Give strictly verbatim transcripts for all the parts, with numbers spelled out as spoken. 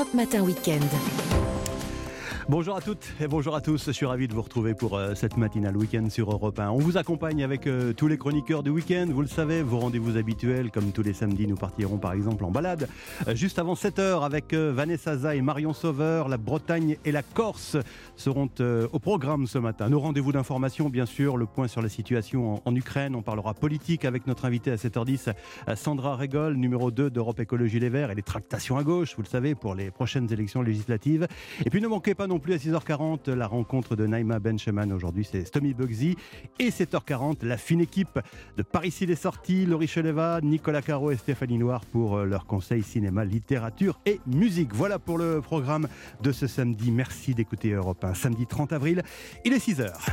Europe Matin Week-end. Bonjour à toutes et bonjour à tous, je suis ravi de vous retrouver pour euh, cette matinale week-end sur Europe un. On vous accompagne avec euh, tous les chroniqueurs du week-end, vous le savez, vos rendez-vous habituels, comme tous les samedis, nous partirons par exemple en balade. Euh, juste avant sept heures avec euh, Vanessa Zah et Marion Sauveur, la Bretagne et la Corse seront euh, au programme ce matin. Nos rendez-vous d'information, bien sûr, le point sur la situation en, en Ukraine, on parlera politique avec notre invitée à sept heures dix, Sandra Régol, numéro deux d'Europe Écologie Les Verts et les tractations à gauche, vous le savez, pour les prochaines élections législatives. Et puis ne manquez pas non plus à six heures quarante la rencontre de Naïma Bencheman. Aujourd'hui c'est Stomy Bugsy. Et sept heures quarante la fine équipe de Par ici les sorties, Laurie Cheleva, Nicolas Caro et Stéphanie Noir pour leurs conseils cinéma, littérature et musique. Voilà pour le programme de ce samedi. Merci d'écouter Europe un. Samedi trente avril, il est six heures.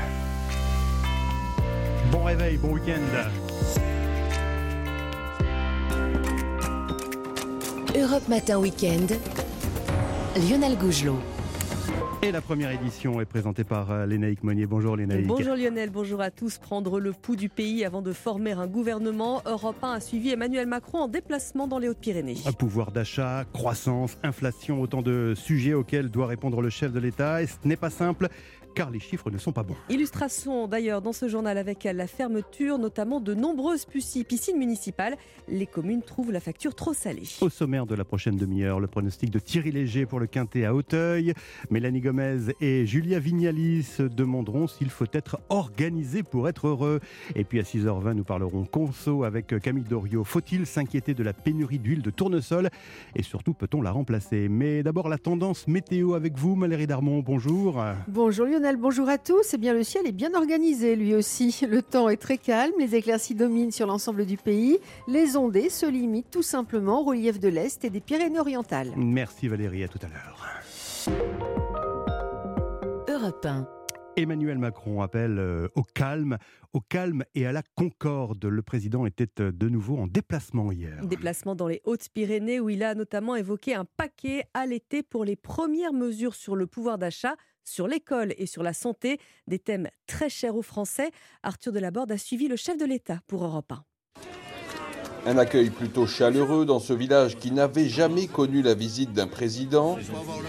Bon réveil, bon week-end. Europe Matin Week-end, Lionel Gougelot. Et la première édition est présentée par euh, Lénaïque Monnier. Bonjour Lénaïque. Bonjour Lionel, bonjour à tous. Prendre le pouls du pays avant de former un gouvernement. Europe un a suivi Emmanuel Macron en déplacement dans les Hautes-Pyrénées. Pouvoir d'achat, croissance, inflation, autant de sujets auxquels doit répondre le chef de l'État. Et ce n'est pas simple, car les chiffres ne sont pas bons. Illustration d'ailleurs dans ce journal avec la fermeture notamment de nombreuses piscines municipales. Les communes trouvent la facture trop salée. Au sommaire de la prochaine demi-heure, le pronostic de Thierry Léger pour le Quintet à Auteuil. Mélanie Gomez et Julia Vignali se demanderont s'il faut être organisé pour être heureux. Et puis à six heures vingt, nous parlerons conso avec Camille Doriot. Faut-il s'inquiéter de la pénurie d'huile de tournesol? Et surtout, peut-on la remplacer? Mais d'abord, la tendance météo avec vous, Valérie Darmon. Bonjour. Bonjour Lionel, bonjour à tous. Eh bien, le ciel est bien organisé lui aussi. Le temps est très calme, les éclaircies dominent sur l'ensemble du pays. Les ondées se limitent tout simplement au relief de l'Est et des Pyrénées-Orientales. Merci Valérie, à tout à l'heure. Europe un. Emmanuel Macron appelle euh, au calme, au calme et à la concorde. Le président était euh, de nouveau en déplacement hier. Déplacement dans les Hautes-Pyrénées où il a notamment évoqué un paquet à l'été pour les premières mesures sur le pouvoir d'achat, sur l'école et sur la santé, des thèmes très chers aux Français. Arthur Delaborde a suivi le chef de l'État pour Europe un. Un accueil plutôt chaleureux dans ce village qui n'avait jamais connu la visite d'un président.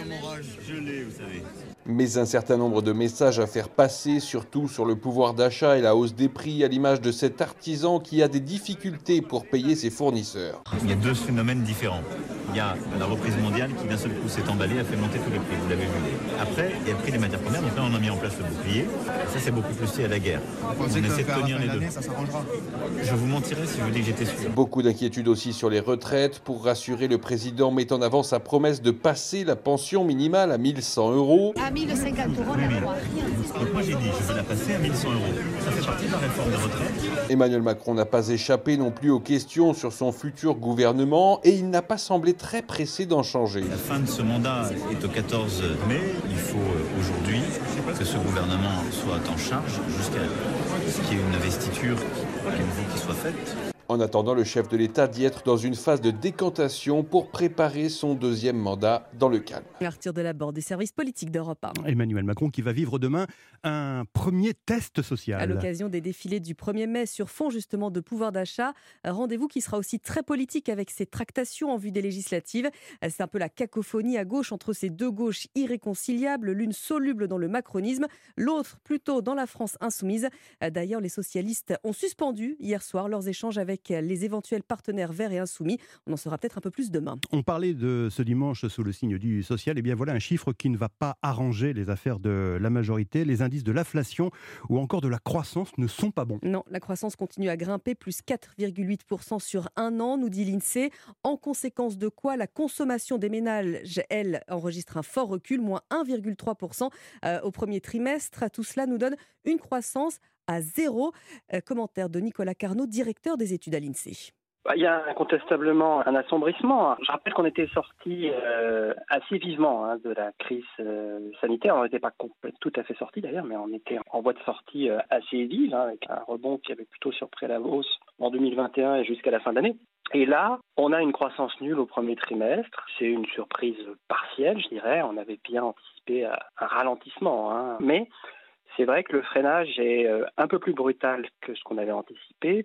Mais un certain nombre de messages à faire passer, surtout sur le pouvoir d'achat et la hausse des prix, à l'image de cet artisan qui a des difficultés pour payer ses fournisseurs. Il y a deux phénomènes différents. Il y a la reprise mondiale qui d'un seul coup s'est emballée, a fait monter tous les prix, vous l'avez vu. Après, il y a le prix des matières premières, donc là on a mis en place le bouclier. Ça c'est beaucoup plus lié à la guerre. On essaie de tenir les deux. Ça s'arrangera. Je vous mentirais si je vous dis que j'étais sûr. Beaucoup d'inquiétudes aussi sur les retraites. Pour rassurer, le président met en avant sa promesse de passer la pension minimale à mille cent euros. À mille cinquante euros, on n'a droit à rien. Donc moi j'ai dit, je vais la passer à mille cent euros. Ça fait partie de la réforme de retraite. Emmanuel Macron n'a pas échappé non plus aux questions sur son futur gouvernement et il n'a pas semblé très pressé d'en changer. La fin de ce mandat est au quatorze mai. Il faut aujourd'hui que ce gouvernement soit en charge jusqu'à ce qu'il y ait une investiture qui, qui soit faite. En attendant, le chef de l'État dit être dans une phase de décantation pour préparer son deuxième mandat dans le calme. Arthur Delaborde des services politiques d'Europe un. Emmanuel Macron qui va vivre demain un premier test social. À l'occasion des défilés du premier mai sur fond justement de pouvoir d'achat, rendez-vous qui sera aussi très politique avec ces tractations en vue des législatives. C'est un peu la cacophonie à gauche entre ces deux gauches irréconciliables, l'une soluble dans le macronisme, l'autre plutôt dans la France insoumise. D'ailleurs, les socialistes ont suspendu hier soir leurs échanges avec les éventuels partenaires verts et insoumis. On en saura peut-être un peu plus demain. On parlait de ce dimanche sous le signe du social. Et bien voilà un chiffre qui ne va pas arranger les affaires de la majorité. Les indices de l'inflation ou encore de la croissance ne sont pas bons. Non, la croissance continue à grimper, plus quatre virgule huit pour cent sur un an, nous dit l'INSEE. En conséquence de quoi, la consommation des ménages, elle, enregistre un fort recul, moins un virgule trois pour cent euh, au premier trimestre. Tout cela nous donne une croissance à zéro. Euh, commentaire de Nicolas Carnot, directeur des études à l'INSEE. Il y a incontestablement un assombrissement. Je rappelle qu'on était sorti euh, assez vivement hein, de la crise euh, sanitaire. On n'était pas tout à fait sorti d'ailleurs, mais on était en voie de sortie euh, assez vive, hein, avec un rebond qui avait plutôt surpris la hausse en deux mille vingt et un et jusqu'à la fin d'année. Et là, on a une croissance nulle au premier trimestre. C'est une surprise partielle, je dirais. On avait bien anticipé un ralentissement, hein. Mais c'est vrai que le freinage est un peu plus brutal que ce qu'on avait anticipé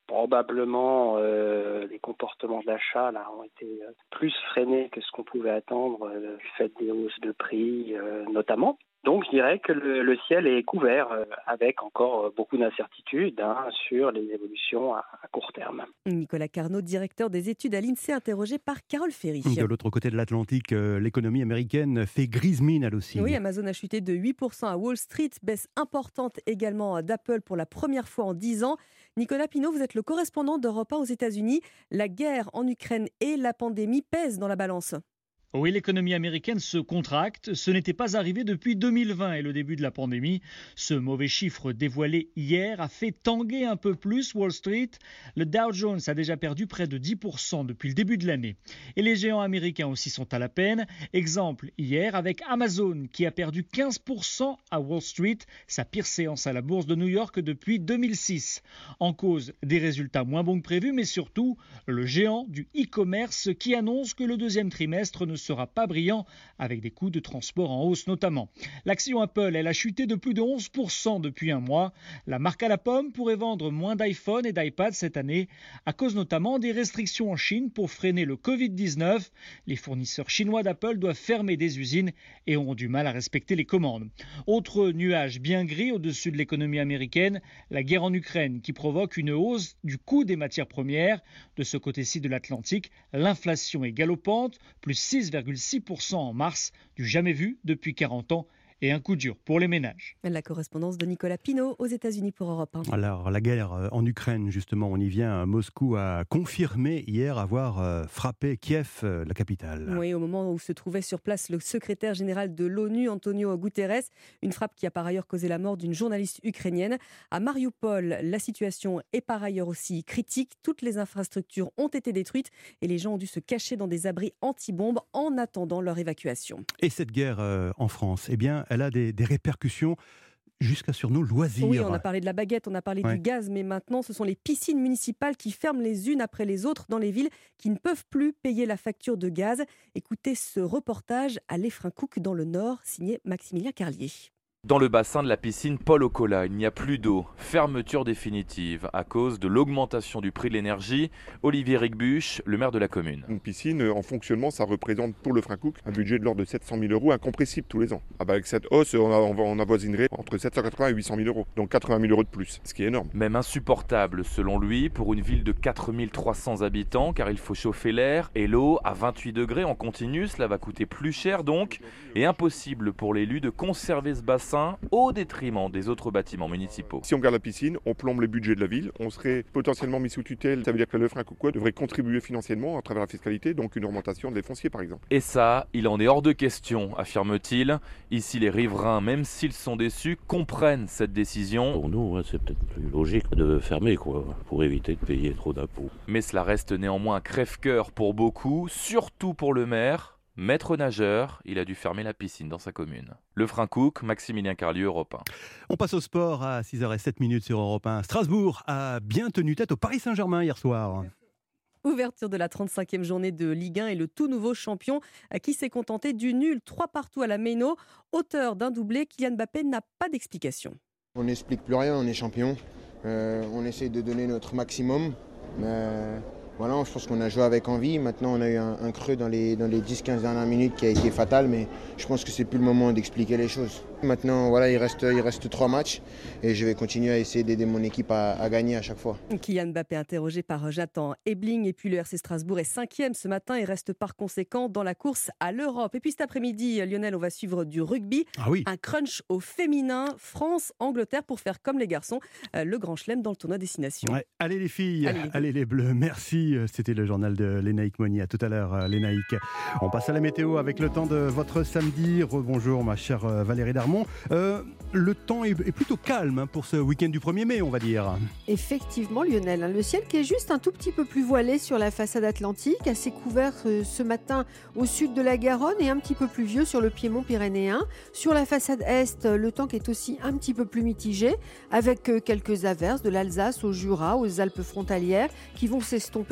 Probablement, euh, les comportements d'achat là ont été plus freinés que ce qu'on pouvait attendre euh, du fait des hausses de prix, euh, notamment. Donc, je dirais que le, le ciel est couvert euh, avec encore beaucoup d'incertitudes hein, sur les évolutions à, à court terme. Nicolas Carnot, directeur des études à l'INSEE, interrogé par Carole Ferry. De l'autre côté de l'Atlantique, euh, l'économie américaine fait grise mine, elle aussi. Oui, Amazon a chuté de huit pour cent à Wall Street, baisse importante également d'Apple pour la première fois en dix ans. Nicolas Pinault, vous êtes le correspondant d'Europe un aux États-Unis. La guerre en Ukraine et la pandémie pèsent dans la balance. Oui, l'économie américaine se contracte. Ce n'était pas arrivé depuis deux mille vingt et le début de la pandémie. Ce mauvais chiffre dévoilé hier a fait tanguer un peu plus Wall Street. Le Dow Jones a déjà perdu près de dix pour cent depuis le début de l'année. Et les géants américains aussi sont à la peine. Exemple hier avec Amazon qui a perdu quinze pour cent à Wall Street, sa pire séance à la bourse de New York depuis deux mille six. En cause, des résultats moins bons que prévus, mais surtout le géant du e-commerce qui annonce que le deuxième trimestre ne sera pas brillant, avec des coûts de transport en hausse notamment. L'action Apple, elle a chuté de plus de onze pour cent depuis un mois. La marque à la pomme pourrait vendre moins d'iPhone et d'iPad cette année, à cause notamment des restrictions en Chine pour freiner le covid dix-neuf. Les fournisseurs chinois d'Apple doivent fermer des usines et auront du mal à respecter les commandes. Autre nuage bien gris au-dessus de l'économie américaine, la guerre en Ukraine qui provoque une hausse du coût des matières premières. De ce côté-ci de l'Atlantique, l'inflation est galopante, plus six virgule six pour cent en mars, du jamais vu depuis quarante ans. Et un coup dur pour les ménages. La correspondance de Nicolas Pinault aux États-Unis pour Europe un. Alors, la guerre en Ukraine, justement, on y vient. Moscou a confirmé hier avoir frappé Kiev, la capitale. Oui, au moment où se trouvait sur place le secrétaire général de l'ONU, Antonio Guterres. Une frappe qui a par ailleurs causé la mort d'une journaliste ukrainienne. À Mariupol, la situation est par ailleurs aussi critique. Toutes les infrastructures ont été détruites et les gens ont dû se cacher dans des abris anti-bombes en attendant leur évacuation. Et cette guerre euh, en France, eh bien, elle a des, des répercussions jusqu'à sur nos loisirs. Oui, on a parlé de la baguette, on a parlé ouais. du gaz, mais maintenant ce sont les piscines municipales qui ferment les unes après les autres dans les villes qui ne peuvent plus payer la facture de gaz. Écoutez ce reportage à l'Effrain-Couc dans le Nord, signé Maximilien Carlier. Dans le bassin de la piscine Paul Ocola, il n'y a plus d'eau. Fermeture définitive à cause de l'augmentation du prix de l'énergie. Olivier Ricbuch, le maire de la commune. Une piscine en fonctionnement, ça représente pour le Effrain-Couc un budget de l'ordre de sept cent mille euros incompressible tous les ans. Ah bah avec cette hausse, on, a, on avoisinerait entre sept cent quatre-vingts et huit cent mille euros. Donc quatre-vingt mille euros de plus, ce qui est énorme. Même insupportable selon lui pour une ville de quatre mille trois cents habitants car il faut chauffer l'air et l'eau à vingt-huit degrés en continu. Cela va coûter plus cher donc et impossible pour l'élu de conserver ce bassin au détriment des autres bâtiments municipaux. Si on garde la piscine, on plombe les budgets de la ville, on serait potentiellement mis sous tutelle. Ça veut dire que le Effrain-Coucois devrait contribuer financièrement à travers la fiscalité, donc une augmentation des fonciers par exemple. Et ça, il en est hors de question, affirme-t-il. Ici, les riverains, même s'ils sont déçus, comprennent cette décision. Pour nous, c'est peut-être plus logique de fermer, quoi, pour éviter de payer trop d'impôts. Mais cela reste néanmoins un crève-cœur pour beaucoup, surtout pour le maire. Maître nageur, il a dû fermer la piscine dans sa commune. Le Effrain-Couc, Maximilien Carlier, Europe un. On passe au sport à six heures zéro sept minutes sur Europe un. Strasbourg a bien tenu tête au Paris Saint-Germain hier soir. Ouverture de la trente-cinquième journée de Ligue un et le tout nouveau champion qui s'est contenté du nul trois partout à la Méno. Auteur d'un doublé, Kylian Mbappé n'a pas d'explication. On n'explique plus rien, on est champion. Euh, on essaie de donner notre maximum. Mais... Voilà, je pense qu'on a joué avec envie. Maintenant, on a eu un, un creux dans les, dans les dix quinze dernières minutes qui a été fatal, mais je pense que c'est plus le moment d'expliquer les choses. Maintenant, voilà, il reste, il reste trois matchs et je vais continuer à essayer d'aider mon équipe à, à gagner à chaque fois. Kylian Mbappé interrogé par Jonathan Ebling et puis le R C Strasbourg est cinquième ce matin et reste par conséquent dans la course à l'Europe. Et puis cet après-midi, Lionel, on va suivre du rugby. Ah oui. Un crunch au féminin, France-Angleterre pour faire comme les garçons, le grand chelem dans le tournoi Destination. Ouais. Allez les filles, allez les, allez les bleus, merci. C'était le journal de Lénaïque Monnier. À tout à l'heure, Lénaïque. On passe à la météo avec le temps de votre samedi. Rebonjour, ma chère Valérie Darmon. Euh, le temps est, est plutôt calme pour ce week-end du premier mai, on va dire. Effectivement, Lionel. Le ciel qui est juste un tout petit peu plus voilé sur la façade atlantique, assez couvert ce matin au sud de la Garonne et un petit peu pluvieux sur le piémont pyrénéen. Sur la façade est, le temps qui est aussi un petit peu plus mitigé, avec quelques averses de l'Alsace au Jura, aux Alpes frontalières, qui vont s'estomper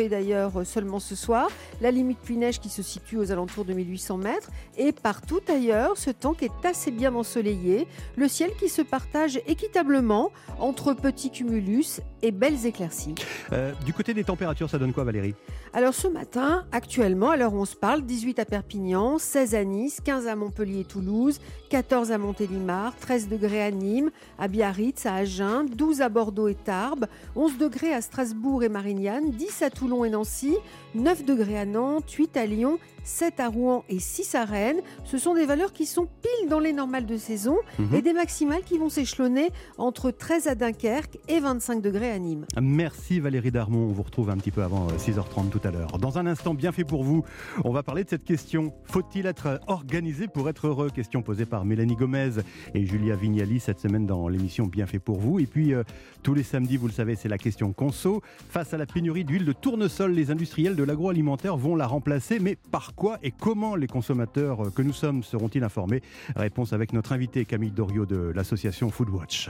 degrés d'ailleurs seulement ce soir. La limite pluie-neige qui se situe aux alentours de mille huit cents mètres. Et partout ailleurs, ce temps qui est assez bien ensoleillé. Le ciel qui se partage équitablement entre petits cumulus et belles éclaircies. Euh, du côté des températures, ça donne quoi, Valérie ? Alors ce matin, actuellement, à l'heure où on se parle, dix-huit à Perpignan, seize à Nice, quinze à Montpellier et Toulouse, quatorze à Montélimar, treize degrés à Nîmes, à Biarritz, à Agen, douze à Bordeaux et Tarbes, onze degrés à Strasbourg et Marignane, dix à Toulon et Nancy, neuf degrés à Nantes, huit à Lyon, sept à Rouen et six à Rennes. Ce sont des valeurs qui sont pile dans les normales de saison mmh. et des maximales qui vont s'échelonner entre treize à Dunkerque et vingt-cinq degrés à Nîmes. Merci Valérie Darmon, on vous retrouve un petit peu avant six heures trente tout à l'heure. Dans un instant, bien fait pour vous, on va parler de cette question. Faut-il être organisé pour être heureux ? Question posée par Mélanie Gomez et Julia Vignali cette semaine dans l'émission Bien fait pour vous. Et puis euh, tous les samedis, vous le savez, c'est la question conso. Face à la pénurie d'huile de tournesol, les industriels de l'agroalimentaire vont la remplacer, mais par quoi et comment les consommateurs que nous sommes seront-ils informés ? Réponse avec notre invité Camille Doriot de l'association Foodwatch.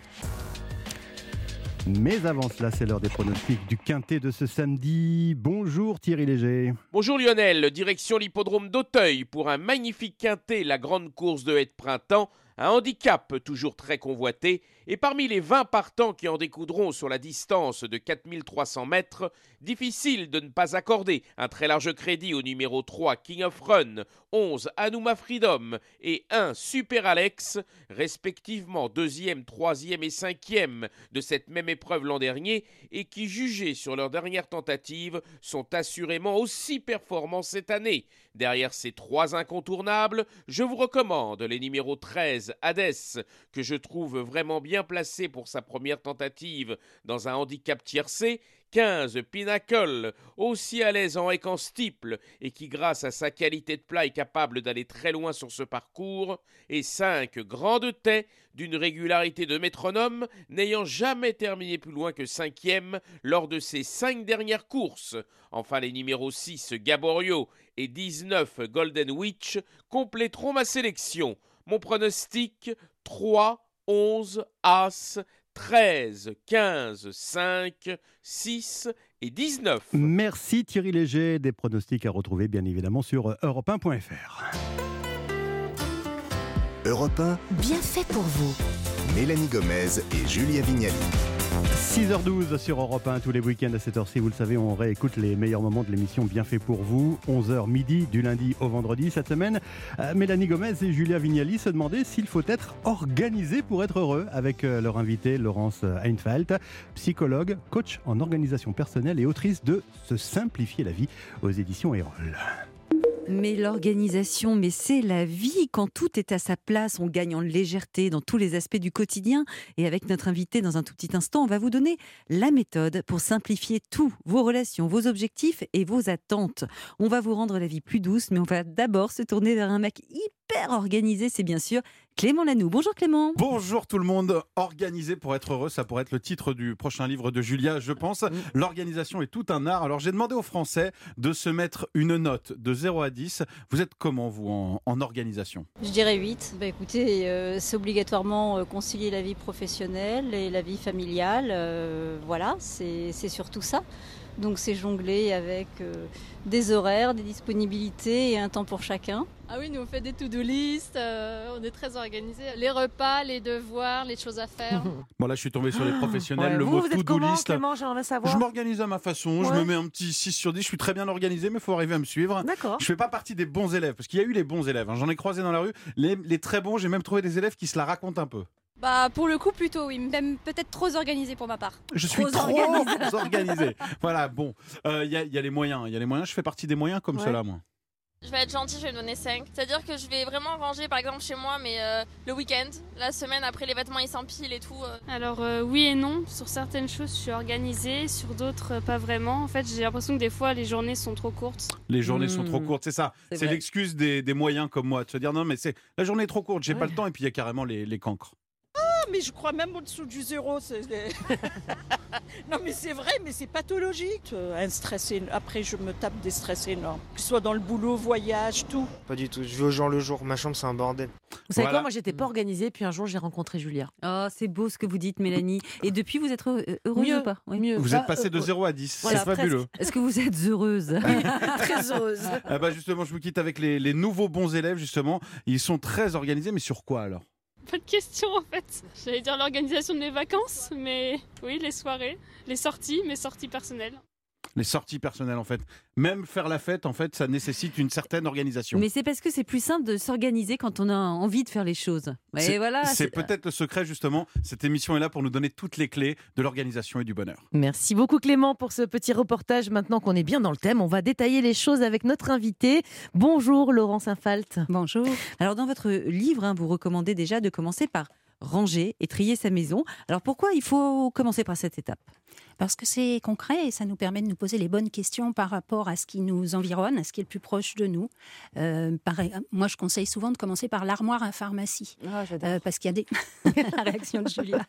Mais avant cela, c'est l'heure des pronostics du quintet de ce samedi. Bonjour Thierry Léger. Bonjour Lionel, direction l'hippodrome d'Auteuil pour un magnifique quintet, la grande course de haie de printemps. Un handicap toujours très convoité, et parmi les vingt partants qui en découdront sur la distance de quatre mille trois cents mètres, difficile de ne pas accorder un très large crédit au numéro trois King of Run, onze Anouma Freedom et un Super Alex, respectivement deuxième, troisième et cinquième de cette même épreuve l'an dernier, et qui, jugés sur leur dernière tentative, sont assurément aussi performants cette année. Derrière ces trois incontournables, je vous recommande les numéros treize Hades, que je trouve vraiment bien placé pour sa première tentative dans un handicap tiercé, quinze Pinnacle, aussi à l'aise en haie qu'en steeple et qui grâce à sa qualité de plat est capable d'aller très loin sur ce parcours, et cinq Grande Taie, d'une régularité de métronome, n'ayant jamais terminé plus loin que cinquième lors de ses cinq dernières courses. Enfin, les numéros six Gaborio et dix-neuf Golden Witch compléteront ma sélection. Mon pronostic, trois, onze, As, treize, quinze, cinq, six et dix-neuf. Merci Thierry Léger, des pronostics à retrouver bien évidemment sur europe un point f r. Europe un, bien fait pour vous. Mélanie Gomez et Julia Vignali. six heures douze sur Europe un, tous les week-ends à cette heure-ci, vous le savez, on réécoute les meilleurs moments de l'émission Bien fait pour vous, onze heures midi du lundi au vendredi. Cette semaine, euh, Mélanie Gomez et Julia Vignali se demandaient s'il faut être organisé pour être heureux, avec euh, leur invité Laurence Einfeld, psychologue, coach en organisation personnelle et autrice de Se simplifier la vie aux éditions Erol. Mais l'organisation, mais c'est la vie. Quand tout est à sa place, on gagne en légèreté dans tous les aspects du quotidien. Et avec notre invité, dans un tout petit instant, on va vous donner la méthode pour simplifier tout, vos relations, vos objectifs et vos attentes. On va vous rendre la vie plus douce, mais on va d'abord se tourner vers un mec hyper organisé, c'est bien sûr Clément Lanoux. Bonjour Clément. Bonjour tout le monde. Organisé pour être heureux, ça pourrait être le titre du prochain livre de Julia, je pense. Mmh. L'organisation est tout un art. Alors j'ai demandé aux Français de se mettre une note de zéro à dix. Vous êtes comment vous en, en organisation ? Je dirais huit. Bah, écoutez, euh, c'est obligatoirement euh, concilier la vie professionnelle et la vie familiale. Euh, voilà, c'est, c'est surtout ça. Donc c'est jongler avec euh, des horaires, des disponibilités et un temps pour chacun. Ah oui, nous on fait des to-do list, euh, on est très organisés. Les repas, les devoirs, les choses à faire. Bon là je suis tombé sur les professionnels, ouais, le vous, mot vous to-do comment, list. Clément, j'aimerais savoir. Je m'organise à ma façon, ouais. Je me mets un petit six sur dix, je suis très bien organisé mais il faut arriver à me suivre. D'accord. Je fais pas partie des bons élèves, parce qu'il y a eu les bons élèves, hein. J'en ai croisé dans la rue, les, les très bons, j'ai même trouvé des élèves qui se la racontent un peu. Bah pour le coup plutôt oui, même peut-être trop organisé pour ma part. Je suis trop, trop organisé. organisé. Voilà, bon, il euh, y, y a les moyens, il y a les moyens, je fais partie des moyens comme ouais. ceux-là moi. Je vais être gentille, je vais me donner cinq. C'est-à-dire que je vais vraiment ranger par exemple chez moi, mais euh, le week-end, la semaine après les vêtements ils s'empilent et tout. Euh. Alors euh, oui et non, sur certaines choses je suis organisée, sur d'autres euh, pas vraiment. En fait j'ai l'impression que des fois les journées sont trop courtes. Les journées mmh. sont trop courtes, c'est ça. C'est, c'est l'excuse des, des moyens comme moi, de se dire non mais c'est la journée est trop courte, j'ai ouais. pas le temps et puis il y a carrément les, les cancres. mais je crois même au-dessous du zéro. C'est... non, mais c'est vrai, mais c'est pathologique. Un stress énorme. Après, je me tape des stress énormes. Que ce soit dans le boulot, voyage, tout. Pas du tout. Je vis au jour le jour. Ma chambre, c'est un bordel. Vous savez quoi, moi, j'étais pas organisée, puis un jour, j'ai rencontré Julia. Oh, c'est beau ce que vous dites, Mélanie. Et depuis, vous êtes heureuse mieux, ou pas? Oui. Mieux. Vous êtes passée de zéro à dix, voilà, c'est fabuleux. Presque. Est-ce que vous êtes heureuse? Très heureuse. Ah bah justement, je vous quitte avec les, les nouveaux bons élèves, justement. Ils sont très organisés, mais sur quoi alors? Pas de question en fait. J'allais dire l'organisation de mes vacances, mais oui, les soirées, les sorties, mes sorties personnelles. Les sorties personnelles en fait. Même faire la fête, en fait, ça nécessite une certaine organisation. Mais c'est parce que c'est plus simple de s'organiser quand on a envie de faire les choses. C'est, voilà, c'est, c'est peut-être le secret justement. Cette émission est là pour nous donner toutes les clés de l'organisation et du bonheur. Merci beaucoup Clément pour ce petit reportage. Maintenant qu'on est bien dans le thème, on va détailler les choses avec notre invité. Bonjour Laurent Saint-Falt. Bonjour. Alors dans votre livre, hein, vous recommandez déjà de commencer par ranger et trier sa maison. Alors pourquoi il faut commencer par cette étape ? Parce que c'est concret et ça nous permet de nous poser les bonnes questions par rapport à ce qui nous environne, à ce qui est le plus proche de nous. Euh, pareil, moi, je conseille souvent de commencer par l'armoire à pharmacie. Oh, euh, parce qu'il y a des... la réaction de Julia.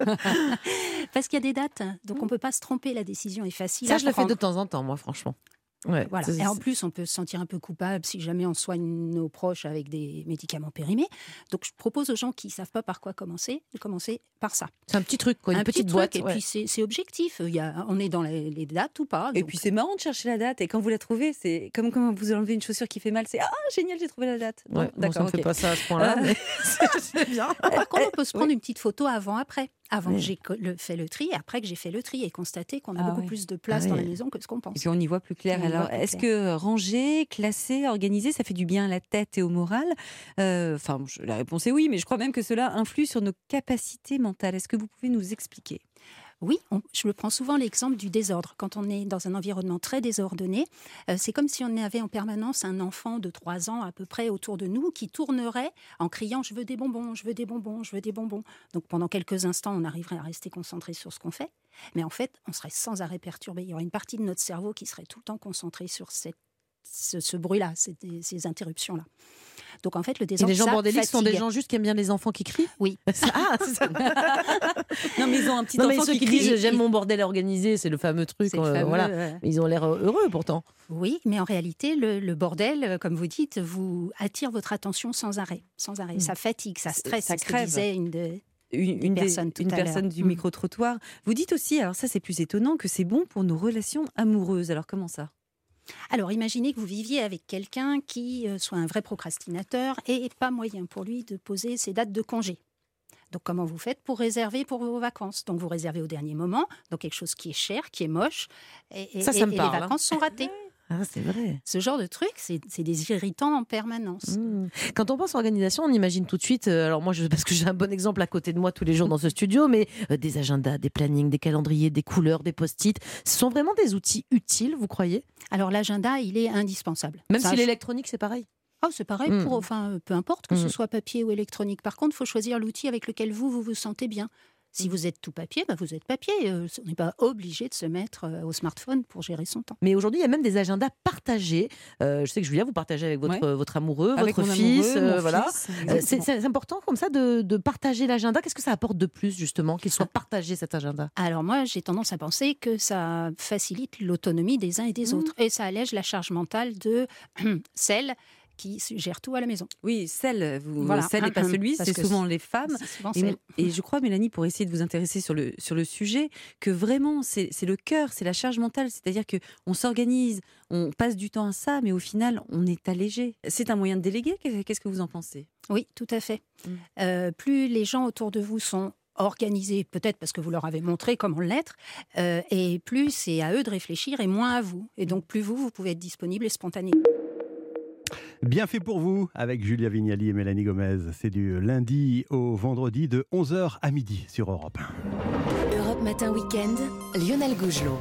Parce qu'il y a des dates, donc on ne peut pas se tromper, la décision est facile Ça, à je le prendre. fais de temps en temps, moi, franchement. Ouais, voilà. Et en plus, on peut se sentir un peu coupable si jamais on soigne nos proches avec des médicaments périmés. Donc, je propose aux gens qui ne savent pas par quoi commencer, de commencer par ça. C'est un petit truc, quoi, une un petite petit boîte. Truc, ouais. Et puis, c'est, c'est objectif. Il y a, on est dans les, les dates ou pas. Et donc... puis, c'est marrant de chercher la date. Et quand vous la trouvez, c'est comme quand vous enlevez une chaussure qui fait mal. C'est « Ah, génial, j'ai trouvé la date. » Bon, ouais, d'accord, bon, ça ne okay. fait pas ça à ce point-là. Euh... Mais c'est bien. Par contre, on peut se prendre oui. une petite photo avant-après. Avant oui. que j'ai le, fait le tri et après que j'ai fait le tri et constater qu'on a ah, beaucoup oui. plus de place ah, dans oui. la maison que ce qu'on pense. Et puis on y voit plus clair. On Alors, plus est-ce clair. que ranger, classer, organiser, ça fait du bien à la tête et au moral ? euh, Enfin, la réponse est oui, mais je crois même que cela influe sur nos capacités mentales. Est-ce que vous pouvez nous expliquer ? Oui, on, je me prends souvent l'exemple du désordre. Quand on est dans un environnement très désordonné, euh, c'est comme si on avait en permanence un enfant de trois ans à peu près autour de nous qui tournerait en criant « je veux des bonbons, je veux des bonbons, je veux des bonbons ». Donc pendant quelques instants, on arriverait à rester concentré sur ce qu'on fait. Mais en fait, on serait sans arrêt perturbé. Il y aurait une partie de notre cerveau qui serait tout le temps concentrée sur cette, ce, ce bruit-là, ces, ces interruptions-là. Donc en fait, le désordre, et les gens ça bordéliques fatigue. sont des gens juste qui aiment bien les enfants qui crient. Oui. Ah, c'est ça. Non, mais ils ont un petit non, enfant mais ceux qui, qui crie. disent j'aime mon bordel organisé, c'est le fameux truc. C'est le euh, fameux, voilà. euh... Mais ils ont l'air heureux pourtant. Oui, mais en réalité, le, le bordel, comme vous dites, vous attire votre attention sans arrêt, sans arrêt. Mmh. Ça fatigue, ça stresse. Ça c'est crève. Ce que disait une de... Une, une, personne, des, une personne du mmh. micro-trottoir. Vous dites aussi, alors ça c'est plus étonnant, que c'est bon pour nos relations amoureuses. Alors comment ça ? Alors, imaginez que vous viviez avec quelqu'un qui euh, soit un vrai procrastinateur et pas moyen pour lui de poser ses dates de congé. Donc, comment vous faites pour réserver pour vos vacances ? Donc, vous réservez au dernier moment, donc quelque chose qui est cher, qui est moche, et, et, ça, ça et, me et parle, les vacances hein. sont ratées. Ah, c'est vrai. Ce genre de truc, c'est, c'est des irritants en permanence. Mmh. Quand on pense organisation, on imagine tout de suite, euh, alors moi, je, parce que j'ai un bon exemple à côté de moi tous les jours dans ce studio, mais euh, des agendas, des plannings, des calendriers, des couleurs, des post-it. Ce sont vraiment des outils utiles, vous croyez ? Alors l'agenda, il est indispensable. Même Ça, si je... l'électronique, c'est pareil ? Oh, c'est pareil, mmh. pour, enfin, peu importe que mmh. ce soit papier ou électronique. Par contre, il faut choisir l'outil avec lequel vous, vous vous sentez bien. Si vous êtes tout papier, bah vous êtes papier. Euh, on n'est pas obligé de se mettre euh, au smartphone pour gérer son temps. Mais aujourd'hui, il y a même des agendas partagés. Euh, je sais que Julia, vous partagez avec votre, ouais. votre amoureux, avec votre mon fils. Amoureux, euh, mon voilà. fils, euh, c'est, c'est important comme ça de, de partager l'agenda. Qu'est-ce que ça apporte de plus, justement, qu'il soit partagé, cet agenda ? Alors moi, j'ai tendance à penser que ça facilite l'autonomie des uns et des mmh. autres. Et ça allège la charge mentale de celles qui gère tout à la maison. Oui, celle, vous, voilà. celle et pas celui, c'est souvent les femmes. Souvent et, et je crois, Mélanie, pour essayer de vous intéresser sur le, sur le sujet, que vraiment, c'est, c'est le cœur, c'est la charge mentale. C'est-à-dire qu'on s'organise, on passe du temps à ça, mais au final, on est allégé. C'est un moyen de déléguer ? Qu'est-ce que vous en pensez ? Oui, tout à fait. Mmh. Euh, plus les gens autour de vous sont organisés, peut-être parce que vous leur avez montré comment l'être, euh, et plus c'est à eux de réfléchir et moins à vous. Et donc, plus vous, vous pouvez être disponible et spontané. Bien fait pour vous, avec Julia Vignali et Mélanie Gomez. C'est du lundi au vendredi de onze heures à midi sur Europe un. Europe Matin Week-end, Lionel Gougelot.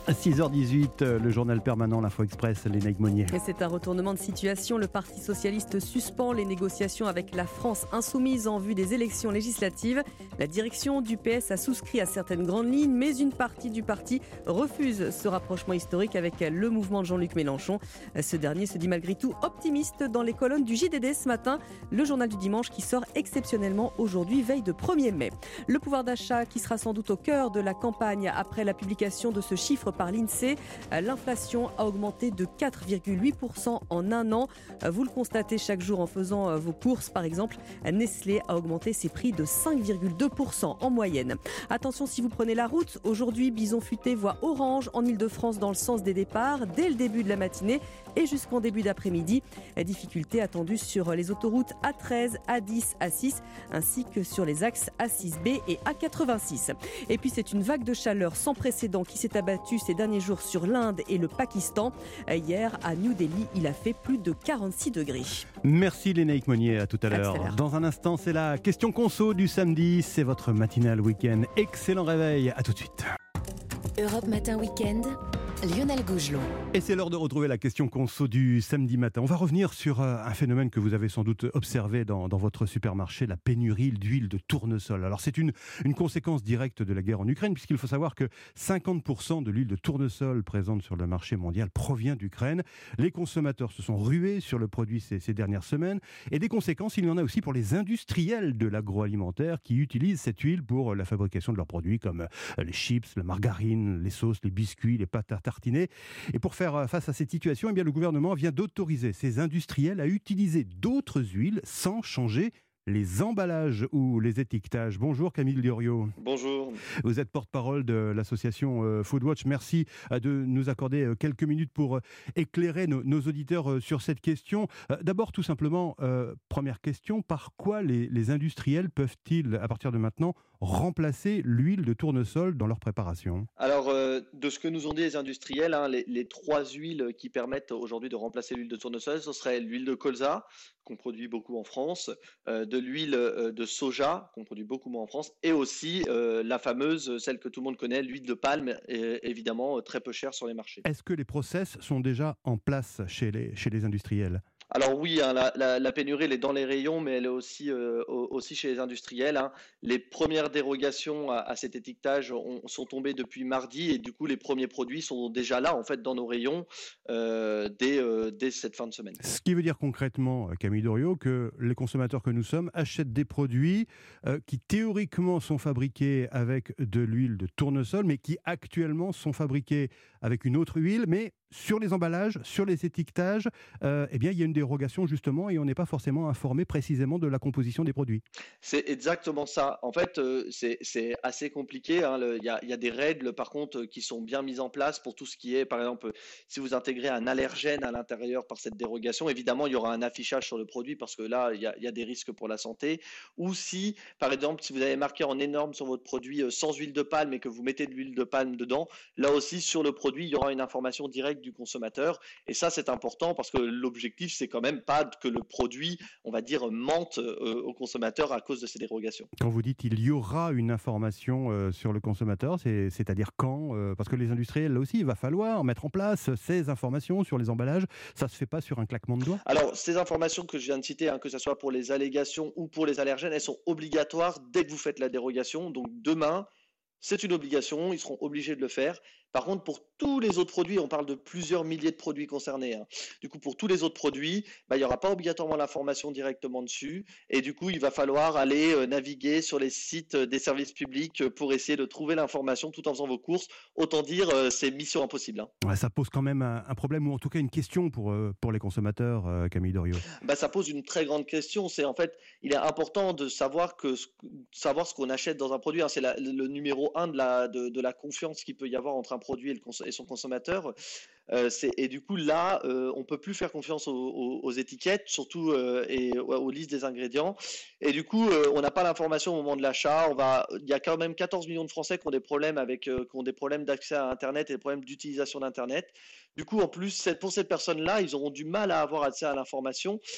six heures dix-huit, le journal permanent, l'Info Express, Lénaïque Monnier. Et c'est un retournement de situation. Le Parti socialiste suspend les négociations avec la France insoumise en vue des élections législatives. La direction du P S a souscrit à certaines grandes lignes, mais une partie du parti refuse ce rapprochement historique avec le mouvement de Jean-Luc Mélenchon. Ce dernier se dit malgré tout optimiste dans les colonnes du J D D ce matin, le journal du dimanche qui sort exceptionnellement aujourd'hui, veille de premier mai. Le pouvoir d'achat qui sera sans doute au cœur de la campagne après la publication de ce chiffre par l'INSEE. L'inflation a augmenté de quatre virgule huit pour cent en un an. Vous le constatez chaque jour en faisant vos courses. Par exemple, Nestlé a augmenté ses prix de cinq virgule deux pour cent en moyenne. Attention si vous prenez la route. Aujourd'hui, Bison Futé voit orange en Ile-de-France dans le sens des départs dès le début de la matinée et jusqu'en début d'après-midi. Difficultés attendues sur les autoroutes A treize, A dix, A six ainsi que sur les axes A six B et A quatre-vingt-six. Et puis c'est une vague de chaleur sans précédent qui s'est abattue ces derniers jours sur l'Inde et le Pakistan. Hier, à New Delhi, il a fait plus de quarante-six degrés. Merci Lénaïque Monnier, à tout à À tout à l'heure. l'heure. Dans un instant, c'est la question conso du samedi. C'est votre matinale week-end. Excellent réveil, à tout de suite. Europe Matin Week-end, Lionel Gougelot. Et c'est l'heure de retrouver la question conso du samedi matin. On va revenir sur euh, un phénomène que vous avez sans doute observé dans, dans votre supermarché, la pénurie d'huile de tournesol. Alors c'est une, une conséquence directe de la guerre en Ukraine, puisqu'il faut savoir que cinquante pour cent de l'huile de tournesol présente sur le marché mondial provient d'Ukraine. Les consommateurs se sont rués sur le produit ces, ces dernières semaines. Et des conséquences, il y en a aussi pour les industriels de l'agroalimentaire qui utilisent cette huile pour la fabrication de leurs produits comme euh, les chips, la margarine, les sauces, les biscuits, les pâtes à tartiner. Et pour faire face à cette situation, eh bien, le gouvernement vient d'autoriser ces industriels à utiliser d'autres huiles sans changer les emballages ou les étiquetages. Bonjour Camille Diorio. Bonjour. Vous êtes porte-parole de l'association euh, Foodwatch. Merci euh, de nous accorder euh, quelques minutes pour euh, éclairer nos, nos auditeurs euh, sur cette question. Euh, D'abord, tout simplement, euh, première question, par quoi les, les industriels peuvent-ils, à partir de maintenant, remplacer l'huile de tournesol dans leur préparation? Alors, euh, de ce que nous ont dit les industriels, hein, les, les trois huiles qui permettent aujourd'hui de remplacer l'huile de tournesol, ce serait l'huile de colza, qu'on produit beaucoup en France, euh, de l'huile euh, de soja, qu'on produit beaucoup moins en France, et aussi euh, la fameuse, celle que tout le monde connaît, l'huile de palme, est évidemment euh, très peu chère sur les marchés. Est-ce que les process sont déjà en place chez les, chez les industriels? Alors oui, hein, la, la, la pénurie, elle est dans les rayons, mais elle est aussi, euh, aussi chez les industriels, hein. Les premières dérogations à, à cet étiquetage ont, sont tombées depuis mardi et du coup, les premiers produits sont déjà là, en fait, dans nos rayons euh, dès, euh, dès cette fin de semaine. Ce qui veut dire concrètement, Camille Doriot, que les consommateurs que nous sommes achètent des produits euh, qui théoriquement sont fabriqués avec de l'huile de tournesol, mais qui actuellement sont fabriqués avec une autre huile, mais sur les emballages, sur les étiquetages, euh, eh bien, il y a une dérogation justement et on n'est pas forcément informé précisément de la composition des produits. C'est exactement ça. En fait, euh, c'est, c'est assez compliqué, hein. Le, y a, y a des règles, par contre, qui sont bien mises en place pour tout ce qui est, par exemple, si vous intégrez un allergène à l'intérieur par cette dérogation, évidemment, il y aura un affichage sur le produit parce que là, il y a, y a des risques pour la santé. Ou si, par exemple, si vous avez marqué en énorme sur votre produit euh, sans huile de palme et que vous mettez de l'huile de palme dedans, là aussi, sur le produit, il y aura une information directe du consommateur. Et ça, c'est important parce que l'objectif, c'est quand même pas que le produit, on va dire, mente euh, au consommateur à cause de ces dérogations. Quand vous dites il y aura une information euh, sur le consommateur, c'est, c'est-à-dire quand euh, parce que les industriels, là aussi, il va falloir mettre en place ces informations sur les emballages. Ça ne se fait pas sur un claquement de doigts? Alors, ces informations que je viens de citer, hein, que ce soit pour les allégations ou pour les allergènes, elles sont obligatoires dès que vous faites la dérogation. Donc, demain, c'est une obligation, ils seront obligés de le faire. Par contre, pour tous les autres produits, on parle de plusieurs milliers de produits concernés, hein. Du coup, pour tous les autres produits, bah, il n'y aura pas obligatoirement l'information directement dessus. Et du coup, il va falloir aller euh, naviguer sur les sites des services publics pour essayer de trouver l'information tout en faisant vos courses. Autant dire, euh, c'est mission impossible, hein. Ouais, ça pose quand même un, un problème, ou en tout cas une question pour, euh, pour les consommateurs, euh, Camille Doriot. Bah, ça pose une très grande question. C'est en fait, il est important de savoir, que, savoir ce qu'on achète dans un produit, hein. C'est la, le numéro un de la, de, de la confiance qu'il peut y avoir entre un produit et, le cons- et son consommateur. Euh, c'est, et du coup, là, euh, on ne peut plus faire confiance aux, aux, aux étiquettes, surtout euh, et aux, aux listes des ingrédients. Et du coup, euh, on n'a pas l'information au moment de l'achat. On va, il y a quand même quatorze millions de Français qui ont des problèmes, avec, euh, qui ont des problèmes d'accès à Internet et des problèmes d'utilisation d'Internet. Du coup, en plus, pour ces personnes-là, ils auront du mal à avoir accès à l'information.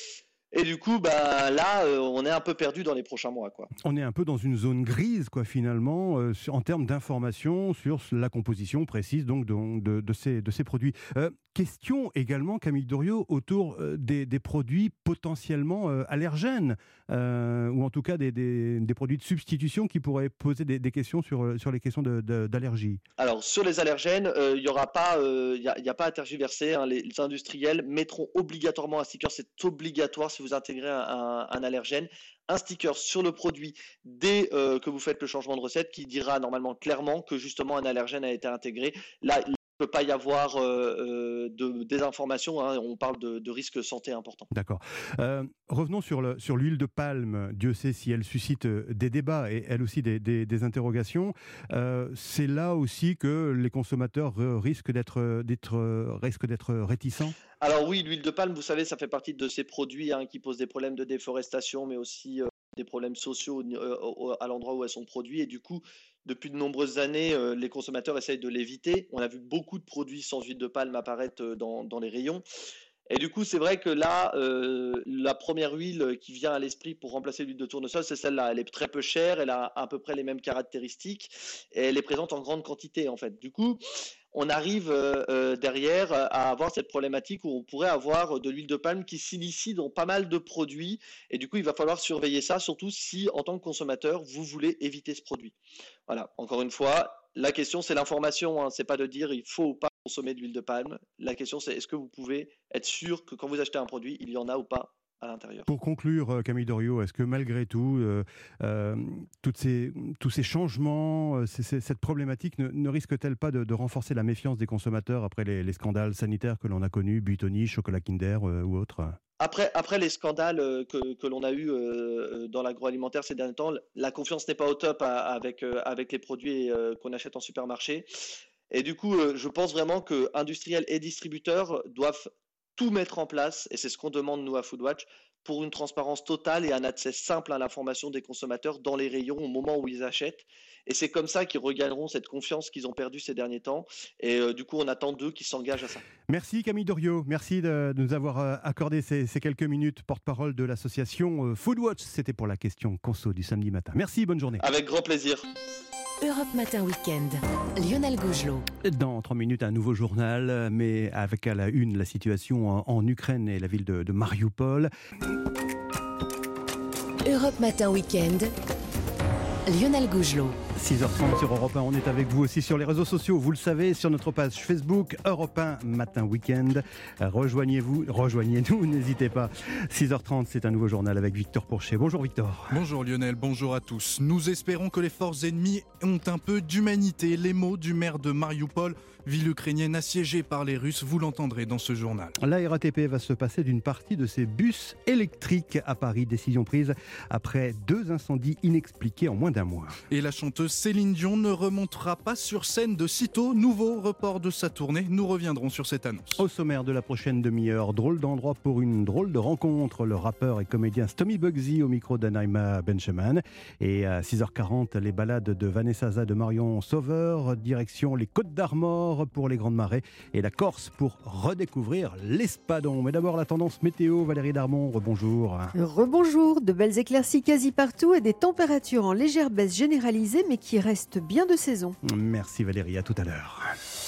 Et du coup, bah, là, euh, on est un peu perdu dans les prochains mois, quoi. On est un peu dans une zone grise, quoi, finalement, euh, sur- en termes d'informations sur la composition précise donc, de, de, de ces, de ces produits. Euh, question également, Camille Doriot, autour euh, des, des produits potentiellement euh, allergènes, euh, ou en tout cas des, des, des produits de substitution qui pourraient poser des, des questions sur, euh, sur les questions de, de, d'allergie. Alors, sur les allergènes, il euh, n'y aura pas, il euh, n'y a, y a pas à tergiverser. Hein, les, les industriels mettront obligatoirement un sticker, c'est obligatoire si vous intégrez un, un, un allergène, un sticker sur le produit dès euh, que vous faites le changement de recette qui dira normalement clairement que justement un allergène a été intégré. Là, il ne peut pas y avoir euh, de désinformation, hein, on parle de, de risque santé important. D'accord. Euh, revenons sur, le, sur l'huile de palme. Dieu sait si elle suscite des débats et elle aussi des, des, des interrogations. Euh, c'est là aussi que les consommateurs risquent d'être, d'être, risquent d'être réticents. Alors oui, l'huile de palme, vous savez, ça fait partie de ces produits hein, qui posent des problèmes de déforestation, mais aussi euh, des problèmes sociaux euh, à l'endroit où elles sont produites. Et du coup, depuis de nombreuses années, euh, les consommateurs essayent de l'éviter. On a vu beaucoup de produits sans huile de palme apparaître dans, dans les rayons. Et du coup, c'est vrai que là, euh, la première huile qui vient à l'esprit pour remplacer l'huile de tournesol, c'est celle-là. Elle est très peu chère, elle a à peu près les mêmes caractéristiques et elle est présente en grande quantité en fait. Du coup, on arrive euh, derrière à avoir cette problématique où on pourrait avoir de l'huile de palme qui s'initie dans pas mal de produits et du coup, il va falloir surveiller ça, surtout si en tant que consommateur, vous voulez éviter ce produit. Voilà, encore une fois, la question c'est l'information, hein. C'est pas de dire il faut ou pas consommer de l'huile de palme. La question c'est est-ce que vous pouvez être sûr que quand vous achetez un produit, il y en a ou pas à l'intérieur. Pour conclure, Camille Doriot, est-ce que malgré tout, euh, euh, toutes ces, tous ces changements, euh, ces, ces, cette problématique ne, ne risque-t-elle pas de, de renforcer la méfiance des consommateurs après les, les scandales sanitaires que l'on a connus, Buitoni, Chocolat Kinder euh, ou autres ? Après, après les scandales que, que l'on a eus euh, dans l'agroalimentaire ces derniers temps, la confiance n'est pas au top à, avec, euh, avec les produits euh, qu'on achète en supermarché. Et du coup, euh, je pense vraiment que industriels et distributeurs doivent tout mettre en place, et c'est ce qu'on demande nous à Foodwatch, pour une transparence totale et un accès simple à l'information des consommateurs dans les rayons au moment où ils achètent. Et c'est comme ça qu'ils regagneront cette confiance qu'ils ont perdue ces derniers temps. Et euh, du coup, on attend d'eux qu'ils s'engagent à ça. Merci Camille Doriot, merci de, de nous avoir euh, accordé ces, ces quelques minutes, porte-parole de l'association euh, Foodwatch. C'était pour la question conso du samedi matin. Merci, bonne journée. Avec grand plaisir. Europe Matin Week-end, Lionel Gougelot. Dans trois minutes, un nouveau journal, mais avec à la une la situation en, en Ukraine et la ville de, de Mariupol. Europe Matin Week-end, Lionel Gougelot. six heures trente sur Europe un, on est avec vous aussi sur les réseaux sociaux, vous le savez, sur notre page Facebook, Europe un Matin Week-end. Rejoignez-vous, rejoignez-nous, n'hésitez pas. six heures trente, c'est un nouveau journal avec Victor Pourchet. Bonjour Victor. Bonjour Lionel, bonjour à tous. Nous espérons que les forces ennemies ont un peu d'humanité. Les mots du maire de Mariupol, ville ukrainienne assiégée par les Russes, vous l'entendrez dans ce journal. La R A T P va se passer d'une partie de ses bus électriques à Paris. Décision prise après deux incendies inexpliqués en moins d'un mois. Et la chanteuse Céline Dion ne remontera pas sur scène de sitôt. Nouveau report de sa tournée. Nous reviendrons sur cette annonce. Au sommaire de la prochaine demi-heure, drôle d'endroit pour une drôle de rencontre. Le rappeur et comédien Stomy Bugsy au micro d'Anaïma Benjamin. Et à six heures quarante, les balades de Vanessa Za de Marion Sauveur. Direction les Côtes d'Armor pour les grandes marées et la Corse pour redécouvrir l'Espadon. Mais d'abord la tendance météo. Valérie Darmon, rebonjour. Rebonjour. De belles éclaircies quasi partout et des températures en légère baisse généralisée mais qui restent bien de saison. Merci Valérie, à tout à l'heure.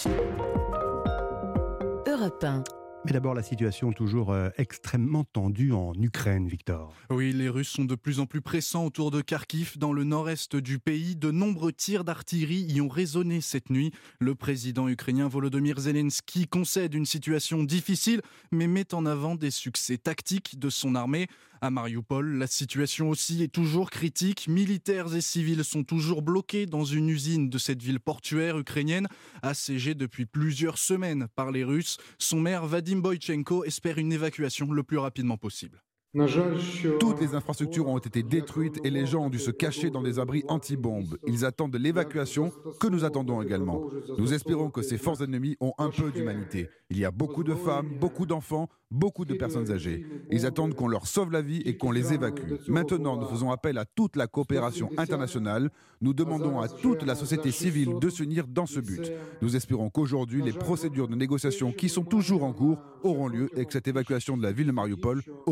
Europe un. Mais d'abord, la situation toujours euh, extrêmement tendue en Ukraine, Victor. Oui, les Russes sont de plus en plus pressants autour de Kharkiv, dans le nord-est du pays. De nombreux tirs d'artillerie y ont résonné cette nuit. Le président ukrainien Volodymyr Zelensky concède une situation difficile, mais met en avant des succès tactiques de son armée. À Mariupol, la situation aussi est toujours critique. Militaires et civils sont toujours bloqués dans une usine de cette ville portuaire ukrainienne, assiégée depuis plusieurs semaines par les Russes. Son maire Vadim Boychenko espère une évacuation le plus rapidement possible. Toutes les infrastructures ont été détruites et les gens ont dû se cacher dans des abris anti-bombes. Ils attendent l'évacuation que nous attendons également. Nous espérons que ces forces ennemies ont un peu d'humanité. Il y a beaucoup de femmes, beaucoup d'enfants, beaucoup de personnes âgées. Ils attendent qu'on leur sauve la vie et qu'on les évacue. Maintenant, nous faisons appel à toute la coopération internationale. Nous demandons à toute la société civile de s'unir dans ce but. Nous espérons qu'aujourd'hui, les procédures de négociation qui sont toujours en cours auront lieu et que cette évacuation de la ville de Mariupol aura lieu.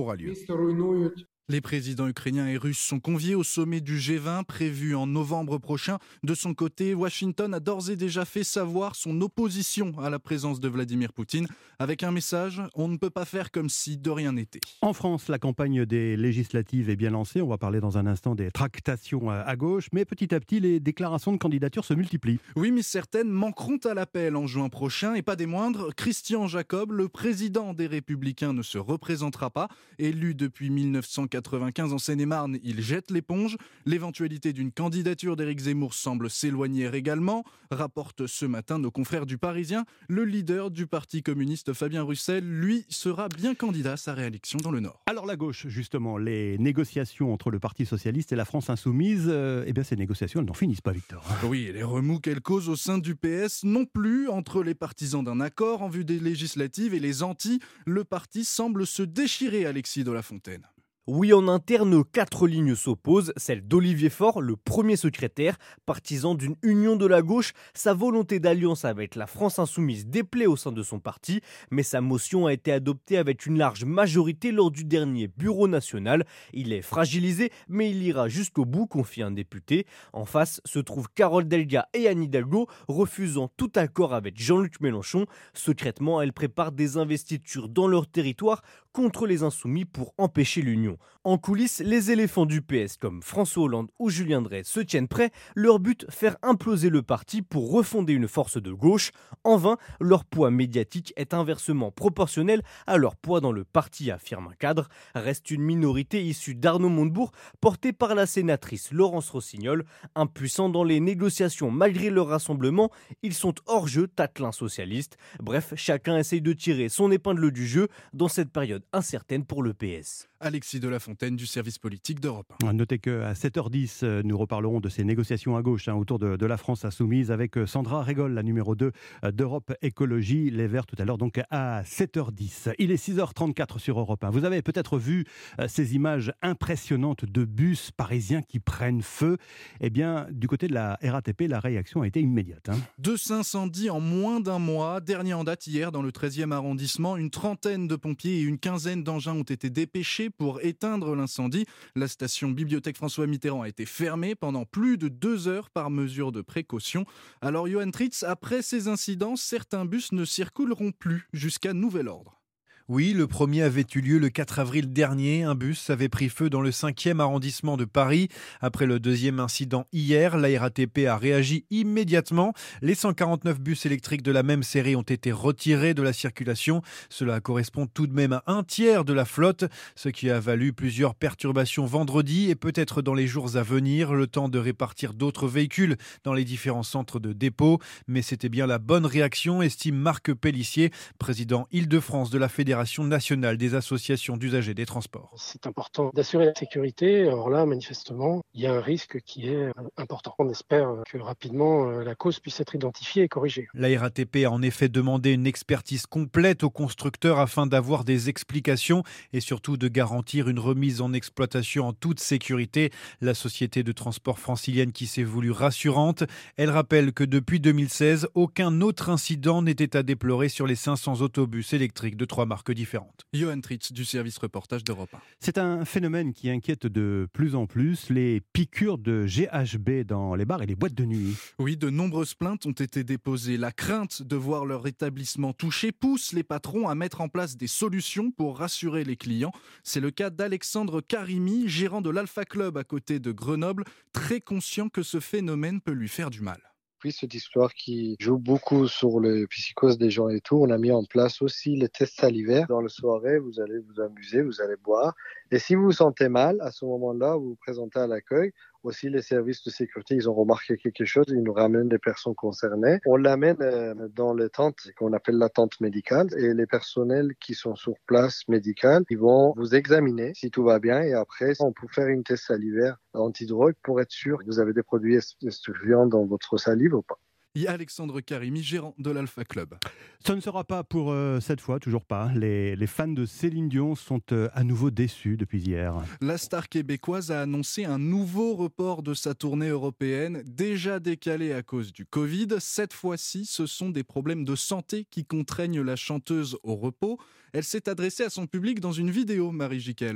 Les présidents ukrainiens et russes sont conviés au sommet du G vingt prévu en novembre prochain. De son côté, Washington a d'ores et déjà fait savoir son opposition à la présence de Vladimir Poutine avec un message « On ne peut pas faire comme si de rien n'était ». En France, la campagne des législatives est bien lancée. On va parler dans un instant des tractations à gauche, mais petit à petit, les déclarations de candidature se multiplient. Oui, mais certaines manqueront à l'appel en juin prochain, et pas des moindres. Christian Jacob, le président des Républicains, ne se représentera pas. Élu depuis mille neuf cent quatre-vingt-quinze en Seine-et-Marne, il jette l'éponge. L'éventualité d'une candidature d'Éric Zemmour semble s'éloigner également. Rapporte ce matin nos confrères du Parisien. Le leader du Parti communiste, Fabien Roussel, lui, sera bien candidat à sa réélection dans le Nord. Alors la gauche, justement, les négociations entre le Parti socialiste et la France insoumise, euh, eh bien ces négociations, elles n'en finissent pas, Victor. Oui, et les remous qu'elles causent au sein du P S non plus. Entre les partisans d'un accord en vue des législatives et les anti, le parti semble se déchirer, Alexis de la Fontaine. Oui, en interne, quatre lignes s'opposent. Celle d'Olivier Faure, le premier secrétaire, partisan d'une union de la gauche. Sa volonté d'alliance avec la France insoumise déplaît au sein de son parti, mais sa motion a été adoptée avec une large majorité lors du dernier bureau national. Il est fragilisé, mais il ira jusqu'au bout, confie un député. En face se trouvent Carole Delga et Anne Hidalgo, refusant tout accord avec Jean-Luc Mélenchon. Secrètement, elles préparent des investitures dans leur territoire contre les insoumis pour empêcher l'union. En coulisses, les éléphants du P S comme François Hollande ou Julien Drey se tiennent prêts. Leur but, faire imploser le parti pour refonder une force de gauche. En vain, leur poids médiatique est inversement proportionnel à leur poids dans le parti, affirme un cadre. Reste une minorité issue d'Arnaud Montebourg, portée par la sénatrice Laurence Rossignol. Impuissants dans les négociations malgré leur rassemblement, ils sont hors jeu, tâte l'un socialiste. Bref, chacun essaye de tirer son épingle du jeu dans cette période incertaine pour le P S. Alexis de la Fontaine du service politique d'Europe un. Notez qu'à sept heures dix, nous reparlerons de ces négociations à gauche hein, autour de, de la France insoumise avec Sandra Régol, la numéro deux d'Europe Écologie, Les Verts tout à l'heure, donc à sept heures dix. Il est six heures trente-quatre sur Europe un. Vous avez peut-être vu ces images impressionnantes de bus parisiens qui prennent feu. Eh bien, du côté de la R A T P, la réaction a été immédiate. Hein. Deux incendies en moins d'un mois. Dernier en date hier dans le treizième arrondissement. Une trentaine de pompiers et une quinzaine d'engins ont été dépêchés pour éteindre l'incendie. La station Bibliothèque François Mitterrand a été fermée pendant plus de deux heures par mesure de précaution. Alors Johan Tritz, après ces incidents, certains bus ne circuleront plus jusqu'à nouvel ordre. Oui, le premier avait eu lieu le quatre avril dernier. Un bus avait pris feu dans le cinquième arrondissement de Paris. Après le deuxième incident hier, la R A T P a réagi immédiatement. Les cent quarante-neuf bus électriques de la même série ont été retirés de la circulation. Cela correspond tout de même à un tiers de la flotte, ce qui a valu plusieurs perturbations vendredi et peut-être dans les jours à venir, le temps de répartir d'autres véhicules dans les différents centres de dépôt. Mais c'était bien la bonne réaction, estime Marc Pellissier, président Île-de-France de la Fédération nationale des associations d'usagers des transports. C'est important d'assurer la sécurité. Alors là, manifestement, il y a un risque qui est important. On espère que rapidement, la cause puisse être identifiée et corrigée. La R A T P a en effet demandé une expertise complète au constructeur afin d'avoir des explications et surtout de garantir une remise en exploitation en toute sécurité. La société de transport francilienne qui s'est voulue rassurante, elle rappelle que depuis deux mille seize, aucun autre incident n'était à déplorer sur les cinq cents autobus électriques de trois marques différentes. Johan Tritz du service reportage d'Europe un. C'est un phénomène qui inquiète de plus en plus, les piqûres de G H B dans les bars et les boîtes de nuit. Oui, de nombreuses plaintes ont été déposées. La crainte de voir leur établissement touché pousse les patrons à mettre en place des solutions pour rassurer les clients. C'est le cas d'Alexandre Karimi, gérant de l'Alpha Club à côté de Grenoble, très conscient que ce phénomène peut lui faire du mal. Puis cette histoire qui joue beaucoup sur le psychose des gens et tout, on a mis en place aussi les tests salivaires. Dans la soirée, vous allez vous amuser, vous allez boire. Et si vous vous sentez mal, à ce moment-là, vous vous présentez à l'accueil. Aussi, les services de sécurité, ils ont remarqué quelque chose, ils nous ramènent des personnes concernées. On l'amène dans les tentes qu'on appelle la tente médicale et les personnels qui sont sur place médicale, ils vont vous examiner si tout va bien et après, on peut faire une test salivaire antidrogue pour être sûr que vous avez des produits stupéfiants dans votre salive ou pas. Et Alexandre Karimi, gérant de l'Alpha Club. Ce ne sera pas pour euh, cette fois, toujours pas. Les, les fans de Céline Dion sont euh, à nouveau déçus depuis hier. La star québécoise a annoncé un nouveau report de sa tournée européenne, déjà décalée à cause du Covid. Cette fois-ci, ce sont des problèmes de santé qui contraignent la chanteuse au repos. Elle s'est adressée à son public dans une vidéo, Marie Jiquel.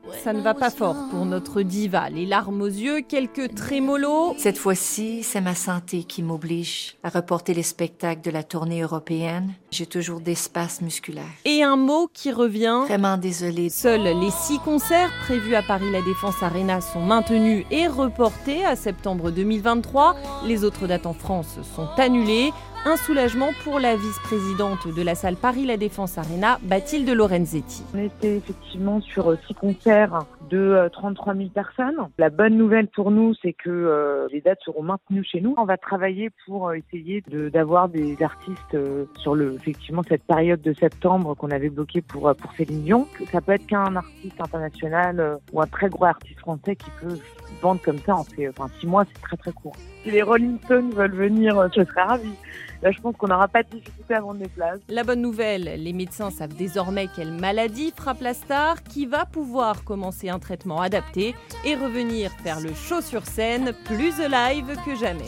Ça ne va pas fort pour notre diva. Les larmes aux yeux, quelques trémolos. Cette fois-ci, c'est ma santé qui m'oblige à reporter les spectacles de la tournée européenne. J'ai toujours des spasmes musculaires. Et un mot qui revient. Vraiment désolée. Seuls les six concerts prévus à Paris La Défense Arena sont maintenus et reportés à septembre deux mille vingt-trois. Les autres dates en France sont annulées. Un soulagement pour la vice-présidente de la salle Paris La Défense Arena, Bathilde Lorenzetti. On était effectivement sur six concerts de trente-trois mille personnes. La bonne nouvelle pour nous, c'est que euh, les dates seront maintenues chez nous. On va travailler pour essayer de, d'avoir des artistes euh, sur le, effectivement cette période de septembre qu'on avait bloquée pour, pour Céline Dion. Ça peut être qu'un artiste international euh, ou un très gros artiste français qui peut vendre comme ça en fait, enfin, six mois, c'est très très court. Si les Rolling Stones veulent venir, je serais ravie. Là, je pense qu'on n'aura pas de difficulté à vendre les places. La bonne nouvelle, les médecins savent désormais quelle maladie frappe la star, qui va pouvoir commencer un traitement adapté et revenir faire le show sur scène, plus alive que jamais.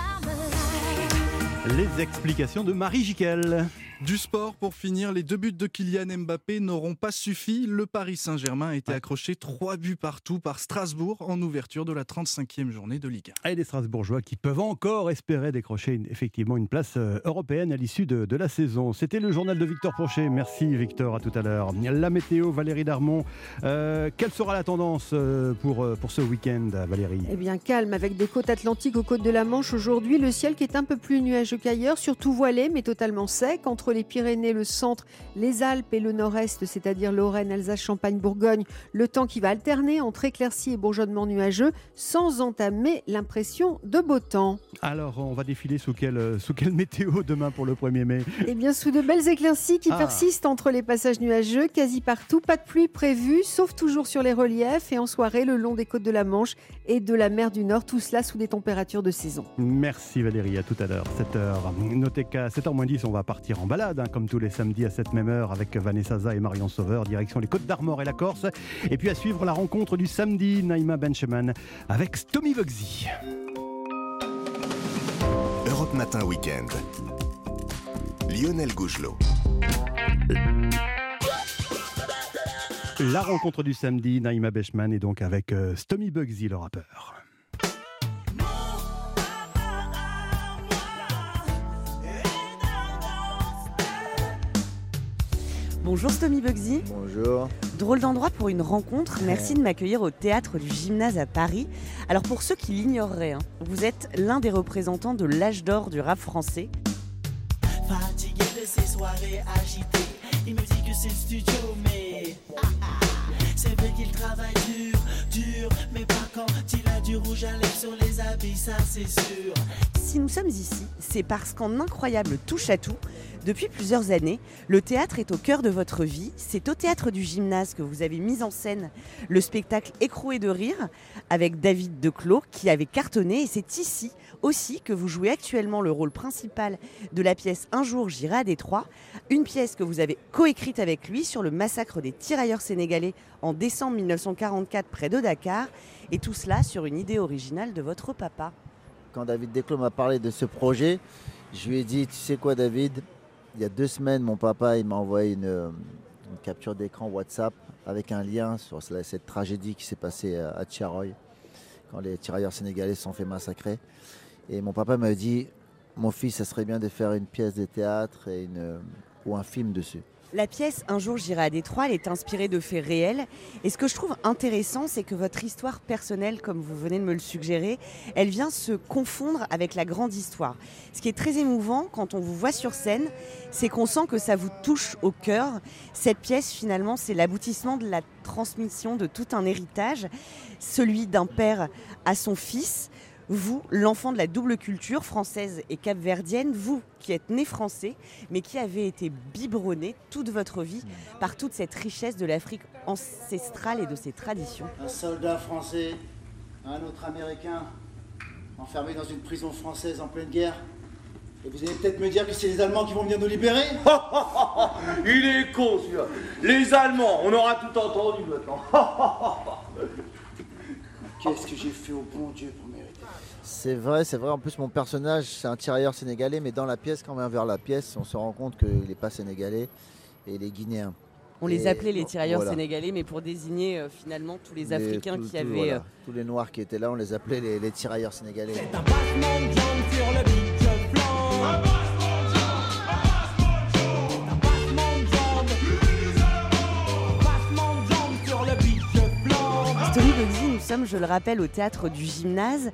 Les explications de Marie Jiquel. Du sport pour finir, les deux buts de Kylian Mbappé n'auront pas suffi. Le Paris Saint-Germain a été accroché trois buts partout par Strasbourg en ouverture de la trente-cinquième journée de Ligue un. Et les Strasbourgeois qui peuvent encore espérer décrocher une, effectivement une place européenne à l'issue de, de la saison. C'était le journal de Victor Prochet. Merci Victor, à tout à l'heure. La météo, Valérie Darmon. Euh, quelle sera la tendance pour, pour ce week-end, Valérie ? Eh bien calme, avec des côtes atlantiques aux côtes de la Manche aujourd'hui. Le ciel qui est un peu plus nuageux qu'ailleurs, surtout voilé mais totalement sec. Entre les Pyrénées, le centre, les Alpes et le nord-est, c'est-à-dire Lorraine, Alsace, Champagne, Bourgogne, le temps qui va alterner entre éclaircies et bourgeonnements nuageux sans entamer l'impression de beau temps. Alors, on va défiler sous quelle, sous quelle météo demain pour le premier mai ? Eh bien, sous de belles éclaircies qui ah. persistent entre les passages nuageux, quasi partout. Pas de pluie prévue, sauf toujours sur les reliefs et en soirée le long des côtes de la Manche et de la mer du Nord, tout cela sous des températures de saison. Merci Valérie, à tout à l'heure, sept heures. Notez qu'à sept heures moins dix, on va partir en balade. Hein, comme tous les samedis à cette même heure avec Vanessa Zah et Marion Sauveur, direction les Côtes d'Armor et la Corse. Et puis à suivre la rencontre du samedi, Naïma Bencheman avec Stomy Bugsy. Europe Matin Week-end. Lionel Gougelot. La rencontre du samedi, Naïma Bencheman est donc avec euh, Stomy Bugsy, le rappeur. Bonjour Stomy Bugsy. Bonjour. Drôle d'endroit pour une rencontre. Merci de m'accueillir au théâtre du Gymnase à Paris. Alors pour ceux qui l'ignoreraient, hein, vous êtes l'un des représentants de l'âge d'or du rap français. Fatigué de ces soirées agitées, il me dit que c'est le studio, mais ah, ah, c'est vrai qu'il travaille dur, dur, mais pas quand il a du rouge à lèvres sur les habits, ça c'est sûr. Si nous sommes ici, c'est parce qu'en incroyable touche-à-tout, depuis plusieurs années, le théâtre est au cœur de votre vie. C'est au théâtre du Gymnase que vous avez mis en scène le spectacle Écroué de rire avec David Declos qui avait cartonné. Et c'est ici aussi que vous jouez actuellement le rôle principal de la pièce Un jour j'irai à Détroit, une pièce que vous avez coécrite avec lui sur le massacre des tirailleurs sénégalais en décembre mille neuf cent quarante-quatre près de Dakar. Et tout cela sur une idée originale de votre papa. Quand David Declos m'a parlé de ce projet, je lui ai dit, tu sais quoi David ? Il y a deux semaines, mon papa il m'a envoyé une, une capture d'écran WhatsApp avec un lien sur cette tragédie qui s'est passée à Tchiaroy, quand les tirailleurs sénégalais se sont fait massacrer. Et mon papa m'a dit, mon fils, ça serait bien de faire une pièce de théâtre et une, ou un film dessus. La pièce Un jour j'irai à Détroit, elle est inspirée de faits réels. Et ce que je trouve intéressant, c'est que votre histoire personnelle, comme vous venez de me le suggérer, elle vient se confondre avec la grande histoire. Ce qui est très émouvant quand on vous voit sur scène, c'est qu'on sent que ça vous touche au cœur. Cette pièce, finalement, c'est l'aboutissement de la transmission de tout un héritage, celui d'un père à son fils. Vous, l'enfant de la double culture française et capverdienne, vous qui êtes né français, mais qui avez été biberonné toute votre vie par toute cette richesse de l'Afrique ancestrale et de ses traditions. Un soldat français, un autre américain, enfermés dans une prison française en pleine guerre. Et vous allez peut-être me dire que c'est les Allemands qui vont venir nous libérer ? Il est con celui-là. Les Allemands, on aura tout entendu maintenant. Qu'est-ce que j'ai fait au bon Dieu pour mériter ? C'est vrai, c'est vrai. En plus, mon personnage, c'est un tirailleur sénégalais, mais dans la pièce, quand on vient vers la pièce, on se rend compte qu'il n'est pas sénégalais et il est guinéen. On les Et appelait les tirailleurs voilà. sénégalais, mais pour désigner euh, finalement tous les Les- Africains tout- qui tout- avaient... voilà. euh, Tous les noirs qui étaient là, on les appelait les, les tirailleurs sénégalais. Stomy Bugsy, nous sommes, je le rappelle, au théâtre du Gymnase.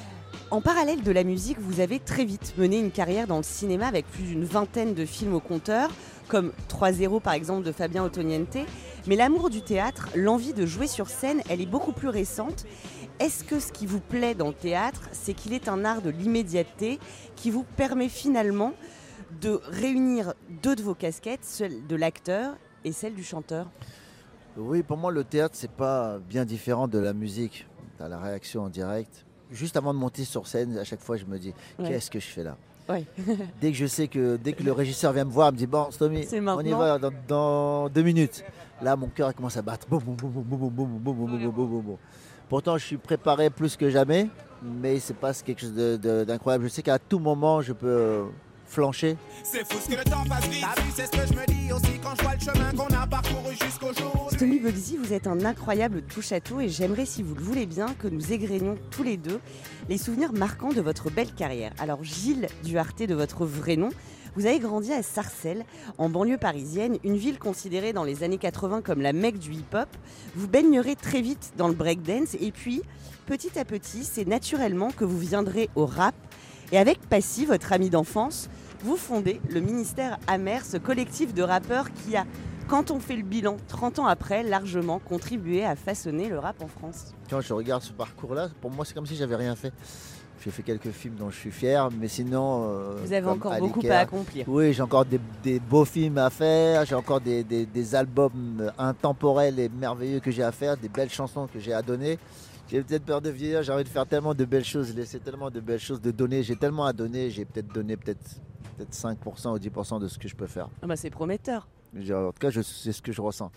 En parallèle de la musique, vous avez très vite mené une carrière dans le cinéma avec plus d'une vingtaine de films au compteur, comme trois zéro par exemple de Fabien Ottoniente. Mais l'amour du théâtre, l'envie de jouer sur scène, elle est beaucoup plus récente. Est-ce que ce qui vous plaît dans le théâtre, c'est qu'il est un art de l'immédiateté qui vous permet finalement de réunir deux de vos casquettes, celle de l'acteur et celle du chanteur? Oui, pour moi, le théâtre, c'est pas bien différent de la musique. T'as la réaction en direct. Juste avant de monter sur scène, à chaque fois, je me dis, Ouais. qu'est-ce que je fais là? Ouais. Dès que je sais que, dès que le régisseur vient me voir, il me dit, bon, Stomy, C'est on y maintenant. va dans, dans deux minutes. Là, mon cœur il commence à battre. Boum, boum, boum, boum, boum, boum, boum, boum, boum, boum, boum, boum, boum. Pourtant, je suis préparé plus que jamais, mais c'est pas quelque chose de- de- d'incroyable. Je sais qu'à tout moment, je peux euh, flancher. C'est fou ce que le temps passe vite. T'as vu, c'est ce que je me dis aussi quand je vois le chemin qu'on a parcouru jusqu'au jour. Stomy Bugsy, vous êtes un incroyable touche-à-tout et j'aimerais, si vous le voulez bien, que nous égrénions tous les deux les souvenirs marquants de votre belle carrière. Alors, Gilles Duarte, de votre vrai nom, vous avez grandi à Sarcelles, en banlieue parisienne, une ville considérée dans les années quatre-vingts comme la Mecque du hip-hop. Vous baignerez très vite dans le breakdance et puis, petit à petit, c'est naturellement que vous viendrez au rap. Et avec Passy, votre ami d'enfance, vous fondez le Ministère Amer, ce collectif de rappeurs qui a, quand on fait le bilan trente ans après, largement contribué à façonner le rap en France. Quand je regarde ce parcours-là, pour moi, c'est comme si j'avais rien fait. J'ai fait quelques films dont je suis fier, mais sinon... euh, Vous avez comme encore Ali beaucoup Kerr, à accomplir. Oui, j'ai encore des, des beaux films à faire, j'ai encore des, des- des albums intemporels et merveilleux que j'ai à faire, des belles chansons que j'ai à donner. J'ai peut-être peur de vieillir, j'ai envie de faire tellement de belles choses, laisser tellement de belles choses, de donner. J'ai tellement à donner, j'ai peut-être donné peut-être peut-être cinq pour cent ou dix pour cent de ce que je peux faire. Ah bah c'est prometteur. Je- En tout cas, je- c'est ce que je ressens.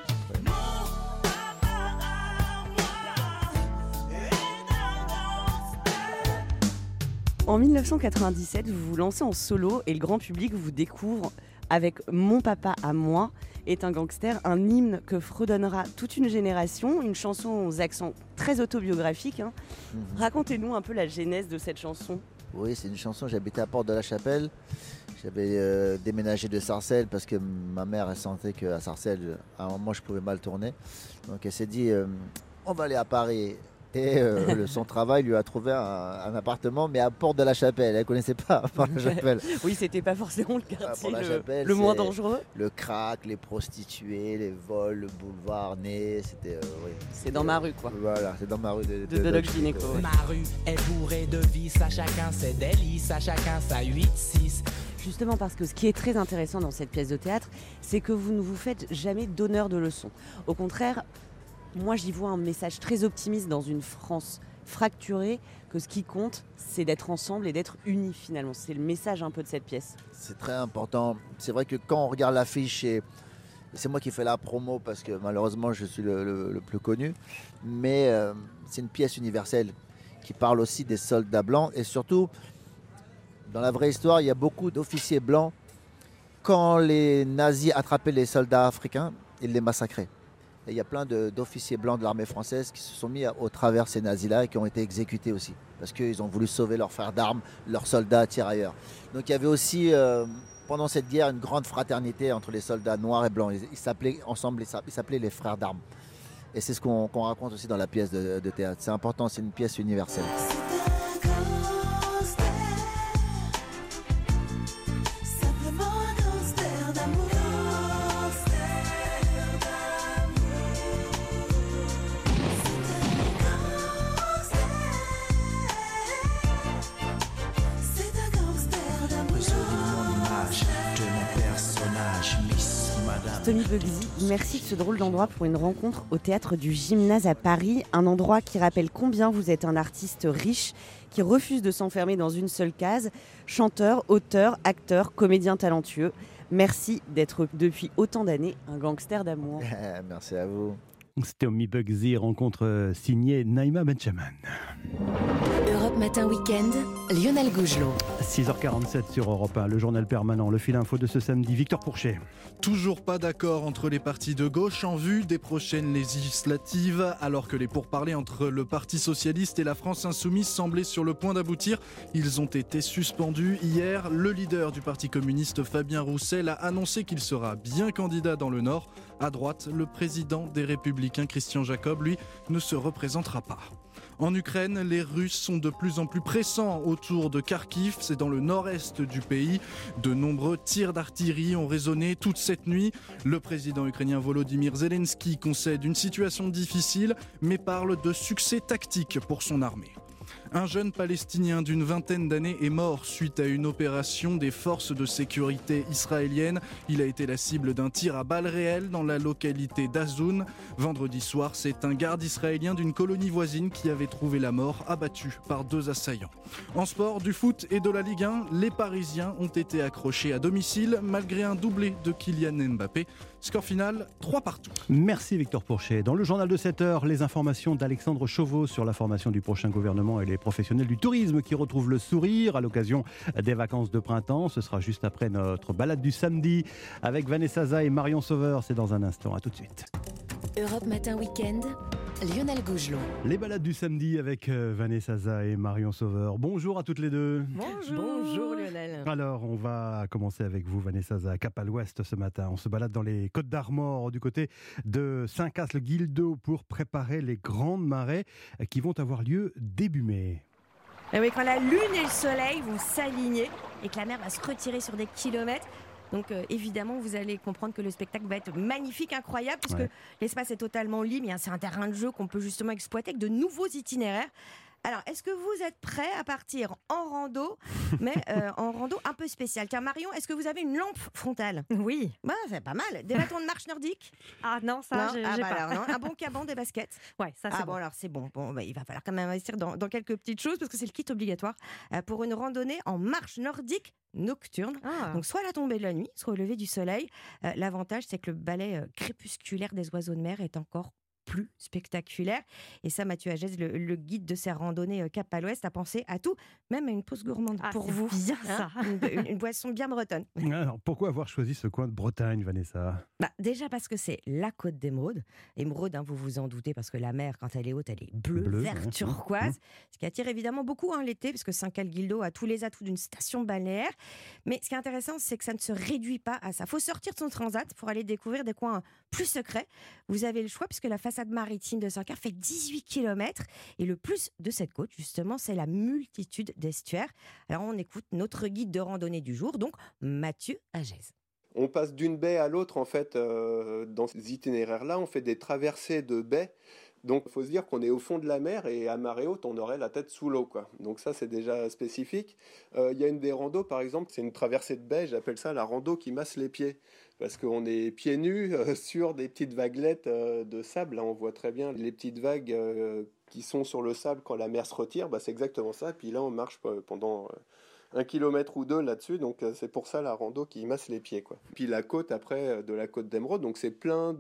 En mille neuf cent quatre-vingt-dix-sept, vous vous lancez en solo et le grand public vous découvre avec Mon papa à moi est un gangster, un hymne que fredonnera toute une génération, une chanson aux accents très autobiographiques. hein. Mhm. Racontez-nous un peu la genèse de cette chanson. Oui, c'est une chanson, j'habitais à Porte de la Chapelle. J'avais euh, déménagé de Sarcelles parce que ma mère elle sentait qu'à Sarcelles, à un moment, je pouvais mal tourner. Donc elle s'est dit, euh, on va aller à Paris. Et euh, le- son travail lui a trouvé un, un appartement, mais à Porte de la Chapelle. Elle ne connaissait pas Porte de la Chapelle. Oui, c'était pas forcément le Ah, quartier Porte de la le, Chapelle, le moins c'est dangereux. Le crack, les prostituées, les vols, le boulevard Ney, c'était... euh, oui. C'est dans ma rue, quoi. Voilà, c'est dans ma rue de, De Doc Gynéco, ouais. Ma rue est bourrée de vices, à chacun ses délices, à chacun sa huit six. Justement parce que ce qui est très intéressant dans cette pièce de théâtre, c'est que vous ne vous faites jamais donneur de leçons. Au contraire, moi j'y vois un message très optimiste dans une France fracturée, que ce qui compte, c'est d'être ensemble et d'être unis finalement. C'est le message un peu de cette pièce. C'est très important. C'est vrai que quand on regarde l'affiche, et c'est moi qui fais la promo parce que malheureusement je suis le, le- le plus connu, mais euh, c'est une pièce universelle qui parle aussi des soldats blancs et surtout, dans la vraie histoire, il y a beaucoup d'officiers blancs. Quand les nazis attrapaient les soldats africains, ils les massacraient. Et il y a plein de- d'officiers blancs de l'armée française qui se sont mis à- au travers ces nazis-là et qui ont été exécutés aussi. Parce qu'ils ont voulu sauver leurs frères d'armes, leurs soldats tirailleurs. Donc il y avait aussi, euh, pendant cette guerre, une grande fraternité entre les soldats noirs et blancs. Ils ils s'appelaient ensemble, ils s'a- ils s'appelaient les frères d'armes. Et c'est ce qu'on qu'on raconte aussi dans la pièce de, de théâtre. C'est important, c'est une pièce universelle. Stomy Bugsy, merci de ce drôle d'endroit pour une rencontre au théâtre du Gymnase à Paris. Un endroit qui rappelle combien vous êtes un artiste riche qui refuse de s'enfermer dans une seule case. Chanteur, auteur, acteur, comédien talentueux. Merci d'être depuis autant d'années un gangster d'amour. Merci à vous. Stomy Bugsy, rencontre signée Naïma Benjamin. Europe Europe Matin Week-end, Lionel Gougelot. six heures quarante-sept sur Europe un, le journal permanent, le fil info de ce samedi. Victor Pourchet. Toujours pas d'accord entre les partis de gauche en vue des prochaines législatives. Alors que les pourparlers entre le Parti socialiste et la France insoumise semblaient sur le point d'aboutir, ils ont été suspendus. Hier, le leader du Parti communiste, Fabien Roussel, a annoncé qu'il sera bien candidat dans le Nord. À droite, le président des Républicains, Christian Jacob, lui, ne se représentera pas. En Ukraine, les Russes sont de plus en plus pressants autour de Kharkiv, c'est dans le nord-est du pays. De nombreux tirs d'artillerie ont résonné toute cette nuit. Le président ukrainien Volodymyr Zelensky concède une situation difficile, mais parle de succès tactique pour son armée. Un jeune Palestinien d'une vingtaine d'années est mort suite à une opération des forces de sécurité israéliennes. Il a été la cible d'un tir à balles réelles dans la localité d'Azoun. Vendredi soir, c'est un garde israélien d'une colonie voisine qui avait trouvé la mort, abattu par deux assaillants. En sport, du foot et de la Ligue un, les Parisiens ont été accrochés à domicile malgré un doublé de Kylian Mbappé. Score final, trois partout. Merci Victor Pourchet. Dans le journal de sept heures, les informations d'Alexandre Chauveau sur la formation du prochain gouvernement et les professionnels du tourisme qui retrouvent le sourire à l'occasion des vacances de printemps. Ce sera juste après notre balade du samedi avec Vanessa Zah et Marion Sauveur. C'est dans un instant. À tout de suite. Europe Matin Week-end, Lionel Gougelot. Les balades du samedi avec euh, Vanessa Zah et Marion Sauveur. Bonjour à toutes les deux. Bonjour. Bonjour Lionel. Alors, on va commencer avec vous, Vanessa Zah, cap à l'ouest ce matin. On se balade dans les Côtes d'Armor, du côté de Saint-Cast-le-Guildo, pour préparer les grandes marées qui vont avoir lieu début mai. Et oui, quand la lune et le soleil vont s'aligner et que la mer va se retirer sur des kilomètres. Donc euh, évidemment, vous allez comprendre que le spectacle va être magnifique, incroyable, puisque ouais. l'espace est totalement libre. C'est un terrain de jeu qu'on peut justement exploiter avec de nouveaux itinéraires. Alors, est-ce que vous êtes prêts à partir en rando, mais euh, en rando un peu spécial? Tiens, Marion, est-ce que vous avez une lampe frontale? Oui. Bah, c'est pas mal. Des bâtons de marche nordique? Ah non, ça, non j'ai, ah, j'ai bah pas. Alors, non. Un bon caban, des baskets? Ouais, ça c'est ah, bon. bon. Alors, c'est bon. Bon, bah, il va falloir quand même investir dans, dans quelques petites choses, parce que c'est le kit obligatoire euh, pour une randonnée en marche nordique nocturne. Ah. Donc, soit à la tombée de la nuit, soit au lever du soleil. Euh, l'avantage, c'est que le balai euh, crépusculaire des oiseaux de mer est encore plus spectaculaire. Et ça, Mathieu Agès, le, le guide de ces randonnées Cap à l'Ouest, a pensé à tout, même à une pause gourmande ah, pour c'est vous. Bien hein, ça. une, une boisson bien bretonne. Alors, pourquoi avoir choisi ce coin de Bretagne, Vanessa? Bah, déjà parce que c'est la côte d'Émeraude. Émeraude, hein, vous vous en doutez, parce que la mer, quand elle est haute, elle est bleue, Bleu, vert, hein, turquoise. Hein. Ce qui attire évidemment beaucoup hein, l'été, parce que Saint-Cast-le-Guildo a tous les atouts d'une station balnéaire. Mais ce qui est intéressant, c'est que ça ne se réduit pas à ça. Il faut sortir de son transat pour aller découvrir des coins plus secrets. Vous avez le choix, puisque la façade maritime de Saint-Cast fait dix-huit kilomètres. Et le plus de cette côte, justement, c'est la multitude d'estuaires. Alors, on écoute notre guide de randonnée du jour, donc Mathieu Agès. On passe d'une baie à l'autre, en fait, euh, dans ces itinéraires-là, on fait des traversées de baies. Donc, il faut se dire qu'on est au fond de la mer et à marée haute, on aurait la tête sous l'eau, quoi. Donc ça, c'est déjà spécifique. Il euh, y a une des randos, par exemple, c'est une traversée de baie, j'appelle ça la rando qui masse les pieds. Parce qu'on est pieds nus euh, sur des petites vaguelettes euh, de sable. Là, on voit très bien les petites vagues euh, qui sont sur le sable quand la mer se retire. Bah, c'est exactement ça. Puis là, on marche pendant... Euh, un kilomètre ou deux là-dessus, donc c'est pour ça la rando qui masse les pieds, quoi. Puis la côte après de la côte d'Émeraude, donc c'est plein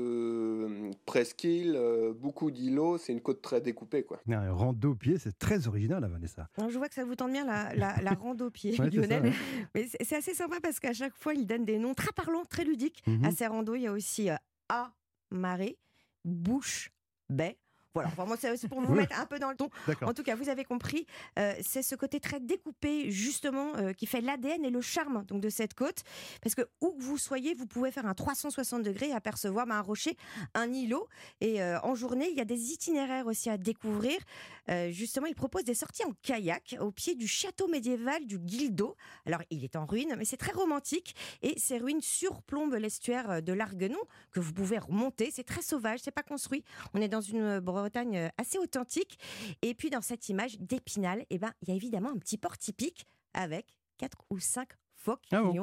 de presqu'îles, euh, beaucoup d'îlots, c'est une côte très découpée, quoi. Un rando pied, c'est très original, hein, Vanessa. Alors, je vois que ça vous tente bien la, la, la rando pied, ouais, Lionel. C'est ça, ouais. Mais c'est, c'est assez sympa parce qu'à chaque fois, il donne des noms très parlants, très ludiques mm-hmm. à ces randos. Il y a aussi euh, A, marée, bouche, baie. Voilà, enfin, moi, c'est pour vous oui. mettre un peu dans le ton. D'accord. En tout cas, vous avez compris, euh, c'est ce côté très découpé, justement, euh, qui fait l'A D N et le charme donc, de cette côte. Parce que où que vous soyez, vous pouvez faire un trois cent soixante degrés et apercevoir bah, un rocher, un îlot. Et euh, en journée, il y a des itinéraires aussi à découvrir. Euh, justement, il propose des sorties en kayak au pied du château médiéval du Guildo. Alors, il est en ruine, mais c'est très romantique. Et ces ruines surplombent l'estuaire de l'Arguenon, que vous pouvez remonter. C'est très sauvage, c'est pas construit. On est dans une Bretagne assez authentique. Et puis dans cette image d'Épinal, eh ben, il y a évidemment un petit port typique avec quatre ou cinq phoques ah bon. qui ont euh,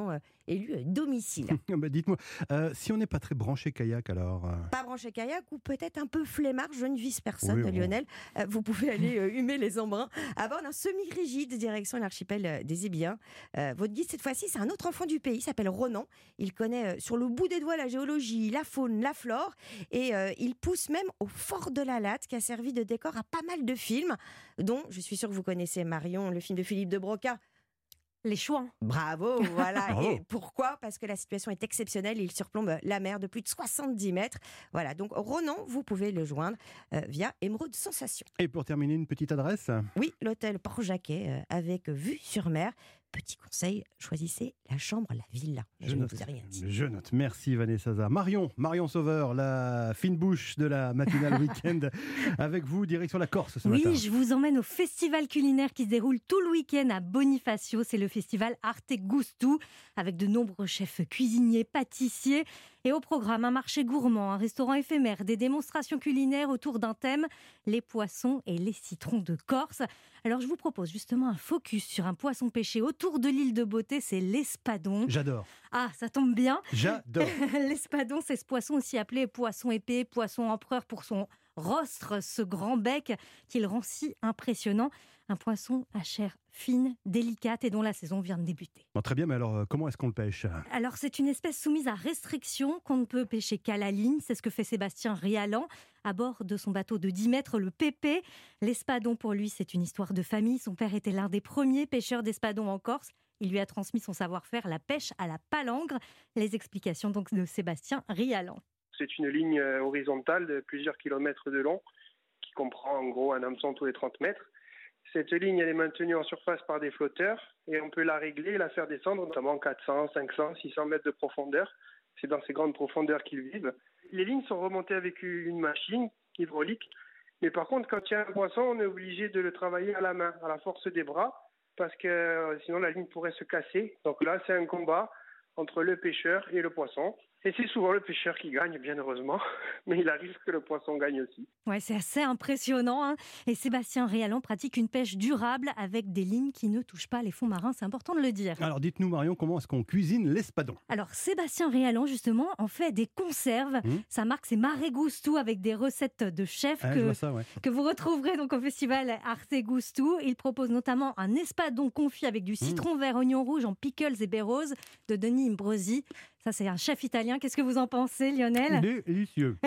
élu euh, domicile. Bah, dites-moi, euh, si on n'est pas très branché kayak alors euh... Pas branché kayak ou peut-être un peu flemmard, je ne vise personne, Oui, bon. Lionel. Euh, vous pouvez aller euh, humer les embruns à bord d'un semi-rigide direction l'archipel euh, des Hébrides. Euh, votre guide cette fois-ci, c'est un autre enfant du pays, il s'appelle Ronan. Il connaît euh, sur le bout des doigts la géologie, la faune, la flore et euh, il pousse même au fort de la Latte qui a servi de décor à pas mal de films, dont je suis sûre que vous connaissez Marion, le film de Philippe de Broca. Les Chouans. Bravo, voilà. Bravo. Et pourquoi ? Parce que la situation est exceptionnelle. Il surplombe la mer de plus de soixante-dix mètres. Voilà, donc Ronan, vous pouvez le joindre euh, via Émeraude Sensation. Et pour terminer, une petite adresse ? Oui, l'hôtel Port-Jacquet euh, avec vue sur mer. Petit conseil, choisissez la chambre, la villa. Je, Je ne note. vous ai rien dit. Je note. Merci Vanessa Zaza. Marion, Marion Sauveur, la fine bouche de la matinale week-end. Avec vous, direction la Corse ce Oui, matin. je vous emmène au festival culinaire qui se déroule tout le week-end à Bonifacio. C'est le festival Arte Gustu, avec de nombreux chefs cuisiniers, pâtissiers. Et au programme, un marché gourmand, un restaurant éphémère, des démonstrations culinaires autour d'un thème, les poissons et les citrons de Corse. Alors je vous propose justement un focus sur un poisson pêché autour de l'île de Beauté, c'est l'espadon. J'adore. Ah, ça tombe bien. J'adore. L'espadon, c'est ce poisson aussi appelé poisson épée, poisson empereur pour son rostre, ce grand bec qui le rend si impressionnant. Un poisson à chair fine, délicate et dont la saison vient de débuter. Bon, très bien, mais alors euh, comment est-ce qu'on le pêche ? Alors c'est une espèce soumise à restriction qu'on ne peut pêcher qu'à la ligne. C'est ce que fait Sébastien Rialan à bord de son bateau de dix mètres, le Pépé. L'espadon pour lui, c'est une histoire de famille. Son père était l'un des premiers pêcheurs d'espadon en Corse. Il lui a transmis son savoir-faire, la pêche à la palangre. Les explications donc de Sébastien Rialan. C'est une ligne horizontale de plusieurs kilomètres de long qui comprend en gros un hameçon tous les trente mètres. Cette ligne elle est maintenue en surface par des flotteurs et on peut la régler et la faire descendre notamment quatre cents, cinq cents, six cents mètres de profondeur. C'est dans ces grandes profondeurs qu'ils vivent. Les lignes sont remontées avec une machine hydraulique. Mais par contre, quand il y a un poisson, on est obligé de le travailler à la main, à la force des bras, parce que euh, sinon la ligne pourrait se casser. Donc là, c'est un combat entre le pêcheur et le poisson. Et c'est souvent le pêcheur qui gagne, bien heureusement, mais il arrive que le poisson gagne aussi. Ouais, c'est assez impressionnant, hein. Et Sébastien Rialan pratique une pêche durable avec des lignes qui ne touchent pas les fonds marins, c'est important de le dire. Alors dites-nous Marion, comment est-ce qu'on cuisine l'espadon ? Alors Sébastien Rialan justement en fait des conserves. Mmh. Sa marque c'est Mare Gustu avec des recettes de chefs ah, que, ça, ouais. que vous retrouverez donc au festival Arte Gustu. Il propose notamment un espadon confit avec du citron mmh. vert, oignon rouge en pickles et baies roses de Denis Imbrosi. Ça, c'est un chef italien. Qu'est-ce que vous en pensez, Lionel ? Délicieux.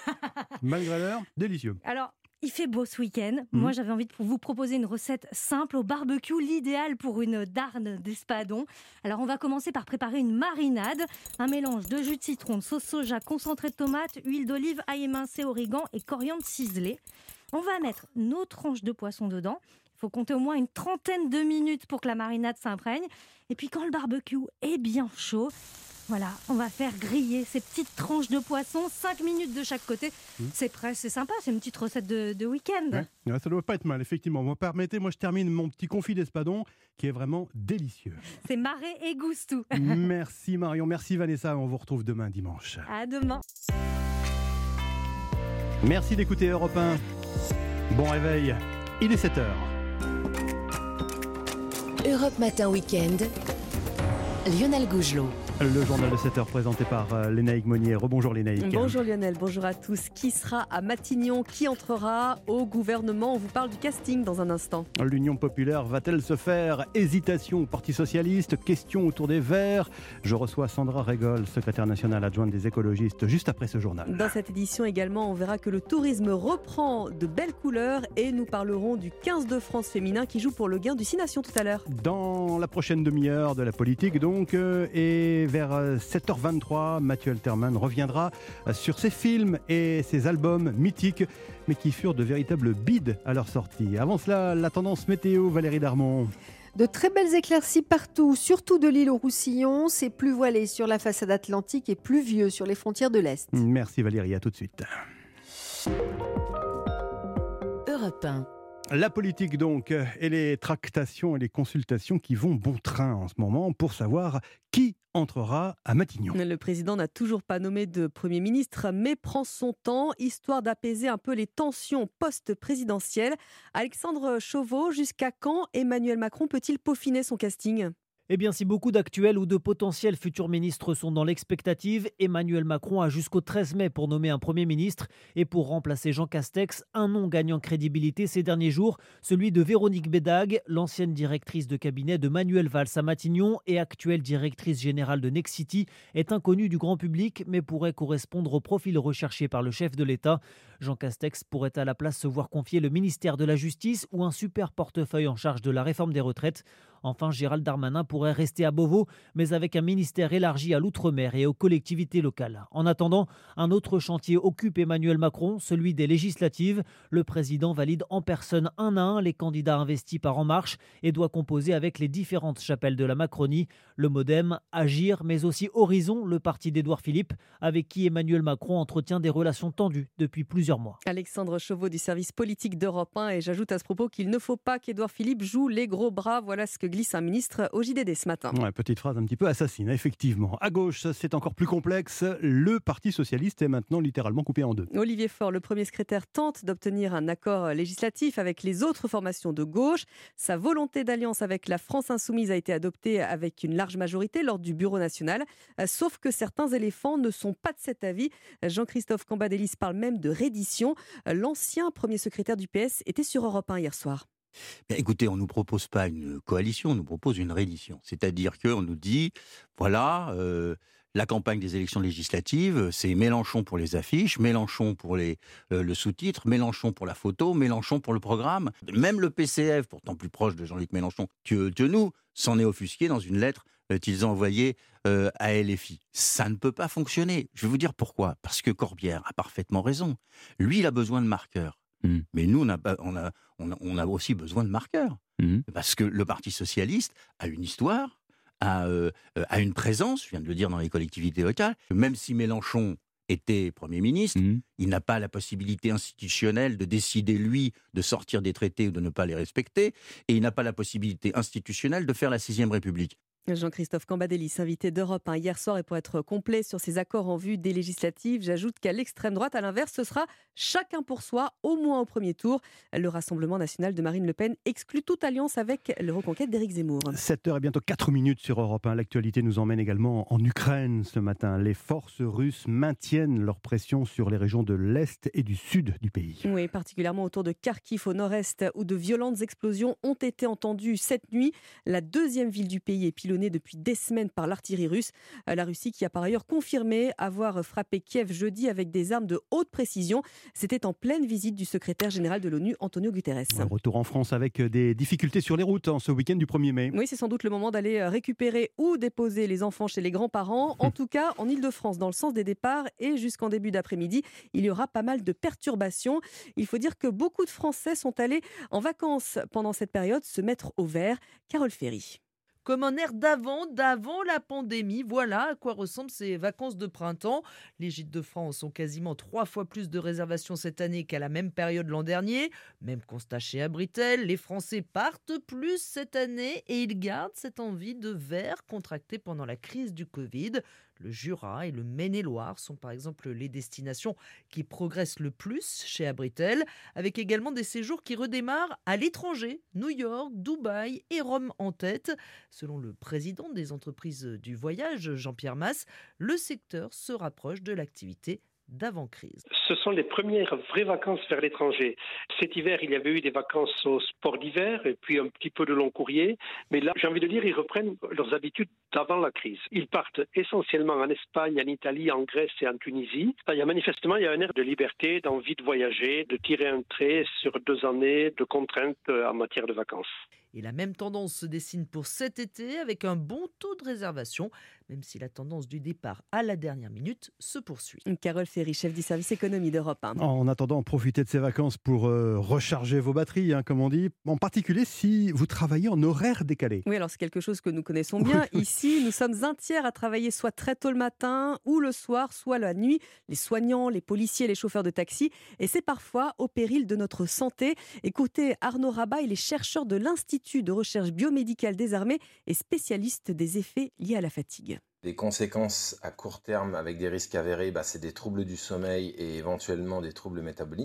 Malgré l'heure, délicieux. Alors, il fait beau ce week-end. Mmh. Moi, j'avais envie de vous proposer une recette simple au barbecue, l'idéal pour une darne d'espadon. Alors, on va commencer par préparer une marinade. Un mélange de jus de citron, de sauce soja, concentré de tomate, huile d'olive, ail émincé, origan et coriandre ciselé. On va mettre nos tranches de poisson dedans. Il faut compter au moins une trentaine de minutes pour que la marinade s'imprègne. Et puis, quand le barbecue est bien chaud, voilà, on va faire griller ces petites tranches de poisson, cinq minutes de chaque côté. Mmh. C'est prêt, c'est sympa, c'est une petite recette de, de week-end. Ouais. Ouais, ça doit pas être mal, effectivement. Vous me permettez, moi je termine mon petit confit d'espadon qui est vraiment délicieux. C'est Mare et Gustu. Merci Marion, merci Vanessa, on vous retrouve demain dimanche. À demain. Merci d'écouter Europe un. Bon réveil, il est sept heures. Europe Matin Week-end, Lionel Gougelot. Le journal de sept heures présenté par euh, Lénaïque Monnier. Rebonjour Lénaïque. Bonjour Lionel, bonjour à tous. Qui sera à Matignon ? Qui entrera au gouvernement ? On vous parle du casting dans un instant. L'Union populaire va-t-elle se faire ? Hésitation au Parti socialiste, question autour des Verts. Je reçois Sandra Régol, secrétaire nationale adjointe des écologistes, juste après ce journal. Dans cette édition également, on verra que le tourisme reprend de belles couleurs et nous parlerons du quinze de France féminin qui joue pour le gain du Six Nations tout à l'heure. Dans la prochaine demi-heure de la politique donc, euh, et vers sept heures vingt-trois, Mathieu Alterman reviendra sur ses films et ses albums mythiques, mais qui furent de véritables bides à leur sortie. Avant cela, la tendance météo, Valérie Darmon. De très belles éclaircies partout, surtout de l'île au Roussillon. C'est plus voilé sur la façade atlantique et pluvieux sur les frontières de l'Est. Merci Valérie, à tout de suite. Europe un. La politique donc, et les tractations et les consultations qui vont bon train en ce moment pour savoir qui entrera à Matignon. Le président n'a toujours pas nommé de Premier ministre, mais prend son temps, histoire d'apaiser un peu les tensions post-présidentielles. Alexandre Chauveau, jusqu'à quand Emmanuel Macron peut-il peaufiner son casting ? Eh bien, si beaucoup d'actuels ou de potentiels futurs ministres sont dans l'expectative, Emmanuel Macron a jusqu'au treize mai pour nommer un Premier ministre. Et pour remplacer Jean Castex, un nom gagne en crédibilité ces derniers jours, celui de Véronique Bédague, l'ancienne directrice de cabinet de Manuel Valls à Matignon et actuelle directrice générale de Nexity, est inconnue du grand public, mais pourrait correspondre au profil recherché par le chef de l'État. Jean Castex pourrait à la place se voir confier le ministère de la Justice ou un super portefeuille en charge de la réforme des retraites. Enfin, Gérald Darmanin pourrait rester à Beauvau, mais avec un ministère élargi à l'outre-mer et aux collectivités locales. En attendant, un autre chantier occupe Emmanuel Macron, celui des législatives. Le président valide en personne un à un les candidats investis par En Marche et doit composer avec les différentes chapelles de la Macronie, le Modem, Agir, mais aussi Horizon, le parti d'Édouard Philippe, avec qui Emmanuel Macron entretient des relations tendues depuis plusieurs mois. Alexandre Chauveau du service politique d'Europe un, et j'ajoute à ce propos qu'il ne faut pas qu'Édouard Philippe joue les gros bras. Voilà ce que glisse un ministre au J D D ce matin. Ouais, petite phrase un petit peu assassine, effectivement. À gauche, c'est encore plus complexe. Le Parti socialiste est maintenant littéralement coupé en deux. Olivier Faure, le premier secrétaire, tente d'obtenir un accord législatif avec les autres formations de gauche. Sa volonté d'alliance avec la France insoumise a été adoptée avec une large majorité lors du Bureau national. Sauf que certains éléphants ne sont pas de cet avis. Jean-Christophe Cambadélis parle même de reddition. L'ancien premier secrétaire du P S était sur Europe un hier soir. Bien, écoutez, on ne nous propose pas une coalition, on nous propose une reddition. C'est-à-dire qu'on nous dit, voilà, euh, la campagne des élections législatives, c'est Mélenchon pour les affiches, Mélenchon pour les, euh, le sous-titre, Mélenchon pour la photo, Mélenchon pour le programme. Même le P C F, pourtant plus proche de Jean-Luc Mélenchon que, que nous, s'en est offusqué dans une lettre euh, qu'ils ont envoyée euh, à L F I. Ça ne peut pas fonctionner. Je vais vous dire pourquoi. Parce que Corbière a parfaitement raison. Lui, il a besoin de marqueurs. Mmh. Mais nous, on a, on, a, on, a, on a aussi besoin de marqueurs. Mmh. Parce que le Parti socialiste a une histoire, a, euh, a une présence, je viens de le dire, dans les collectivités locales. Même si Mélenchon était Premier ministre, mmh. il n'a pas la possibilité institutionnelle de décider, lui, de sortir des traités ou de ne pas les respecter. Et il n'a pas la possibilité institutionnelle de faire la sixième République. Jean-Christophe Cambadélis, invité d'Europe un hier soir, et pour être complet sur ces accords en vue des législatives, j'ajoute qu'à l'extrême droite, à l'inverse, ce sera chacun pour soi, au moins au premier tour. Le Rassemblement national de Marine Le Pen exclut toute alliance avec le Reconquête d'Éric Zemmour. sept heures et bientôt quatre minutes sur Europe un. L'actualité nous emmène également en Ukraine ce matin. Les forces russes maintiennent leur pression sur les régions de l'Est et du Sud du pays. Oui, particulièrement autour de Kharkiv au nord-est, où de violentes explosions ont été entendues cette nuit. La deuxième ville du pays est pilonnée depuis des semaines par l'artillerie russe. La Russie qui a par ailleurs confirmé avoir frappé Kiev jeudi avec des armes de haute précision. C'était en pleine visite du secrétaire général de l'ONU, Antonio Guterres. Retour en France avec des difficultés sur les routes en ce week-end du premier mai. Oui, c'est sans doute le moment d'aller récupérer ou déposer les enfants chez les grands-parents. En tout cas, en Ile-de-France, dans le sens des départs et jusqu'en début d'après-midi, il y aura pas mal de perturbations. Il faut dire que beaucoup de Français sont allés en vacances pendant cette période se mettre au vert. Carole Ferry. Comme un air d'avant, d'avant la pandémie. Voilà à quoi ressemblent ces vacances de printemps. Les gîtes de France ont quasiment trois fois plus de réservations cette année qu'à la même période l'an dernier. Même constat chez Abritel, les Français partent plus cette année et ils gardent cette envie de vert contractée pendant la crise du Covid. Le Jura et le Maine-et-Loire sont par exemple les destinations qui progressent le plus chez Abritel, avec également des séjours qui redémarrent à l'étranger, New York, Dubaï et Rome en tête. Selon le président des entreprises du voyage, Jean-Pierre Masse, le secteur se rapproche de l'activité d'avant-crise. Ce sont les premières vraies vacances vers l'étranger. Cet hiver, il y avait eu des vacances au sport d'hiver et puis un petit peu de long courrier. Mais là, j'ai envie de dire, ils reprennent leurs habitudes d'avant la crise. Ils partent essentiellement en Espagne, en Italie, en Grèce et en Tunisie. Il y a manifestement il y a un air de liberté, d'envie de voyager, de tirer un trait sur deux années de contraintes en matière de vacances. Et la même tendance se dessine pour cet été avec un bon taux de réservation, même si la tendance du départ à la dernière minute se poursuit. Carole Ferry, chef du service économie d'Europe un. En attendant, profitez de ces vacances pour euh, recharger vos batteries, hein, comme on dit, en particulier si vous travaillez en horaire décalé. Oui, alors c'est quelque chose que nous connaissons bien. Oui, oui. Ici, nous sommes un tiers à travailler soit très tôt le matin ou le soir, soit la nuit. Les soignants, les policiers, les chauffeurs de taxi. Et c'est parfois au péril de notre santé. Écoutez Arnaud Rabat, il est chercheur de l'Institut de recherche biomédicale des armées et spécialiste des effets liés à la fatigue. Les conséquences à court terme avec des risques avérés, bah, c'est des troubles du sommeil et éventuellement des troubles métaboliques.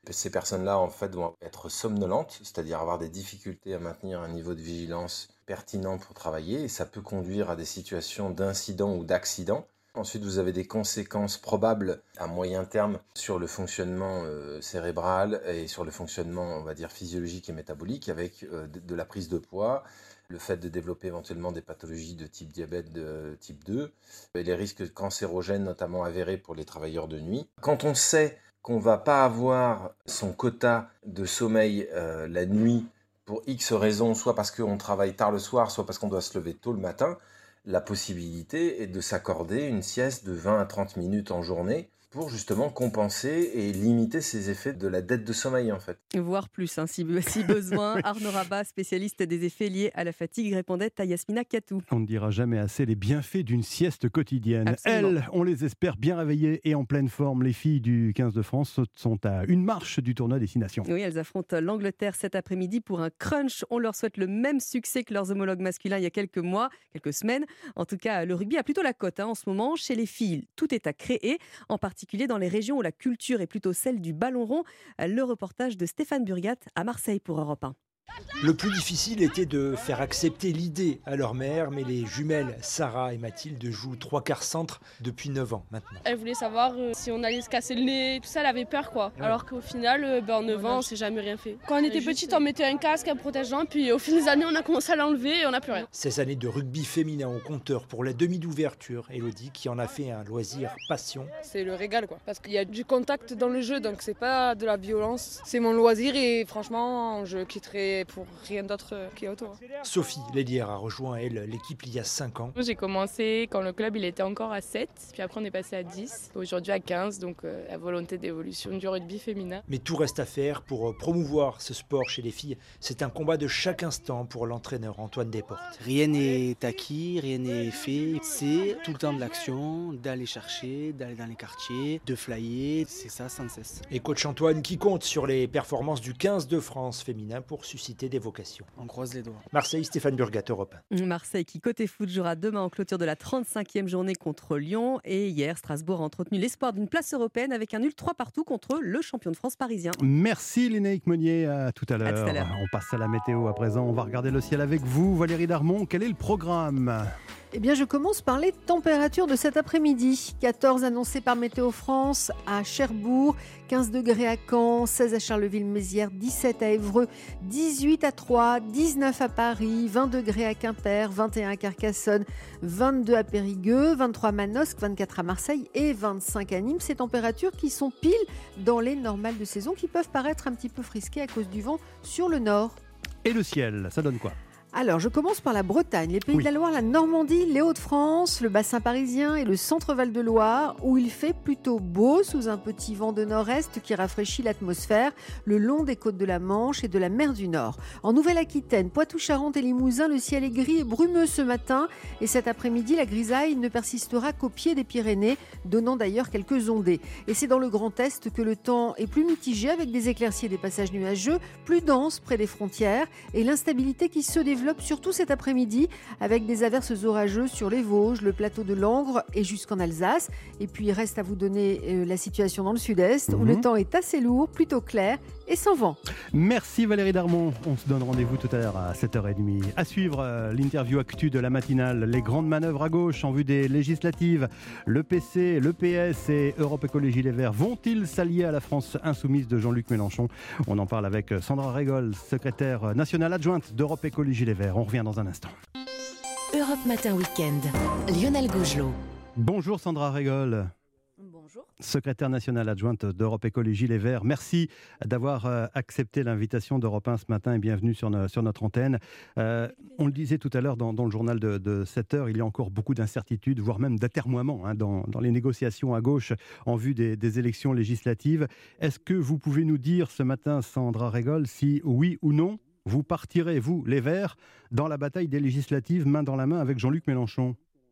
Ces personnes-là, en fait, vont être somnolentes, c'est-à-dire avoir des difficultés à maintenir un niveau de vigilance pertinent pour travailler, et ça peut conduire à des situations d'incident ou d'accident. Ensuite, vous avez des conséquences probables à moyen terme sur le fonctionnement euh, cérébral et sur le fonctionnement, on va dire, physiologique et métabolique, avec euh, de, de la prise de poids, le fait de développer éventuellement des pathologies de type diabète de type deux, et les risques cancérogènes notamment avérés pour les travailleurs de nuit. Quand on sait qu'on ne va pas avoir son quota de sommeil euh, la nuit pour X raisons, soit parce qu'on travaille tard le soir, soit parce qu'on doit se lever tôt le matin, la possibilité est de s'accorder une sieste de vingt à trente minutes en journée pour justement compenser et limiter ces effets de la dette de sommeil en fait. Voire plus, hein, si, si besoin. Arnaud Rabat, spécialiste des effets liés à la fatigue, répondait à Yasmina Katou. On ne dira jamais assez les bienfaits d'une sieste quotidienne. Absolument. Elles, on les espère bien réveillées et en pleine forme. Les filles du quinze de France sont à une marche du tournoi Destination. Oui, elles affrontent l'Angleterre cet après-midi pour un crunch. On leur souhaite le même succès que leurs homologues masculins il y a quelques mois, quelques semaines. En tout cas, le rugby a plutôt la cote hein, en ce moment. Chez les filles, tout est à créer, en particulier dans les régions où la culture est plutôt celle du ballon rond. Le reportage de Stéphane Burgat à Marseille pour Europe un. Le plus difficile était de faire accepter l'idée à leur mère, mais les jumelles Sarah et Mathilde jouent trois quarts centre depuis neuf ans maintenant. Elle voulait savoir euh, si on allait se casser le nez, tout ça, elle avait peur quoi. Ouais. Alors qu'au final, euh, ben, en neuf ans, on s'est jamais rien fait. Quand on était petite, on mettait un casque, un protège-dents, puis au fil des années, on a commencé à l'enlever et on n'a plus rien. seize années de rugby féminin au compteur pour la demi d'ouverture, Elodie qui en a fait un loisir passion. C'est le régal quoi, parce qu'il y a du contact dans le jeu, donc c'est pas de la violence. C'est mon loisir et franchement, je quitterai pour rien d'autre qui est autour. Sophie Lélière a rejoint elle l'équipe il y a cinq ans. J'ai commencé quand le club il était encore à sept, puis après on est passé à dix, aujourd'hui à quinze, donc euh, la volonté d'évolution du rugby féminin. Mais tout reste à faire pour promouvoir ce sport chez les filles. C'est un combat de chaque instant pour l'entraîneur Antoine Desportes. Rien n'est acquis, rien n'est fait. C'est tout le temps de l'action, d'aller chercher, d'aller dans les quartiers, de flyer, c'est ça sans cesse. Et coach Antoine qui compte sur les performances du quinze de France féminin pour susciter des vocation. On croise les doigts. Marseille, Stéphane Burgat, Europe un. Marseille qui, côté foot, jouera demain en clôture de la trente-cinquième journée contre Lyon. Et hier, Strasbourg a entretenu l'espoir d'une place européenne avec un nul trois partout contre le champion de France parisien. Merci Lénaïque Monnier, à tout à l'heure. On passe à la météo à présent. On va regarder le ciel avec vous. Valérie Darmon, quel est le programme ? Eh bien, je commence par les températures de cet après-midi. quatorze annoncées par Météo France à Cherbourg, quinze degrés à Caen, seize à Charleville-Mézières, dix-sept à Évreux, dix-huit à Troyes, dix-neuf à Paris, vingt degrés à Quimper, vingt et un à Carcassonne, vingt-deux à Périgueux, vingt-trois à Manosque, vingt-quatre à Marseille et vingt-cinq à Nîmes. Ces températures qui sont pile dans les normales de saison, qui peuvent paraître un petit peu frisquées à cause du vent sur le nord. Et le ciel, ça donne quoi ? Alors, je commence par la Bretagne, les Pays oui. de la Loire, la Normandie, les Hauts-de-France, le bassin parisien et le centre-Val de Loire, où il fait plutôt beau sous un petit vent de nord-est qui rafraîchit l'atmosphère le long des côtes de la Manche et de la mer du Nord. En Nouvelle-Aquitaine, Poitou-Charentes et Limousin, le ciel est gris et brumeux ce matin et cet après-midi, la grisaille ne persistera qu'au pied des Pyrénées, donnant d'ailleurs quelques ondées. Et c'est dans le Grand Est que le temps est plus mitigé avec des éclaircies et des passages nuageux, plus denses près des frontières et l'instabilité qui se développe surtout cet après-midi avec des averses orageuses sur les Vosges, le plateau de Langres et jusqu'en Alsace. Et puis il reste à vous donner euh, la situation dans le sud-est où mmh. le temps est assez lourd, plutôt clair et sans vent. Merci Valérie Darmon. On se donne rendez-vous tout à l'heure à sept heures trente. À suivre euh, l'interview actu de la matinale. Les grandes manœuvres à gauche en vue des législatives. Le P C, le P S et Europe Écologie Les Verts vont-ils s'allier à la France insoumise de Jean-Luc Mélenchon ? On en parle avec Sandra Régol, secrétaire nationale adjointe d'Europe Écologie Les Verts. On revient dans un instant. Europe Matin Week-end. Lionel Gougelot. Bonjour Sandra Régol. Bonjour. Secrétaire nationale adjointe d'Europe Écologie Les Verts. Merci d'avoir euh, accepté l'invitation d'Europe un ce matin et bienvenue sur, no, sur notre antenne. Euh, on le disait tout à l'heure dans, dans le journal de, de sept heures, il y a encore beaucoup d'incertitudes, voire même d'atermoiements hein, dans, dans les négociations à gauche en vue des, des élections législatives. Est-ce que vous pouvez nous dire ce matin, Sandra Régol, si oui ou non, vous partirez, vous, les Verts, dans la bataille des législatives, main dans la main avec Jean-Luc Mélenchon ?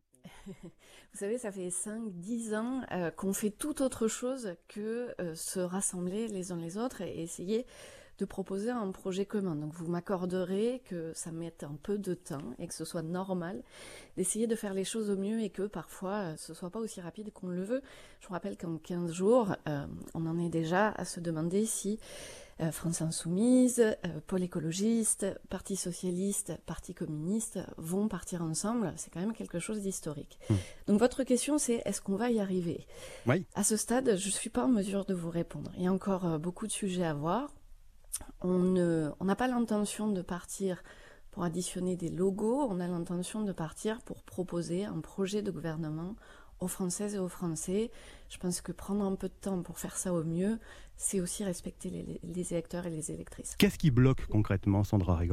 Vous savez, ça fait cinq dix ans euh, qu'on fait tout autre chose que euh, se rassembler les uns les autres et essayer de proposer un projet commun. Donc vous m'accorderez que ça mette un peu de temps et que ce soit normal d'essayer de faire les choses au mieux et que parfois ce soit pas aussi rapide qu'on le veut. Je vous rappelle qu'en quinze jours, euh, on en est déjà à se demander si euh, France Insoumise, euh, Pôle écologiste, Parti socialiste, Parti communiste vont partir ensemble. C'est quand même quelque chose d'historique. Mmh. Donc votre question c'est est-ce qu'on va y arriver ? Oui. À ce stade, je ne suis pas en mesure de vous répondre. Il y a encore euh, beaucoup de sujets à voir. On ne, on n'a pas l'intention de partir pour additionner des logos, on a l'intention de partir pour proposer un projet de gouvernement aux Françaises et aux Français. Je pense que prendre un peu de temps pour faire ça au mieux, c'est aussi respecter les, les électeurs et les électrices. Qu'est-ce qui bloque concrètement, Sandra Rigol ?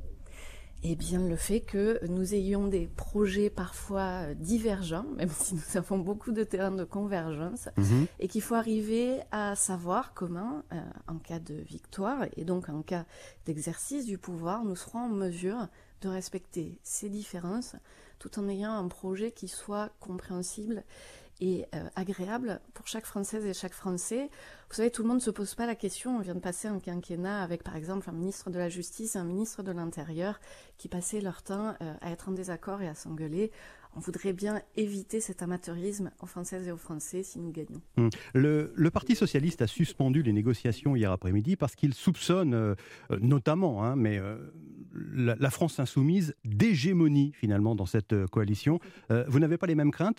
Eh bien, le fait que nous ayons des projets parfois divergents, même si nous avons beaucoup de terrains de convergence, mmh. et qu'il faut arriver à savoir comment, euh, en cas de victoire, et donc en cas d'exercice du pouvoir, nous serons en mesure de respecter ces différences, tout en ayant un projet qui soit compréhensible et euh, agréable pour chaque Française et chaque Français. Vous savez, tout le monde ne se pose pas la question. On vient de passer un quinquennat avec, par exemple, un ministre de la Justice et un ministre de l'Intérieur qui passaient leur temps euh, à être en désaccord et à s'engueuler. On voudrait bien éviter cet amateurisme aux Françaises et aux Français si nous gagnons. Mmh. Le, le Parti socialiste a suspendu les négociations hier après-midi parce qu'il soupçonne, euh, notamment, hein, mais euh, la, la France insoumise d'hégémonie finalement dans cette euh, coalition. Euh, vous n'avez pas les mêmes craintes ?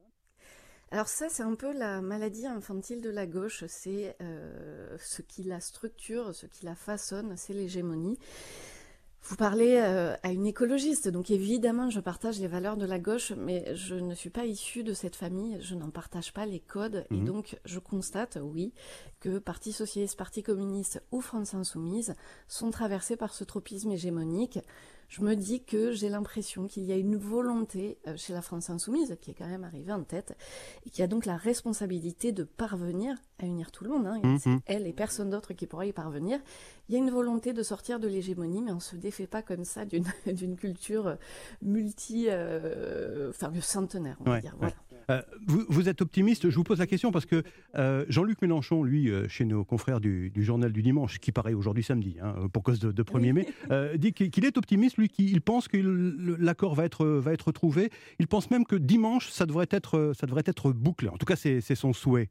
Alors ça, c'est un peu la maladie infantile de la gauche, c'est euh, ce qui la structure, ce qui la façonne, c'est l'hégémonie. Vous parlez euh, à une écologiste, donc évidemment je partage les valeurs de la gauche, mais je ne suis pas issue de cette famille, je n'en partage pas les codes, mmh. et donc je constate, oui, que Parti socialiste, Parti communiste ou France insoumise sont traversés par ce tropisme hégémonique. Je me dis que j'ai l'impression qu'il y a une volonté chez la France insoumise, qui est quand même arrivée en tête, et qui a donc la responsabilité de parvenir à unir tout le monde. Hein. C'est mmh. elle et personne d'autre qui pourra y parvenir. Il y a une volonté de sortir de l'hégémonie, mais on ne se défait pas comme ça d'une, d'une culture multi, euh, enfin centenaire, on va ouais, dire. Ouais. Voilà. Euh, vous, vous êtes optimiste, je vous pose la question parce que euh, Jean-Luc Mélenchon, lui, euh, chez nos confrères du, du Journal du Dimanche, qui paraît aujourd'hui samedi, hein, pour cause de, de premier mai, euh, dit qu'il est optimiste, lui, qu'il pense que l'accord va être, va être trouvé. Il pense même que dimanche, ça devrait être, ça devrait être bouclé. En tout cas, c'est, c'est son souhait.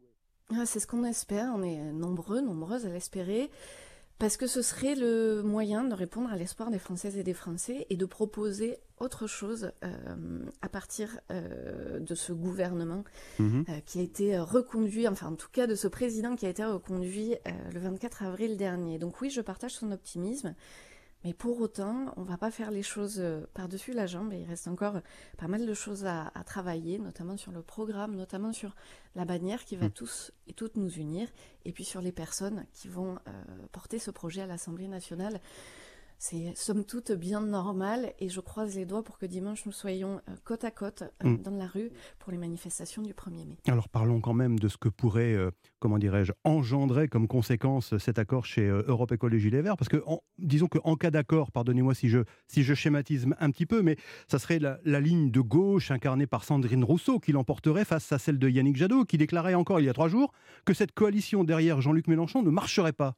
Ah, c'est ce qu'on espère, on est nombreux, nombreuses à l'espérer. Parce que ce serait le moyen de répondre à l'espoir des Françaises et des Français et de proposer autre chose euh, à partir euh, de ce gouvernement mmh. euh, qui a été reconduit, enfin en tout cas de ce président qui a été reconduit euh, le vingt-quatre avril dernier. Donc oui, je partage son optimisme. Mais pour autant, on ne va pas faire les choses par-dessus la jambe. Et il reste encore pas mal de choses à, à travailler, notamment sur le programme, notamment sur la bannière qui va mmh. tous et toutes nous unir, et puis sur les personnes qui vont euh, porter ce projet à l'Assemblée nationale. C'est somme toute bien normal et je croise les doigts pour que dimanche nous soyons euh, côte à côte euh, mmh. dans la rue pour les manifestations du premier mai. Alors parlons quand même de ce que pourrait, euh, comment dirais-je, engendrer comme conséquence cet accord chez euh, Europe Écologie Les Verts, parce que en, disons qu'en cas d'accord, pardonnez-moi si je, si je schématise un petit peu, mais ça serait la, la ligne de gauche incarnée par Sandrine Rousseau qui l'emporterait face à celle de Yannick Jadot, qui déclarait encore il y a trois jours que cette coalition derrière Jean-Luc Mélenchon ne marcherait pas.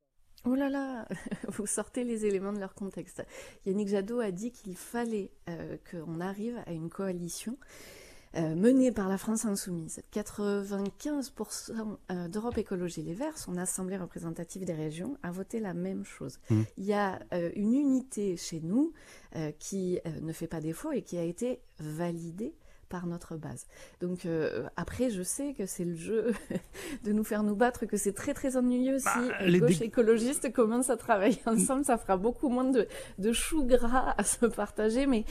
Oh là là, vous sortez les éléments de leur contexte. Yannick Jadot a dit qu'il fallait euh, qu'on arrive à une coalition euh, menée par la France insoumise. quatre-vingt-quinze pour cent d'Europe Écologie Les Verts, son assemblée représentative des régions, a voté la même chose. Mmh. Il y a euh, une unité chez nous euh, qui euh, ne fait pas défaut et qui a été validée par notre base. Donc euh, après, je sais que c'est le jeu de nous faire nous battre, que c'est très très ennuyeux bah, si les gauche dé... écologistes commencent à travailler ensemble, ça fera beaucoup moins de, de choux gras à se partager, mais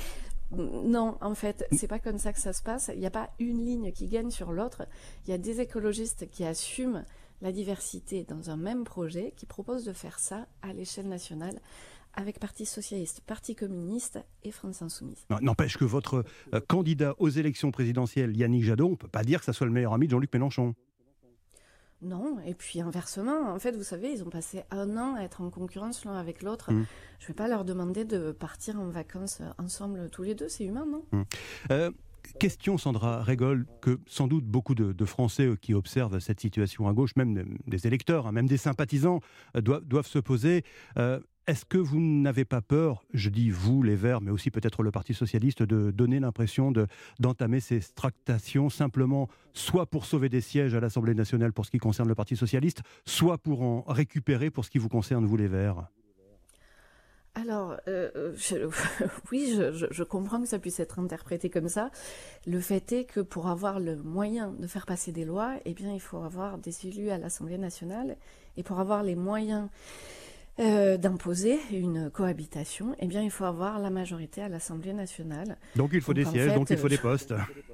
non, en fait, c'est pas comme ça que ça se passe. Il n'y a pas une ligne qui gagne sur l'autre. Il y a des écologistes qui assument la diversité dans un même projet, qui proposent de faire ça à l'échelle nationale, avec Parti socialiste, Parti communiste et France insoumise. N'empêche que votre euh, candidat aux élections présidentielles, Yannick Jadot, on ne peut pas dire que ça soit le meilleur ami de Jean-Luc Mélenchon. Non, et puis inversement, en fait, vous savez, ils ont passé un an à être en concurrence l'un avec l'autre. Mmh. Je ne vais pas leur demander de partir en vacances ensemble tous les deux, c'est humain, non ? mmh. euh... question, Sandra Régol, que sans doute beaucoup de, de Français qui observent cette situation à gauche, même des électeurs, hein, même des sympathisants, euh, doivent, doivent se poser. Euh, est-ce que vous n'avez pas peur, je dis vous, les Verts, mais aussi peut-être le Parti Socialiste, de donner l'impression de, d'entamer ces tractations simplement soit pour sauver des sièges à l'Assemblée nationale pour ce qui concerne le Parti Socialiste, soit pour en récupérer pour ce qui vous concerne, vous les Verts ? Alors, euh, je, oui, je, je, je comprends que ça puisse être interprété comme ça. Le fait est que pour avoir le moyen de faire passer des lois, eh bien, il faut avoir des élus à l'Assemblée nationale. Et pour avoir les moyens euh, d'imposer une cohabitation, eh bien, il faut avoir la majorité à l'Assemblée nationale. Donc il faut donc, des sièges, fait, donc il faut des postes.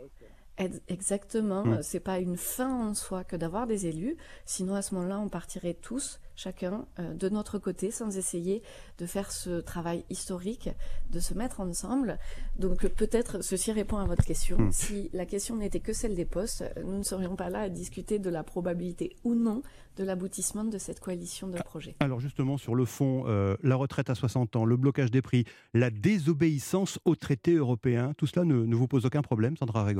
Exactement, Mmh. c'est pas une fin en soi que d'avoir des élus, sinon à ce moment-là on partirait tous, chacun euh, de notre côté, sans essayer de faire ce travail historique, de se mettre ensemble. Donc peut-être ceci répond à votre question. Mmh. Si la question n'était que celle des postes, nous ne serions pas là à discuter de la probabilité ou non de l'aboutissement de cette coalition de projets. Alors justement, sur le fond, euh, la retraite à soixante ans, le blocage des prix, la désobéissance aux traités européens, tout cela ne, ne vous pose aucun problème, Sandra Régol ?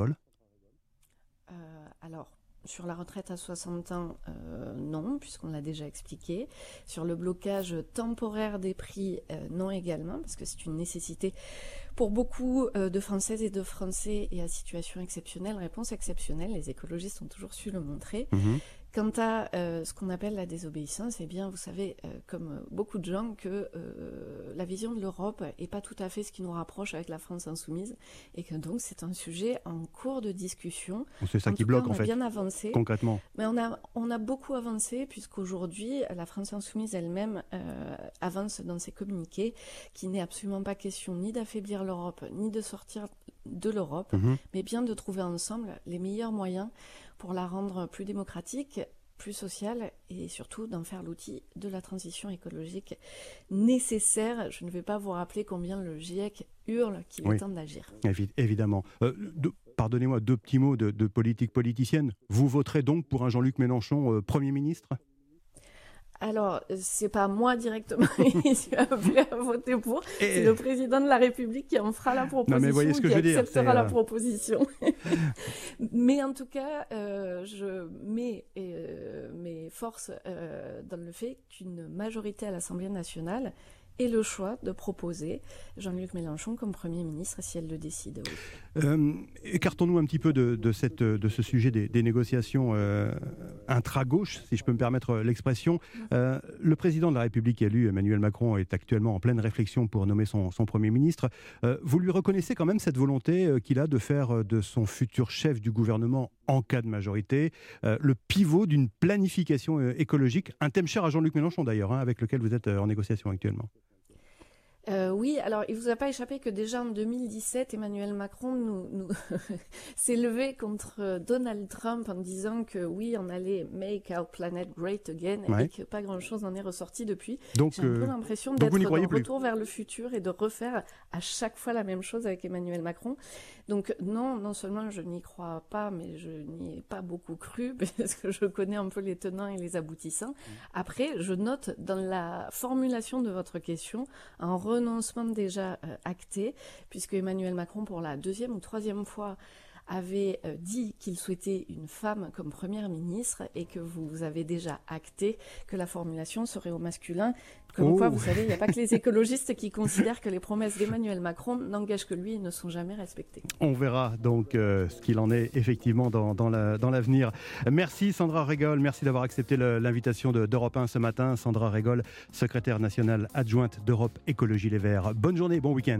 Alors, sur la retraite à soixante ans, euh, non, puisqu'on l'a déjà expliqué. Sur le blocage temporaire des prix, euh, non également, parce que c'est une nécessité pour beaucoup euh, de Françaises et de Français et à situation exceptionnelle, réponse exceptionnelle. Les écologistes ont toujours su le montrer. Mmh. Quant à euh, ce qu'on appelle la désobéissance, eh bien, vous savez, euh, comme beaucoup de gens, que euh, la vision de l'Europe n'est pas tout à fait ce qui nous rapproche avec la France insoumise, et que donc c'est un sujet en cours de discussion. C'est ça en qui tout bloque, cas, on en fait, a bien avancé. Concrètement. Mais on a, on a beaucoup avancé, puisqu'aujourd'hui, la France insoumise elle-même euh, avance dans ses communiqués, qu'il n'est absolument pas question ni d'affaiblir l'Europe, ni de sortir de l'Europe, mmh. mais bien de trouver ensemble les meilleurs moyens pour la rendre plus démocratique, plus sociale et surtout d'en faire l'outil de la transition écologique nécessaire. Je ne vais pas vous rappeler combien le GIEC hurle qu'il oui. est temps d'agir. Évi- évidemment. Euh, de, pardonnez-moi, deux petits mots de, de politique politicienne. Vous voterez donc pour un Jean-Luc Mélenchon euh, Premier ministre ? Alors, c'est pas moi directement qui suis appelé à voter pour, et... c'est le président de la République qui en fera la proposition, non, mais voyez ce que qui je veux acceptera dire, la proposition. Mais en tout cas, euh, je mets euh, mes forces euh, dans le fait qu'une majorité à l'Assemblée nationale ait le choix de proposer Jean-Luc Mélenchon comme Premier ministre si elle le décide. Oui. Euh, écartons-nous un petit peu de, de, cette, de ce sujet des, des négociations euh, intra-gauche, si je peux me permettre l'expression. Euh, le président de la République élu, Emmanuel Macron, est actuellement en pleine réflexion pour nommer son, son Premier ministre. Euh, vous lui reconnaissez quand même cette volonté qu'il a de faire de son futur chef du gouvernement, en cas de majorité, euh, le pivot d'une planification euh, écologique, un thème cher à Jean-Luc Mélenchon d'ailleurs, hein, avec lequel vous êtes euh, en négociation actuellement. Euh, oui, alors il ne vous a pas échappé que déjà en deux mille dix-sept, Emmanuel Macron nous, nous s'est levé contre Donald Trump en disant que oui, on allait make our planet great again, ouais. et que pas grand-chose n'en est ressorti depuis. Donc, j'ai un peu euh, l'impression d'être dans le retour vers le futur et de refaire à chaque fois la même chose avec Emmanuel Macron. Donc non, non seulement je n'y crois pas, mais je n'y ai pas beaucoup cru, parce que je connais un peu les tenants et les aboutissants. Après, je note dans la formulation de votre question un renoncement déjà euh, acté, puisque Emmanuel Macron, pour la deuxième ou troisième fois, avait euh, dit qu'il souhaitait une femme comme première ministre et que vous avez déjà acté que la formulation serait au masculin. Comme oh. quoi, vous savez, il n'y a pas que les écologistes qui considèrent que les promesses d'Emmanuel Macron n'engagent que lui et ne sont jamais respectées. On verra donc euh, ce qu'il en est effectivement dans, dans, la, dans l'avenir. Merci Sandra Régol, merci d'avoir accepté le, l'invitation de, d'Europe un ce matin. Sandra Régol, secrétaire nationale adjointe d'Europe Écologie Les Verts. Bonne journée, bon week-end.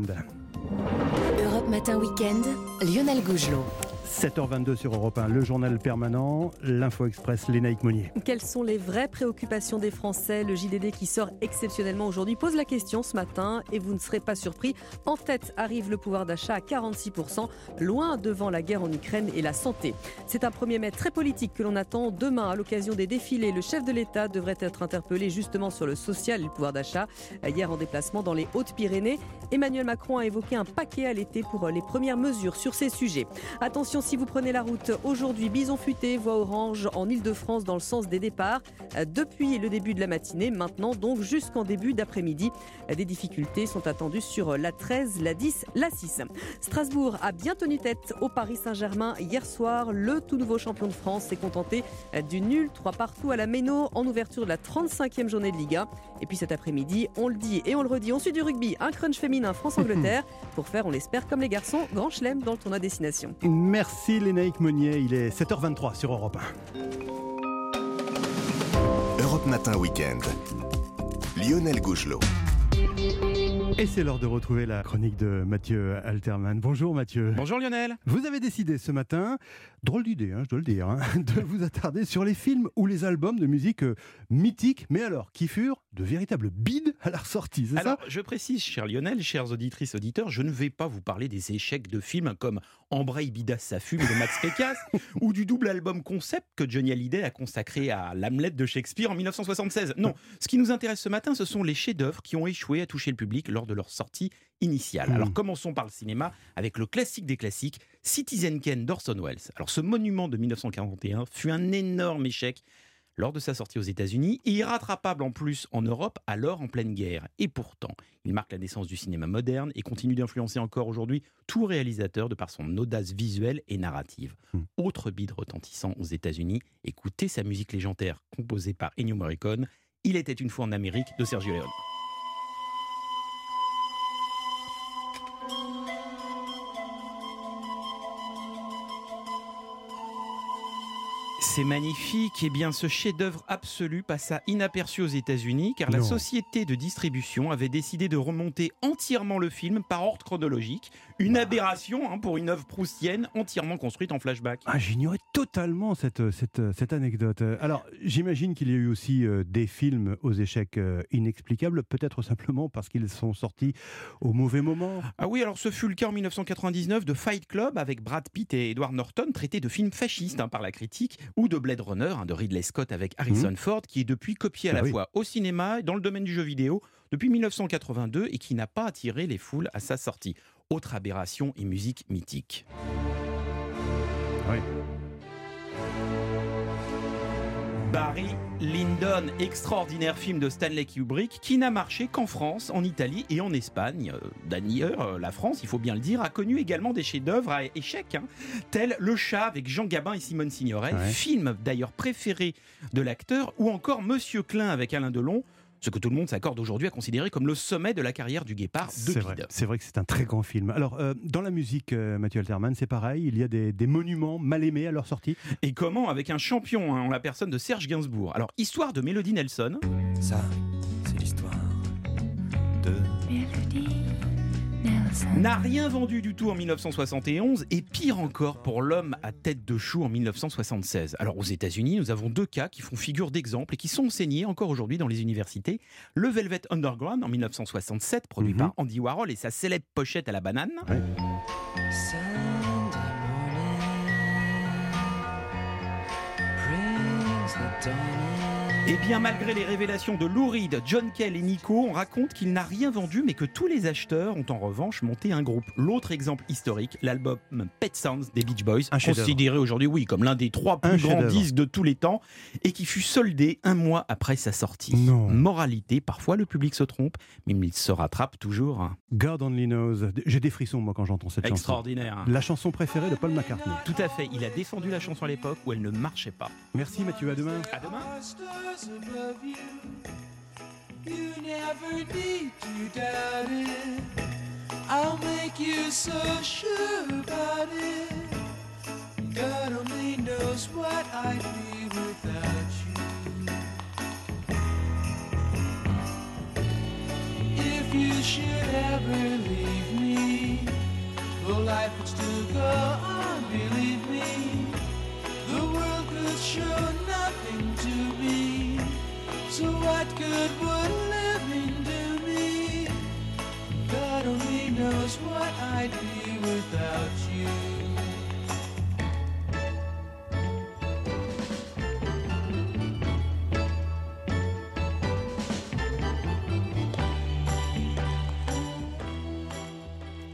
Europe Matin Week-end, Lionel Gougelot. sept heures vingt-deux sur Europe un, le journal permanent, l'Info Express, Lénaïque Monnier. Quelles sont les vraies préoccupations des Français ? Le J D D qui sort exceptionnellement aujourd'hui pose la question ce matin et vous ne serez pas surpris. En tête arrive le pouvoir d'achat à quarante-six pour cent, loin devant la guerre en Ukraine et la santé. C'est un premier mai très politique que l'on attend. Demain, à l'occasion des défilés, le chef de l'État devrait être interpellé justement sur le social et le pouvoir d'achat. Hier, en déplacement dans les Hautes-Pyrénées, Emmanuel Macron a évoqué un paquet à l'été pour les premières mesures sur ces sujets. Attention Attention, si vous prenez la route aujourd'hui, bison futé, voie orange en Ile-de-France dans le sens des départs. Depuis le début de la matinée, maintenant donc jusqu'en début d'après-midi. Des difficultés sont attendues sur la treize, la dix, la six. Strasbourg a bien tenu tête au Paris Saint-Germain hier soir. Le tout nouveau champion de France s'est contenté du nul, trois partout à la Méno en ouverture de la trente-cinquième journée de Liga. Et puis cet après-midi, on le dit et on le redit, on suit du rugby, un crunch féminin France-Angleterre pour faire, on l'espère, comme les garçons, grand chelem dans le tournoi Destination. Merci Lénaïque Monnier, il est sept heures vingt-trois sur Europe un. Europe Matin Week-end. Lionel Gougelot. Et c'est l'heure de retrouver la chronique de Mathieu Alterman. Bonjour Mathieu. Bonjour Lionel. Vous avez décidé ce matin, drôle d'idée, hein, je dois le dire, hein, de vous attarder sur les films ou les albums de musique euh, mythiques, mais alors qui furent de véritables bides à leur sortie, c'est alors, ça ? Je précise, cher Lionel, chères auditrices, auditeurs, je ne vais pas vous parler des échecs de films comme Embraye Bidas ça fume de Max Pécasse ou du double album concept que Johnny Hallyday a consacré à l'Hamlet de Shakespeare en dix-neuf cent soixante-seize. Non, ce qui nous intéresse ce matin, ce sont les chefs-d'œuvre qui ont échoué à toucher le public lors de leur sortie initiale. Mmh. Alors commençons par le cinéma avec le classique des classiques, Citizen Kane d'Orson Welles. Alors ce monument de dix-neuf cent quarante et un fut un énorme échec lors de sa sortie aux États-Unis et irrattrapable en plus en Europe, alors en pleine guerre. Et pourtant, il marque la naissance du cinéma moderne et continue d'influencer encore aujourd'hui tout réalisateur de par son audace visuelle et narrative. Mmh. Autre bide retentissant aux États-Unis, écoutez sa musique légendaire composée par Ennio Morricone, Il était une fois en Amérique de Sergio Leone. C'est magnifique. Eh bien, ce chef-d'œuvre absolu passa inaperçu aux États-Unis car non. La société de distribution avait décidé de remonter entièrement le film par ordre chronologique. Une bah. aberration hein, pour une œuvre proustienne entièrement construite en flashback. Ah, j'ignorais totalement cette, cette, cette anecdote. Alors, j'imagine qu'il y a eu aussi euh, des films aux échecs euh, inexplicables, peut-être simplement parce qu'ils sont sortis au mauvais moment. Ah oui, alors ce fut le cas en dix-neuf cent quatre-vingt-dix-neuf de Fight Club avec Brad Pitt et Edward Norton, traité de film fasciste hein, par la critique, ou de Blade Runner hein, de Ridley Scott avec Harrison mmh. Ford, qui est depuis copié à ah la oui. fois au cinéma et dans le domaine du jeu vidéo depuis dix-neuf cent quatre-vingt-deux et qui n'a pas attiré les foules à sa sortie. Autre aberration et musique mythique. Oui. Barry Lyndon, extraordinaire film de Stanley Kubrick qui n'a marché qu'en France, en Italie et en Espagne. Euh, D'ailleurs, euh, la France, il faut bien le dire, a connu également des chefs-d'œuvre à échec, hein, tels Le Chat avec Jean Gabin et Simone Signoret, ouais. film d'ailleurs préféré de l'acteur, ou encore Monsieur Klein avec Alain Delon, ce que tout le monde s'accorde aujourd'hui à considérer comme le sommet de la carrière du Guépard de c'est Pide. Vrai, c'est vrai que c'est un très grand film. Alors, euh, dans la musique, euh, Mathieu Alterman, c'est pareil, il y a des, des monuments mal aimés à leur sortie. Et comment ? Avec un champion, hein, en la personne de Serge Gainsbourg. Alors, histoire de Mélodie Nelson. Ça, c'est l'histoire de Mélodie Nelson. N'a rien vendu du tout en dix-neuf cent soixante et onze et pire encore pour L'homme à tête de chou en dix-neuf cent soixante-seize. Alors aux États-Unis, nous avons deux cas qui font figure d'exemple et qui sont enseignés encore aujourd'hui dans les universités. Le Velvet Underground en dix-neuf cent soixante-sept, produit mm-hmm. par Andy Warhol et sa célèbre pochette à la banane. Ouais. Et bien malgré les révélations de Lou Reed, John Cale et Nico, on raconte qu'il n'a rien vendu mais que tous les acheteurs ont en revanche monté un groupe. L'autre exemple historique, l'album Pet Sounds des Beach Boys, un considéré aujourd'hui oui comme l'un des trois plus un grands disques de tous les temps et qui fut soldé un mois après sa sortie. Non. Moralité, parfois le public se trompe, mais il se rattrape toujours. Hein. God Only Knows, j'ai des frissons moi quand j'entends cette Extraordinaire, chanson. Extraordinaire. La chanson préférée de Paul McCartney. Tout à fait, il a défendu la chanson à l'époque où elle ne marchait pas. Merci Mathieu, à demain. À demain. Above you, you never need to doubt it. I'll make you so sure about it. God only knows what I'd be without you. If you should ever leave me, though life would still go on, believe me, the world could show nothing to me. So what good would living do me? God only knows what I'd be without you.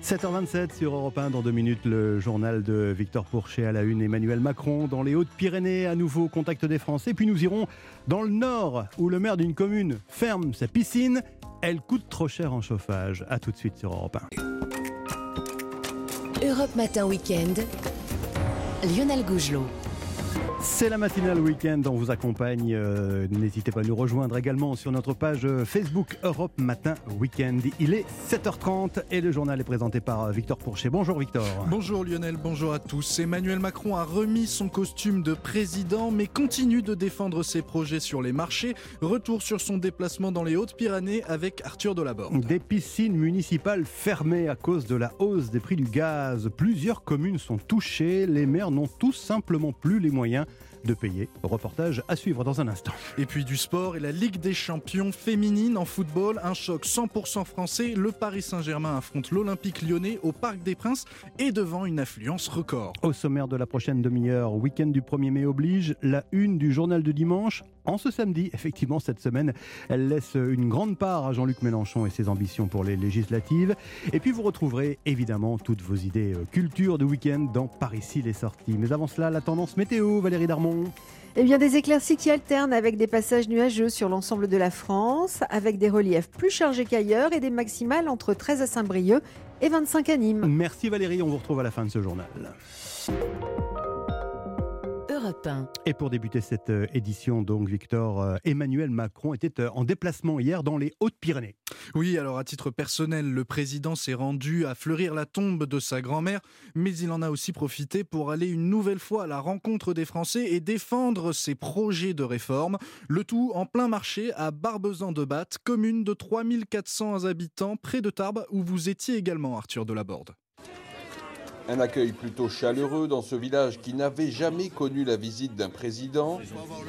sept heures vingt-sept sur Europe un, dans deux minutes, le journal de Victor Pourchet à la une. Emmanuel Macron dans les Hautes-Pyrénées, à nouveau au contact des Français. Puis nous irons dans le Nord, où le maire d'une commune ferme sa piscine. Elle coûte trop cher en chauffage. A tout de suite sur Europe un. Europe Matin Week-end, Lionel Gougelot. C'est la matinale week-end, on vous accompagne. Euh, n'hésitez pas à nous rejoindre également sur notre page Facebook Europe Matin Week-end. Il est sept heures trente et le journal est présenté par Victor Pourchet. Bonjour Victor. Bonjour Lionel, bonjour à tous. Emmanuel Macron a remis son costume de président mais continue de défendre ses projets sur les marchés. Retour sur son déplacement dans les Hautes-Pyrénées avec Arthur Delaborde. Des piscines municipales fermées à cause de la hausse des prix du gaz. Plusieurs communes sont touchées. Les maires n'ont tout simplement plus les moyens de payer. Reportage à suivre dans un instant. Et puis du sport et la Ligue des champions féminine en football. Un choc cent pour cent français. Le Paris Saint-Germain affronte l'Olympique lyonnais au Parc des Princes et devant une affluence record. Au sommaire de la prochaine demi-heure, week-end du premier mai oblige, la une du journal de dimanche. En ce samedi, effectivement, cette semaine, elle laisse une grande part à Jean-Luc Mélenchon et ses ambitions pour les législatives. Et puis vous retrouverez évidemment toutes vos idées culture de week-end dans Par ici les sorties. Mais avant cela, la tendance météo, Valérie Darmon. Eh bien, des éclaircies qui alternent avec des passages nuageux sur l'ensemble de la France, avec des reliefs plus chargés qu'ailleurs et des maximales entre treize à Saint-Brieuc et vingt-cinq à Nîmes. Merci Valérie, on vous retrouve à la fin de ce journal. Europe un. Et pour débuter cette édition, donc Victor, euh, Emmanuel Macron était en déplacement hier dans les Hautes-Pyrénées. Oui, alors à titre personnel, le président s'est rendu à fleurir la tombe de sa grand-mère, mais il en a aussi profité pour aller une nouvelle fois à la rencontre des Français et défendre ses projets de réforme. Le tout en plein marché à Barbezan-de-Batte, commune de trois mille quatre cents habitants, près de Tarbes, où vous étiez également, Arthur Delaborde. Un accueil plutôt chaleureux dans ce village qui n'avait jamais connu la visite d'un président.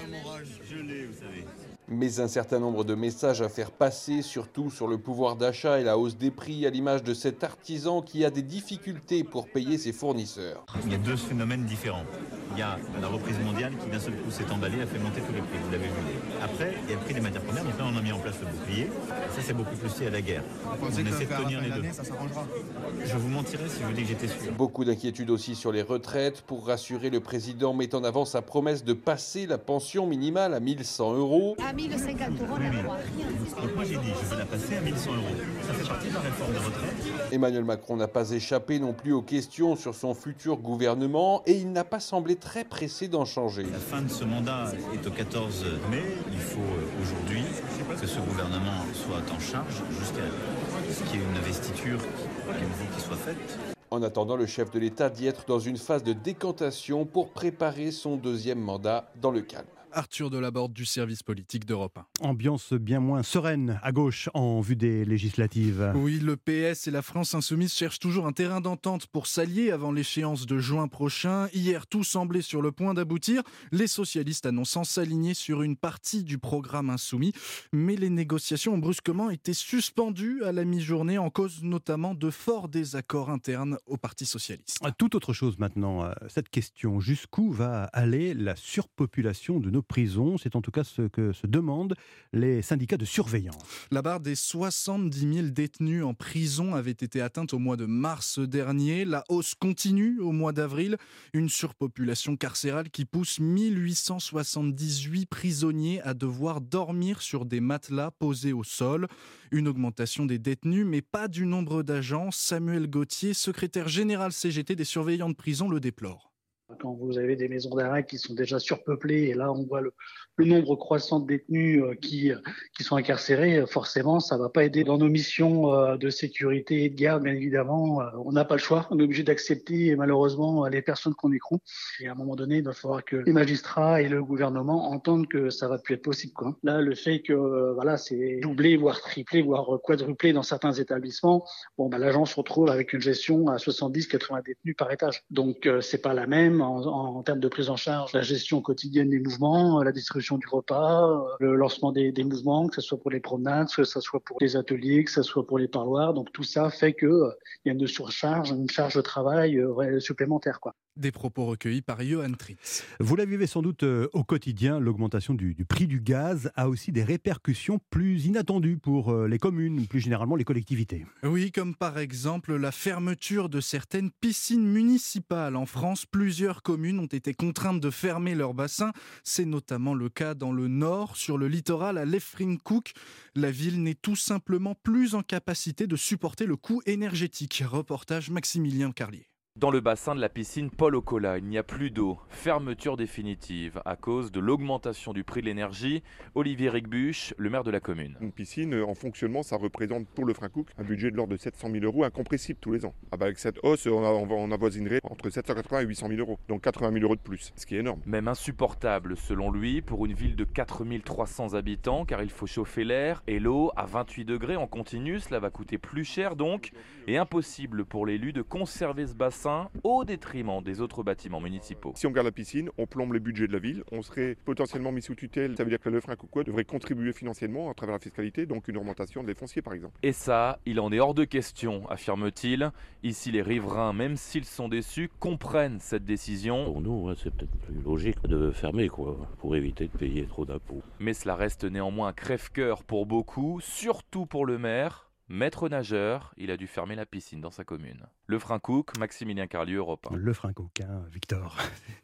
Mais un certain nombre de messages à faire passer, surtout sur le pouvoir d'achat et la hausse des prix, à l'image de cet artisan qui a des difficultés pour payer ses fournisseurs. Il y a deux phénomènes différents. Il y a la reprise mondiale qui d'un seul coup s'est emballée, a fait monter tous les prix, vous l'avez vu. Après, il y a le prix des matières premières, donc là on a mis en place le bouclier. Ça c'est beaucoup plus lié à la guerre. Vous pensez on que essaie de tenir les deux. ça s'arrangera ? Je vous mentirais si je vous dis que j'étais sûr. Beaucoup d'inquiétudes aussi sur les retraites. Pour rassurer, le président met en avant sa promesse de passer la pension minimale à mille cent euros. À mille cinquante euros, on n'a droit à rien. Donc moi j'ai dit, je vais la passer à mille cent euros. Ça fait partie de la réforme des retraites. Emmanuel Macron n'a pas échappé non plus aux questions sur son futur gouvernement et il n'a pas semblé très pressé d'en changer. La fin de ce mandat est au quatorze mai. Il faut aujourd'hui que ce gouvernement soit en charge jusqu'à ce qu'il y ait une investiture qui, qui soit faite. En attendant, le chef de l'État dit être dans une phase de décantation pour préparer son deuxième mandat dans le calme. Arthur Delaborde du service politique d'Europe un. Ambiance bien moins sereine à gauche en vue des législatives. Oui, le P S et la France Insoumise cherchent toujours un terrain d'entente pour s'allier avant l'échéance de juin prochain. Hier, tout semblait sur le point d'aboutir, les socialistes annonçant s'aligner sur une partie du programme insoumis. Mais les négociations ont brusquement été suspendues à la mi-journée, en cause notamment de forts désaccords internes au Parti socialiste. Tout autre chose maintenant, cette question, jusqu'où va aller la surpopulation de nos prisons? C'est en tout cas ce que se demandent les syndicats de surveillance. La barre des soixante-dix mille détenus en prison avait été atteinte au mois de mars dernier. La hausse continue au mois d'avril. Une surpopulation carcérale qui pousse mille huit cent soixante-dix-huit prisonniers à devoir dormir sur des matelas posés au sol. Une augmentation des détenus, mais pas du nombre d'agents. Samuel Gauthier, secrétaire général C G T des surveillants de prison, le déplore. Quand vous avez des maisons d'arrêt qui sont déjà surpeuplées, et là on voit le, le nombre croissant de détenus qui, qui sont incarcérés, forcément ça ne va pas aider dans nos missions de sécurité et de garde, bien évidemment. On n'a pas le choix, on est obligé d'accepter malheureusement les personnes qu'on écroule. Et à un moment donné, il va falloir que les magistrats et le gouvernement entendent que ça ne va plus être possible, quoi. Là, le fait que voilà, c'est doublé, voire triplé, voire quadruplé dans certains établissements, bon, bah, l'agent se retrouve avec une gestion à soixante-dix à quatre-vingts détenus par étage. Donc euh, c'est pas la même. En, en termes de prise en charge, la gestion quotidienne des mouvements, la distribution du repas, le lancement des, des mouvements, que ce soit pour les promenades, que ce soit pour les ateliers, que ce soit pour les parloirs. Donc tout ça fait qu'il euh, y a une surcharge, une charge de travail euh, supplémentaire, quoi. Des propos recueillis par Johan Tritz. Vous la vivez sans doute euh, au quotidien, l'augmentation du, du prix du gaz a aussi des répercussions plus inattendues pour euh, les communes, plus généralement les collectivités. Oui, comme par exemple la fermeture de certaines piscines municipales. En France, plusieurs communes ont été contraintes de fermer leurs bassins. C'est notamment le cas dans le nord, sur le littoral à Lefring-Cook. La ville n'est tout simplement plus en capacité de supporter le coût énergétique. Reportage Maximilien Carlier. Dans le bassin de la piscine Paul Ocola, il n'y a plus d'eau. Fermeture définitive à cause de l'augmentation du prix de l'énergie. Olivier Rigbuch, le maire de la commune. Une piscine en fonctionnement, ça représente pour le Lefring-Cook un budget de l'ordre de sept cent mille euros incompressible tous les ans. Ah bah avec cette hausse, on, a, on avoisinerait entre sept cent quatre-vingts et huit cent mille euros. Donc quatre-vingt mille euros de plus, ce qui est énorme. Même insupportable selon lui pour une ville de quatre mille trois cents habitants car il faut chauffer l'air et l'eau à vingt-huit degrés en continu. Cela va coûter plus cher donc et impossible pour l'élu de conserver ce bassin au détriment des autres bâtiments municipaux. Si on garde la piscine, on plombe les budgets de la ville, on serait potentiellement mis sous tutelle. Ça veut dire que le Lefring-Cook devrait contribuer financièrement à travers la fiscalité, donc une augmentation des fonciers par exemple. Et ça, il en est hors de question, affirme-t-il. Ici, les riverains, même s'ils sont déçus, comprennent cette décision. Pour nous, ouais, c'est peut-être plus logique de fermer, quoi, pour éviter de payer trop d'impôts. Mais cela reste néanmoins un crève-cœur pour beaucoup, surtout pour le maire. Maître nageur, il a dû fermer la piscine dans sa commune. Lefring-Cook, Maximilien Carlieu, Europe un. Lefring-Cook, hein, Victor.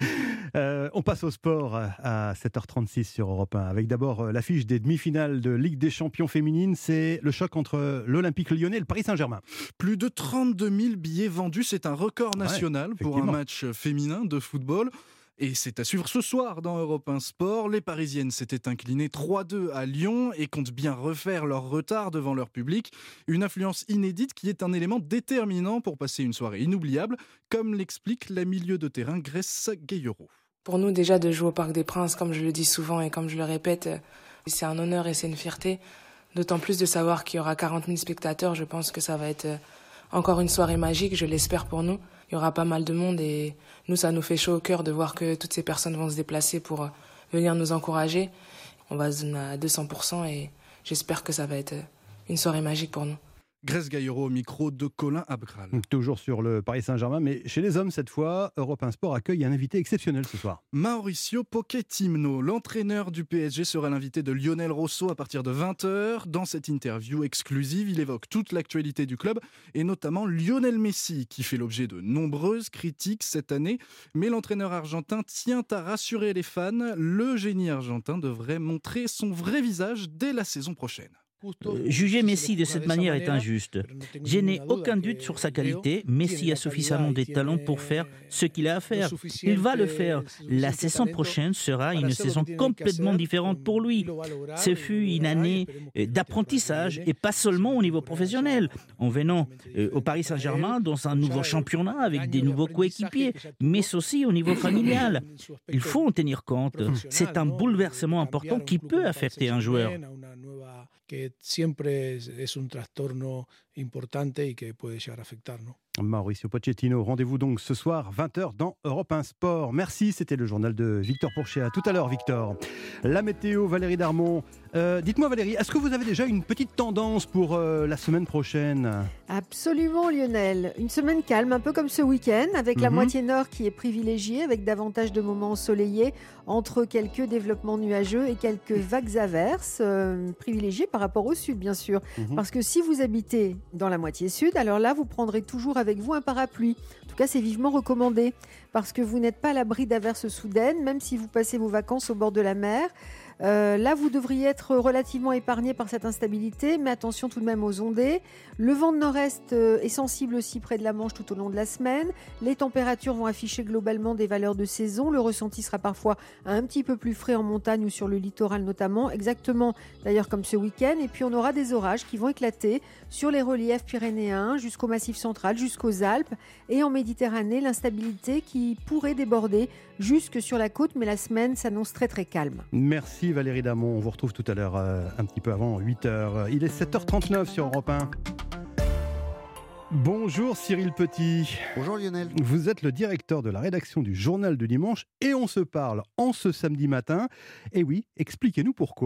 euh, on passe au sport à sept heures trente-six sur Europe un, avec d'abord l'affiche des demi-finales de Ligue des Champions féminines. C'est le choc entre l'Olympique Lyonnais et le Paris Saint-Germain. Plus de trente-deux mille billets vendus, c'est un record national ouais, pour un match féminin de football. Et c'est à suivre ce soir dans Europe un Sport. Les Parisiennes s'étaient inclinées trois deux à Lyon et comptent bien refaire leur retard devant leur public. Une influence inédite qui est un élément déterminant pour passer une soirée inoubliable, comme l'explique la milieu de terrain Grèce Gayero. Pour nous déjà de jouer au Parc des Princes, comme je le dis souvent et comme je le répète, c'est un honneur et c'est une fierté. D'autant plus de savoir qu'il y aura quarante mille spectateurs, je pense que ça va être encore une soirée magique, je l'espère pour nous. Il y aura pas mal de monde et nous, ça nous fait chaud au cœur de voir que toutes ces personnes vont se déplacer pour venir nous encourager. On va se donner à deux cents pour cent et j'espère que ça va être une soirée magique pour nous. Grèce Gayero au micro de Colin Abgral. Toujours sur le Paris Saint-Germain, mais chez les hommes cette fois, Europe un Sport accueille un invité exceptionnel ce soir. Mauricio Pochettino, l'entraîneur du P S G, sera l'invité de Lionel Rosso à partir de vingt heures. Dans cette interview exclusive, il évoque toute l'actualité du club et notamment Lionel Messi, qui fait l'objet de nombreuses critiques cette année. Mais l'entraîneur argentin tient à rassurer les fans. Le génie argentin devrait montrer son vrai visage dès la saison prochaine. Euh, juger Messi de cette manière est injuste. Je n'ai aucun doute sur sa qualité. Messi a suffisamment de talent pour faire ce qu'il a à faire. Il va le faire. La saison prochaine sera une saison complètement différente pour lui. Ce fut une année d'apprentissage et pas seulement au niveau professionnel. En venant au Paris Saint-Germain dans un nouveau championnat avec des nouveaux coéquipiers, mais aussi au niveau familial. Il faut en tenir compte. C'est un bouleversement important qui peut affecter un joueur. que siempre es, es un trastorno importante y que puede llegar a afectar, ¿no? Mauricio Pochettino, rendez-vous donc ce soir vingt heures dans Europe un Sport. Merci, c'était le journal de Victor Pourchet. À tout à l'heure Victor. La météo, Valérie Darmon. Euh, dites-moi Valérie, est-ce que vous avez déjà une petite tendance pour euh, la semaine prochaine ? Absolument Lionel. Une semaine calme, un peu comme ce week-end, avec mm-hmm. la moitié nord qui est privilégiée, avec davantage de moments ensoleillés, entre quelques développements nuageux et quelques vagues averses, euh, privilégiées par rapport au sud bien sûr. Mm-hmm. Parce que si vous habitez dans la moitié sud, alors là vous prendrez toujours avec avec vous un parapluie. En tout cas, c'est vivement recommandé parce que vous n'êtes pas à l'abri d'averses soudaines, même si vous passez vos vacances au bord de la mer. Euh, là, vous devriez être relativement épargné par cette instabilité, mais attention tout de même aux ondées. Le vent de nord-est euh, est sensible aussi près de la Manche tout au long de la semaine. Les températures vont afficher globalement des valeurs de saison. Le ressenti sera parfois un petit peu plus frais en montagne ou sur le littoral notamment, exactement d'ailleurs comme ce week-end. Et puis on aura des orages qui vont éclater sur les reliefs pyrénéens jusqu'au Massif central, jusqu'aux Alpes. Et en Méditerranée, l'instabilité qui pourrait déborder jusque sur la côte, mais la semaine s'annonce très très calme. Merci Valérie Damon, on vous retrouve tout à l'heure euh, un petit peu avant huit heures. Il est sept heures trente-neuf sur Europe un. Bonjour Cyril Petit. Bonjour Lionel. Vous êtes le directeur de la rédaction du Journal du Dimanche et on se parle en ce samedi matin. Et oui, expliquez-nous pourquoi.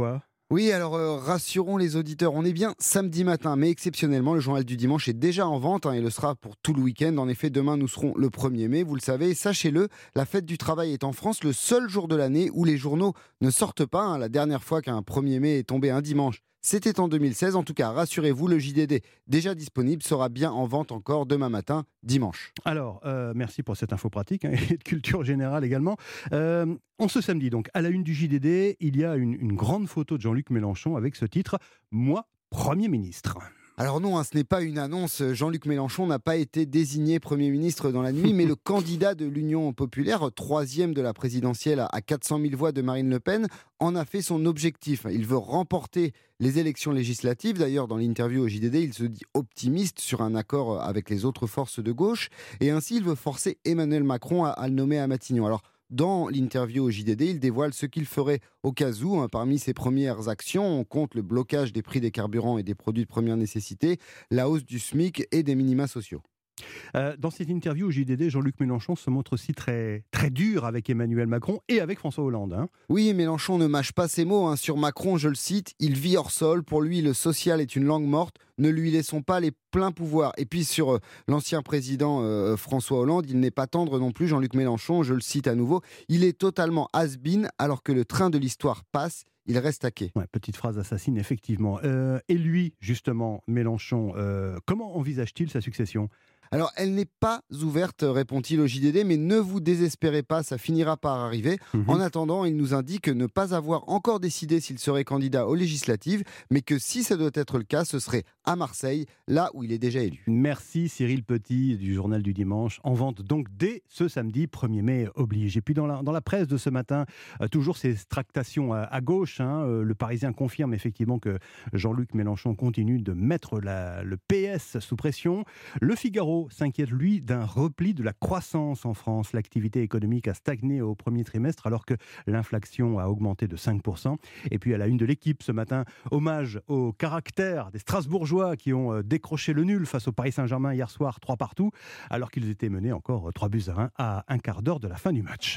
Oui, alors euh, rassurons les auditeurs, on est bien samedi matin, mais exceptionnellement, le journal du dimanche est déjà en vente hein, et le sera pour tout le week-end. En effet, demain, nous serons le premier mai, vous le savez. Sachez-le, la fête du travail est en France le seul jour de l'année où les journaux ne sortent pas. Hein. La dernière fois qu'un premier mai est tombé un dimanche, c'était en deux mille seize. En tout cas, rassurez-vous, le J D D déjà disponible sera bien en vente encore demain matin, dimanche. Alors, euh, merci pour cette info pratique hein, et de culture générale également. Euh, en ce samedi, donc, à la une du J D D, il y a une, une grande photo de Jean-Luc Mélenchon avec ce titre « Moi, Premier ministre ». Alors non, hein, ce n'est pas une annonce. Jean-Luc Mélenchon n'a pas été désigné Premier ministre dans la nuit, mais le candidat de l'Union populaire, troisième de la présidentielle à quatre cent mille voix de Marine Le Pen, en a fait son objectif. Il veut remporter les élections législatives. D'ailleurs, dans l'interview au J D D, il se dit optimiste sur un accord avec les autres forces de gauche. Et ainsi, il veut forcer Emmanuel Macron à, à le nommer à Matignon. Alors, dans l'interview au J D D, il dévoile ce qu'il ferait au cas où. Hein, parmi ses premières actions, on compte le blocage des prix des carburants et des produits de première nécessité, la hausse du SMIC et des minima sociaux. Euh, dans cette interview au J D D, Jean-Luc Mélenchon se montre aussi très, très dur avec Emmanuel Macron et avec François Hollande. Hein. Oui, Mélenchon ne mâche pas ses mots. Hein. Sur Macron, je le cite, il vit hors sol. Pour lui, le social est une langue morte. Ne lui laissons pas les pleins pouvoirs. Et puis sur euh, l'ancien président euh, François Hollande, il n'est pas tendre non plus. Jean-Luc Mélenchon, je le cite à nouveau, il est totalement has-been alors que le train de l'histoire passe. Il reste à quai. Ouais, petite phrase assassine, effectivement. Euh, et lui, justement, Mélenchon, euh, comment envisage-t-il sa succession ? Alors, elle n'est pas ouverte, répond-il au J D D, mais ne vous désespérez pas, ça finira par arriver. Mmh. En attendant, il nous indique ne pas avoir encore décidé s'il serait candidat aux législatives, mais que si ça doit être le cas, ce serait à Marseille, là où il est déjà élu. Merci Cyril Petit du Journal du Dimanche, en vente donc dès ce samedi, premier mai oblige. Et puis dans la, dans la presse de ce matin, euh, toujours ces tractations à, à gauche, hein, euh, le Parisien confirme effectivement que Jean-Luc Mélenchon continue de mettre la, le P S sous pression. Le Figaro s'inquiète, lui, d'un repli de la croissance en France. L'activité économique a stagné au premier trimestre alors que l'inflation a augmenté de cinq pour cent. Et puis à la une de l'Équipe ce matin, hommage au caractère des Strasbourgeois qui ont décroché le nul face au Paris Saint-Germain hier soir, trois partout, alors qu'ils étaient menés encore trois buts à un à un quart d'heure de la fin du match.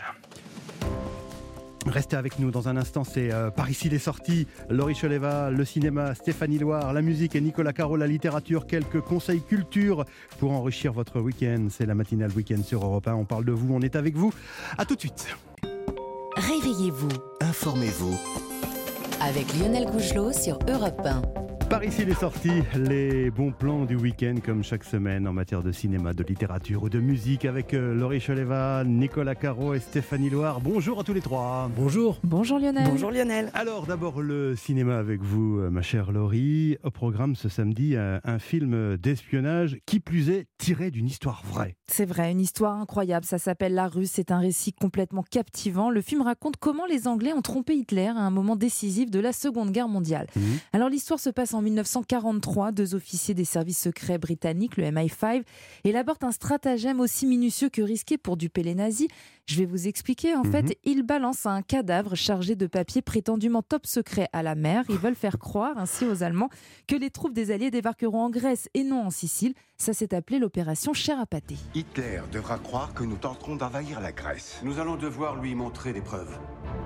Restez avec nous dans un instant, c'est euh, Par ici les sorties, Laurie Choleva, le cinéma, Stéphanie Loire, la musique et Nicolas Caro, la littérature, quelques conseils culture pour enrichir votre week-end. C'est la matinale week-end sur Europe un, on parle de vous, on est avec vous. À tout de suite. Réveillez-vous. Informez-vous. Avec Lionel Gougelot sur Europe un. Par ici les sorties, les bons plans du week-end comme chaque semaine en matière de cinéma, de littérature ou de musique avec euh, Laurie Choleva, Nicolas Caro et Stéphanie Loire. Bonjour à tous les trois. Bonjour. Bonjour Lionel. Bonjour Lionel. Alors d'abord le cinéma avec vous, ma chère Laurie. Au programme ce samedi, un, un film d'espionnage, qui plus est tiré d'une histoire vraie. C'est vrai, une histoire incroyable. Ça s'appelle La Ruse. C'est un récit complètement captivant. Le film raconte comment les Anglais ont trompé Hitler à un moment décisif de la Seconde Guerre mondiale. Mmh. Alors l'histoire se passe en mille neuf cent quarante-trois, deux officiers des services secrets britanniques, le M I cinq, élaborent un stratagème aussi minutieux que risqué pour duper les nazis. Je vais vous expliquer. En mmh. fait, ils balancent un cadavre chargé de papiers prétendument top secret à la mer. Ils veulent faire croire ainsi aux Allemands que les troupes des Alliés débarqueront en Grèce et non en Sicile. Ça s'est appelé l'opération Chair à pâté. Hitler devra croire que nous tenterons d'envahir la Grèce. Nous allons devoir lui montrer des preuves.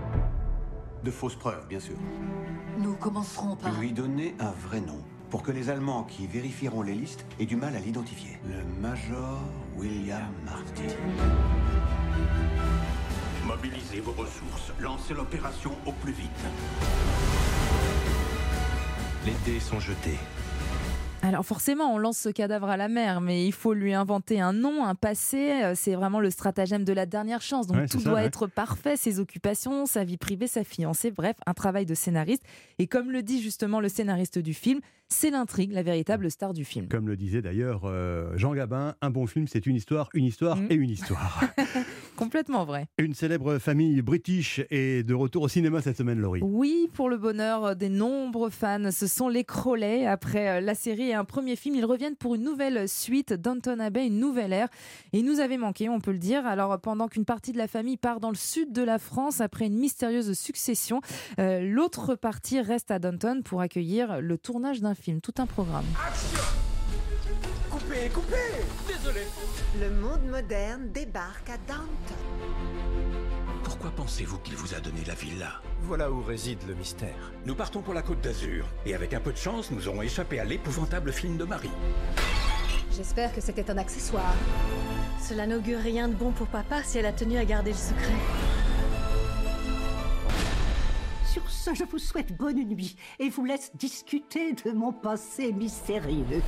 De fausses preuves, bien sûr. Nous commencerons par... lui donner un vrai nom, pour que les Allemands qui vérifieront les listes aient du mal à l'identifier. Le Major William Marty. Mobilisez vos ressources, lancez l'opération au plus vite. Les dés sont jetés. Alors forcément, on lance ce cadavre à la mer, mais il faut lui inventer un nom, un passé. C'est vraiment le stratagème de la dernière chance. Donc ouais, tout ça, doit ouais. être parfait, ses occupations, sa vie privée, sa fiancée, bref, un travail de scénariste. Et comme le dit justement le scénariste du film, c'est l'intrigue, la véritable star du film. Comme le disait d'ailleurs euh, Jean Gabin, un bon film, c'est une histoire, une histoire mmh. et une histoire. Complètement vrai. Une célèbre famille british est de retour au cinéma cette semaine, Laurie. Oui, pour le bonheur des nombreux fans, ce sont les Crowley. Après la série et un premier film, ils reviennent pour une nouvelle suite, Downton Abbey, une nouvelle ère. Et ils nous avaient manqué, on peut le dire. Alors, pendant qu'une partie de la famille part dans le sud de la France après une mystérieuse succession, euh, l'autre partie reste à Downton pour accueillir le tournage d'un film, tout un programme. Action ! Coupez, coupez ! Désolé. Le monde moderne débarque à Downton. Pour Pourquoi pensez-vous qu'il vous a donné la villa? Voilà où réside le mystère. Nous partons pour la Côte d'Azur. Et avec un peu de chance, nous aurons échappé à l'épouvantable film de Marie. J'espère que c'était un accessoire. Cela n'augure rien de bon pour papa si elle a tenu à garder le secret. Sur ce, je vous souhaite bonne nuit et vous laisse discuter de mon passé mystérieux.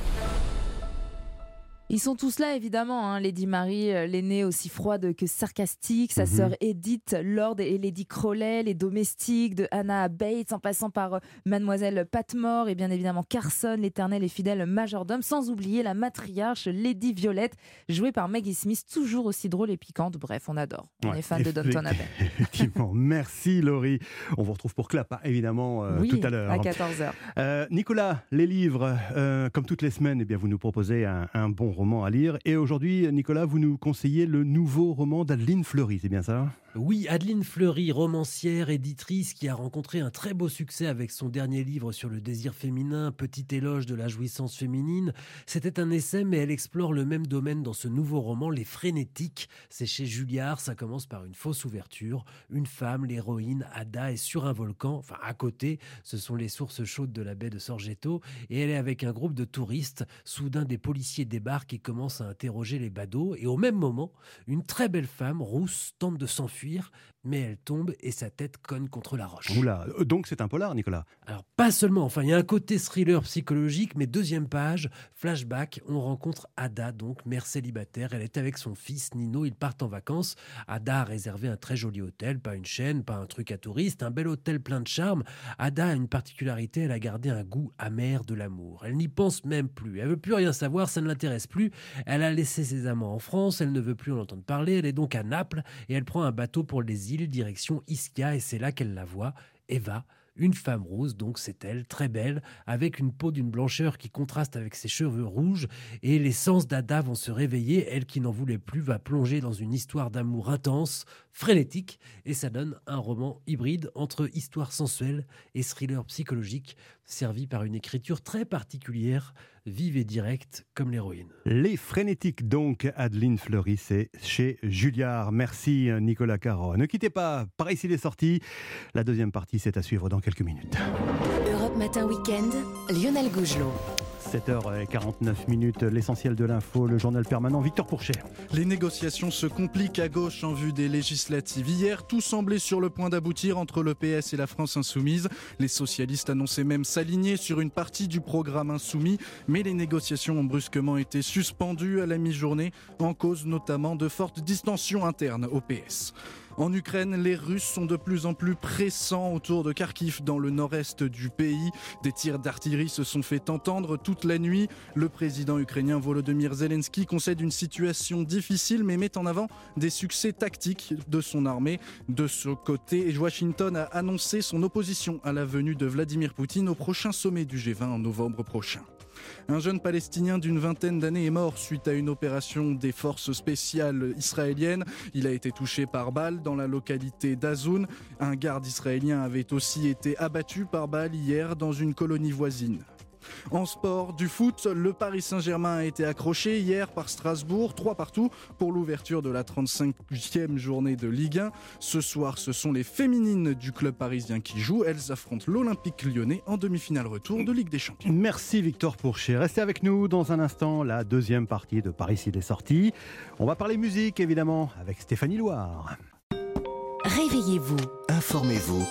Ils sont tous là, évidemment. Hein. Lady Mary, l'aînée aussi froide que sarcastique, sa mm-hmm. sœur Edith, Lord et Lady Crowley, les domestiques de Hannah Bates, en passant par Mademoiselle Patmore et bien évidemment Carson, l'éternel et fidèle majordome, sans oublier la matriarche Lady Violette, jouée par Maggie Smith, toujours aussi drôle et piquante. Bref, on adore. On ouais, est fan de Downton Abbey. Effectivement. Merci Laurie. On vous retrouve pour Clap, évidemment, euh, oui, tout à l'heure. à quatorze heures. Euh, Nicolas, les livres, euh, comme toutes les semaines, eh bien, vous nous proposez un, un bon roman à lire. Et aujourd'hui, Nicolas, vous nous conseillez le nouveau roman d'Adeline Fleury, c'est bien ça ? Oui, Adeline Fleury, romancière, éditrice, qui a rencontré un très beau succès avec son dernier livre sur le désir féminin, Petit éloge de la jouissance féminine. C'était un essai, mais elle explore le même domaine dans ce nouveau roman, Les Frénétiques. C'est chez Julliard, ça commence par une fausse ouverture. Une femme, l'héroïne, Ada, est sur un volcan, enfin à côté, ce sont les sources chaudes de la baie de Sorgetto, et elle est avec un groupe de touristes. Soudain, des policiers débarquent et commencent à interroger les badauds, et au même moment, une très belle femme, rousse, tente de s'enfuir, mais elle tombe et sa tête cogne contre la roche. Oula, donc c'est un polar, Nicolas? Alors, pas seulement, enfin, il y a un côté thriller psychologique, mais deuxième page, flashback, on rencontre Ada, donc mère célibataire. Elle est avec son fils Nino, ils partent en vacances. Ada a réservé un très joli hôtel, pas une chaîne, pas un truc à touristes, un bel hôtel plein de charme. Ada a une particularité, elle a gardé un goût amer de l'amour. Elle n'y pense même plus, elle veut plus rien savoir, ça ne l'intéresse plus. Elle a laissé ses amants en France, elle ne veut plus en entendre parler, elle est donc à Naples et elle prend un bateau pour les îles, direction Ischia, et c'est là qu'elle la voit, Eva, une femme rose, donc c'est elle, très belle, avec une peau d'une blancheur qui contraste avec ses cheveux rouges, et les sens d'Ada vont se réveiller, elle qui n'en voulait plus va plonger dans une histoire d'amour intense, frénétique, et ça donne un roman hybride entre histoire sensuelle et thriller psychologique, servi par une écriture très particulière, vive et directe comme l'héroïne. Les Frénétiques, donc, Adeline Fleury, c'est chez Julliard. Merci Nicolas Caron. Ne quittez pas, par ici les sorties. La deuxième partie, c'est à suivre dans quelques minutes. Europe Matin Week-end, Lionel Gougelot. sept heures quarante-neuf minutes, l'essentiel de l'info, le journal permanent, Victor Pourchet. Les négociations se compliquent à gauche en vue des législatives. Hier, tout semblait sur le point d'aboutir entre le P S et la France Insoumise. Les socialistes annonçaient même s'aligner sur une partie du programme insoumis, mais les négociations ont brusquement été suspendues à la mi-journée, en cause notamment de fortes distensions internes au P S. En Ukraine, les Russes sont de plus en plus pressants autour de Kharkiv, dans le nord-est du pays. Des tirs d'artillerie se sont fait entendre toute la nuit. Le président ukrainien Volodymyr Zelensky concède une situation difficile, mais met en avant des succès tactiques de son armée. De ce côté, Washington a annoncé son opposition à la venue de Vladimir Poutine au prochain sommet du G vingt en novembre prochain. Un jeune Palestinien d'une vingtaine d'années est mort suite à une opération des forces spéciales israéliennes. Il a été touché par balle dans la localité d'Azoun. Un garde israélien avait aussi été abattu par balle hier dans une colonie voisine. En sport, du foot, le Paris Saint-Germain a été accroché hier par Strasbourg, trois partout pour l'ouverture de la trente-cinquième journée de Ligue un. Ce soir, ce sont les féminines du club parisien qui jouent. Elles affrontent l'Olympique Lyonnais en demi-finale retour de Ligue des Champions. Merci Victor Pourchet. Restez avec nous dans un instant, la deuxième partie de Paris s'il est sorti. On va parler musique évidemment avec Stéphanie Loire. Réveillez-vous. Informez-vous.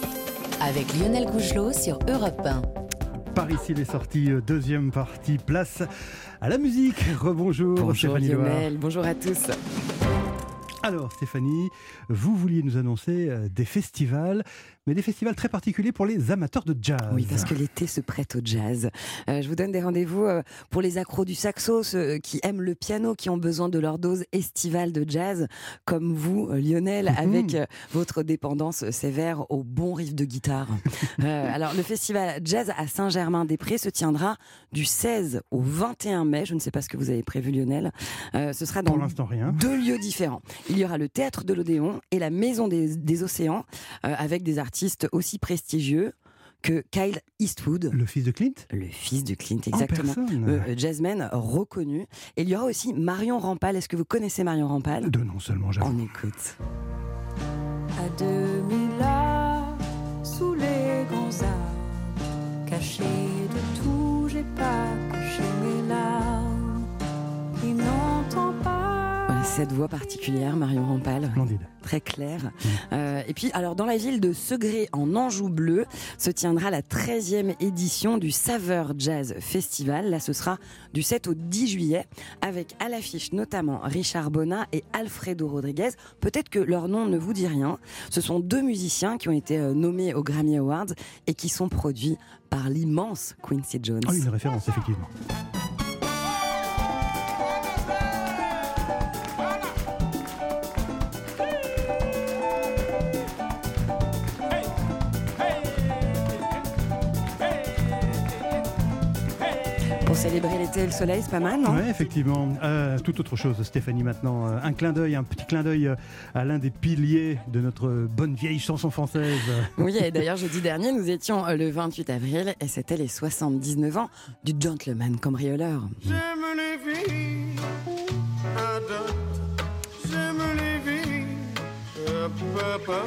Avec Lionel Gougelot sur Europe un. Par ici les sorties, deuxième partie, place à la musique. Rebonjour Bonjour Stéphanie Lionel, Loire. bonjour à tous. Alors Stéphanie, vous vouliez nous annoncer des festivals, mais des festivals très particuliers pour les amateurs de jazz. Oui, parce que l'été se prête au jazz. Euh, je vous donne des rendez-vous euh, pour les accros du saxo, ceux qui aiment le piano, qui ont besoin de leur dose estivale de jazz, comme vous, Lionel, mmh. avec euh, votre dépendance sévère au bon riff de guitare. euh, alors, le festival Jazz à Saint-Germain-des-Prés se tiendra du seize au vingt et un mai. Je ne sais pas ce que vous avez prévu, Lionel. Euh, ce sera dans pour l'instant, rien. deux lieux différents. Il y aura le Théâtre de l'Odéon et la Maison des, des Océans, euh, avec des artistes aussi prestigieux que Kyle Eastwood. Le fils de Clint Le fils de Clint, exactement. Euh, jazzman reconnu. Et il y aura aussi Marion Rampal. Est-ce que vous connaissez Marion Rampal? De nom seulement, j'avoue. On écoute. demi là, sous les grands arbres, caché de tout, j'ai pas caché mes larmes. Il n'entend pas. Voilà, cette voix particulière, Marion Rampal. Splendide. Très clair. Mmh. Euh, et puis, alors, dans la ville de Segré, en Anjou bleu, se tiendra la treizième édition du Saveur Jazz Festival. Là, ce sera du sept au dix juillet, avec à l'affiche notamment Richard Bona et Alfredo Rodriguez. Peut-être que leur nom ne vous dit rien. Ce sont deux musiciens qui ont été nommés aux Grammy Awards et qui sont produits par l'immense Quincy Jones. Ah, une référence, effectivement. Pour célébrer l'été et le soleil, c'est pas mal, non ? Oui, effectivement. Euh, tout autre chose, Stéphanie, maintenant. Euh, un clin d'œil, un petit clin d'œil euh, à l'un des piliers de notre bonne vieille chanson française. Oui, et d'ailleurs, jeudi dernier, nous étions le vingt-huit avril et c'était les soixante-dix-neuf ans du gentleman cambrioleur. J'aime les filles, adore. J'aime les filles, papa.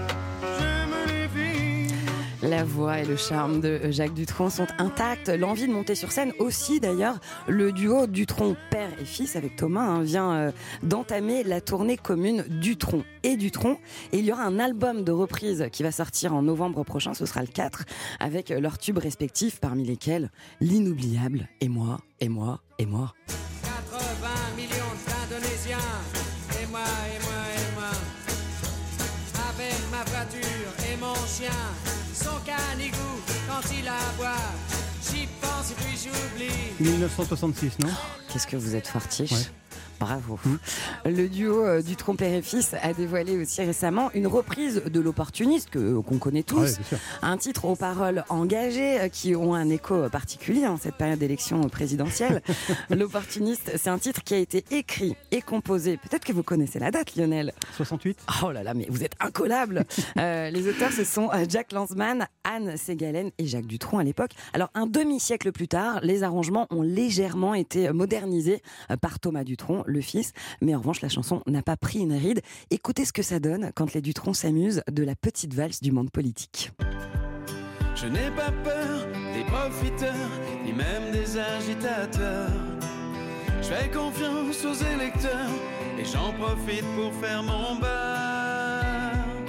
La voix et le charme de Jacques Dutronc sont intacts. L'envie de monter sur scène aussi, d'ailleurs. Le duo Dutronc père et fils avec Thomas hein, vient euh, d'entamer la tournée commune Dutronc et Dutronc. Et il y aura un album de reprise qui va sortir en novembre prochain, ce sera le quatre, avec leurs tubes respectifs, parmi lesquels l'inoubliable « Et moi, et moi, et moi ». quatre-vingts millions d'Indonésiens, et moi, et moi, et moi, avec ma voiture et mon chien. Son canigou, quand il aboie, j'y pense et puis j'oublie. dix-neuf cent soixante-six, non ? Qu'est-ce que vous êtes fortiche. Ouais. Bravo. Mmh. Le duo euh, Dutronc père et fils a dévoilé aussi récemment une reprise de L'Opportuniste que, euh, qu'on connaît tous. Ouais, un titre aux paroles engagées euh, qui ont un écho particulier en cette période d'élection présidentielle. L'Opportuniste, c'est un titre qui a été écrit et composé. Peut-être que vous connaissez la date, Lionel. soixante-huit. Oh là là, mais vous êtes incollable. euh, les auteurs, ce sont euh, Jack Lanzmann, Anne Ségalen et Jacques Dutronc à l'époque. Alors, un demi-siècle plus tard, les arrangements ont légèrement été modernisés euh, par Thomas Dutronc, le fils, mais en revanche la chanson n'a pas pris une ride. Écoutez ce que ça donne quand les Dutronc s'amusent de la petite valse du monde politique. Je n'ai pas peur des profiteurs, ni même des agitateurs. Je fais confiance aux électeurs et j'en profite pour faire mon beurre.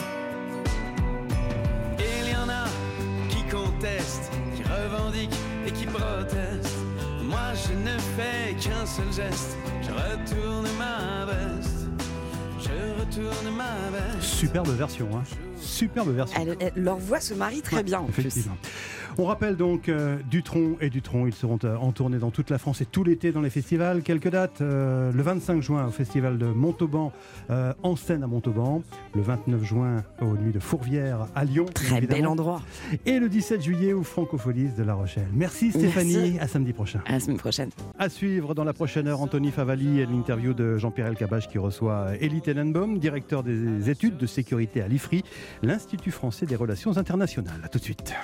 Il y en a qui contestent, qui revendiquent et qui protestent. Moi je ne fais qu'un seul geste, je retourne ma veste, je retourne ma veste. Superbe version, hein. Superbe version. Elle, elle, leur voix se marie très ouais, bien en plus. On rappelle donc euh, Dutronc et Dutronc, ils seront euh, en tournée dans toute la France et tout l'été dans les festivals. Quelques dates, euh, le vingt-cinq juin au festival de Montauban, euh, en scène à Montauban. Le vingt-neuf juin aux Nuits de Fourvière à Lyon. Très bel endroit. Et le dix-sept juillet au Francopholies de La Rochelle. Merci Stéphanie, Merci. À samedi prochain. À la semaine prochaine. À suivre dans la prochaine heure, Anthony Favali et l'interview de Jean-Pierre Elkabbach qui reçoit Elie Tenenbaum, directeur des études de sécurité à l'I F R I, l'Institut français des relations internationales. A tout de suite.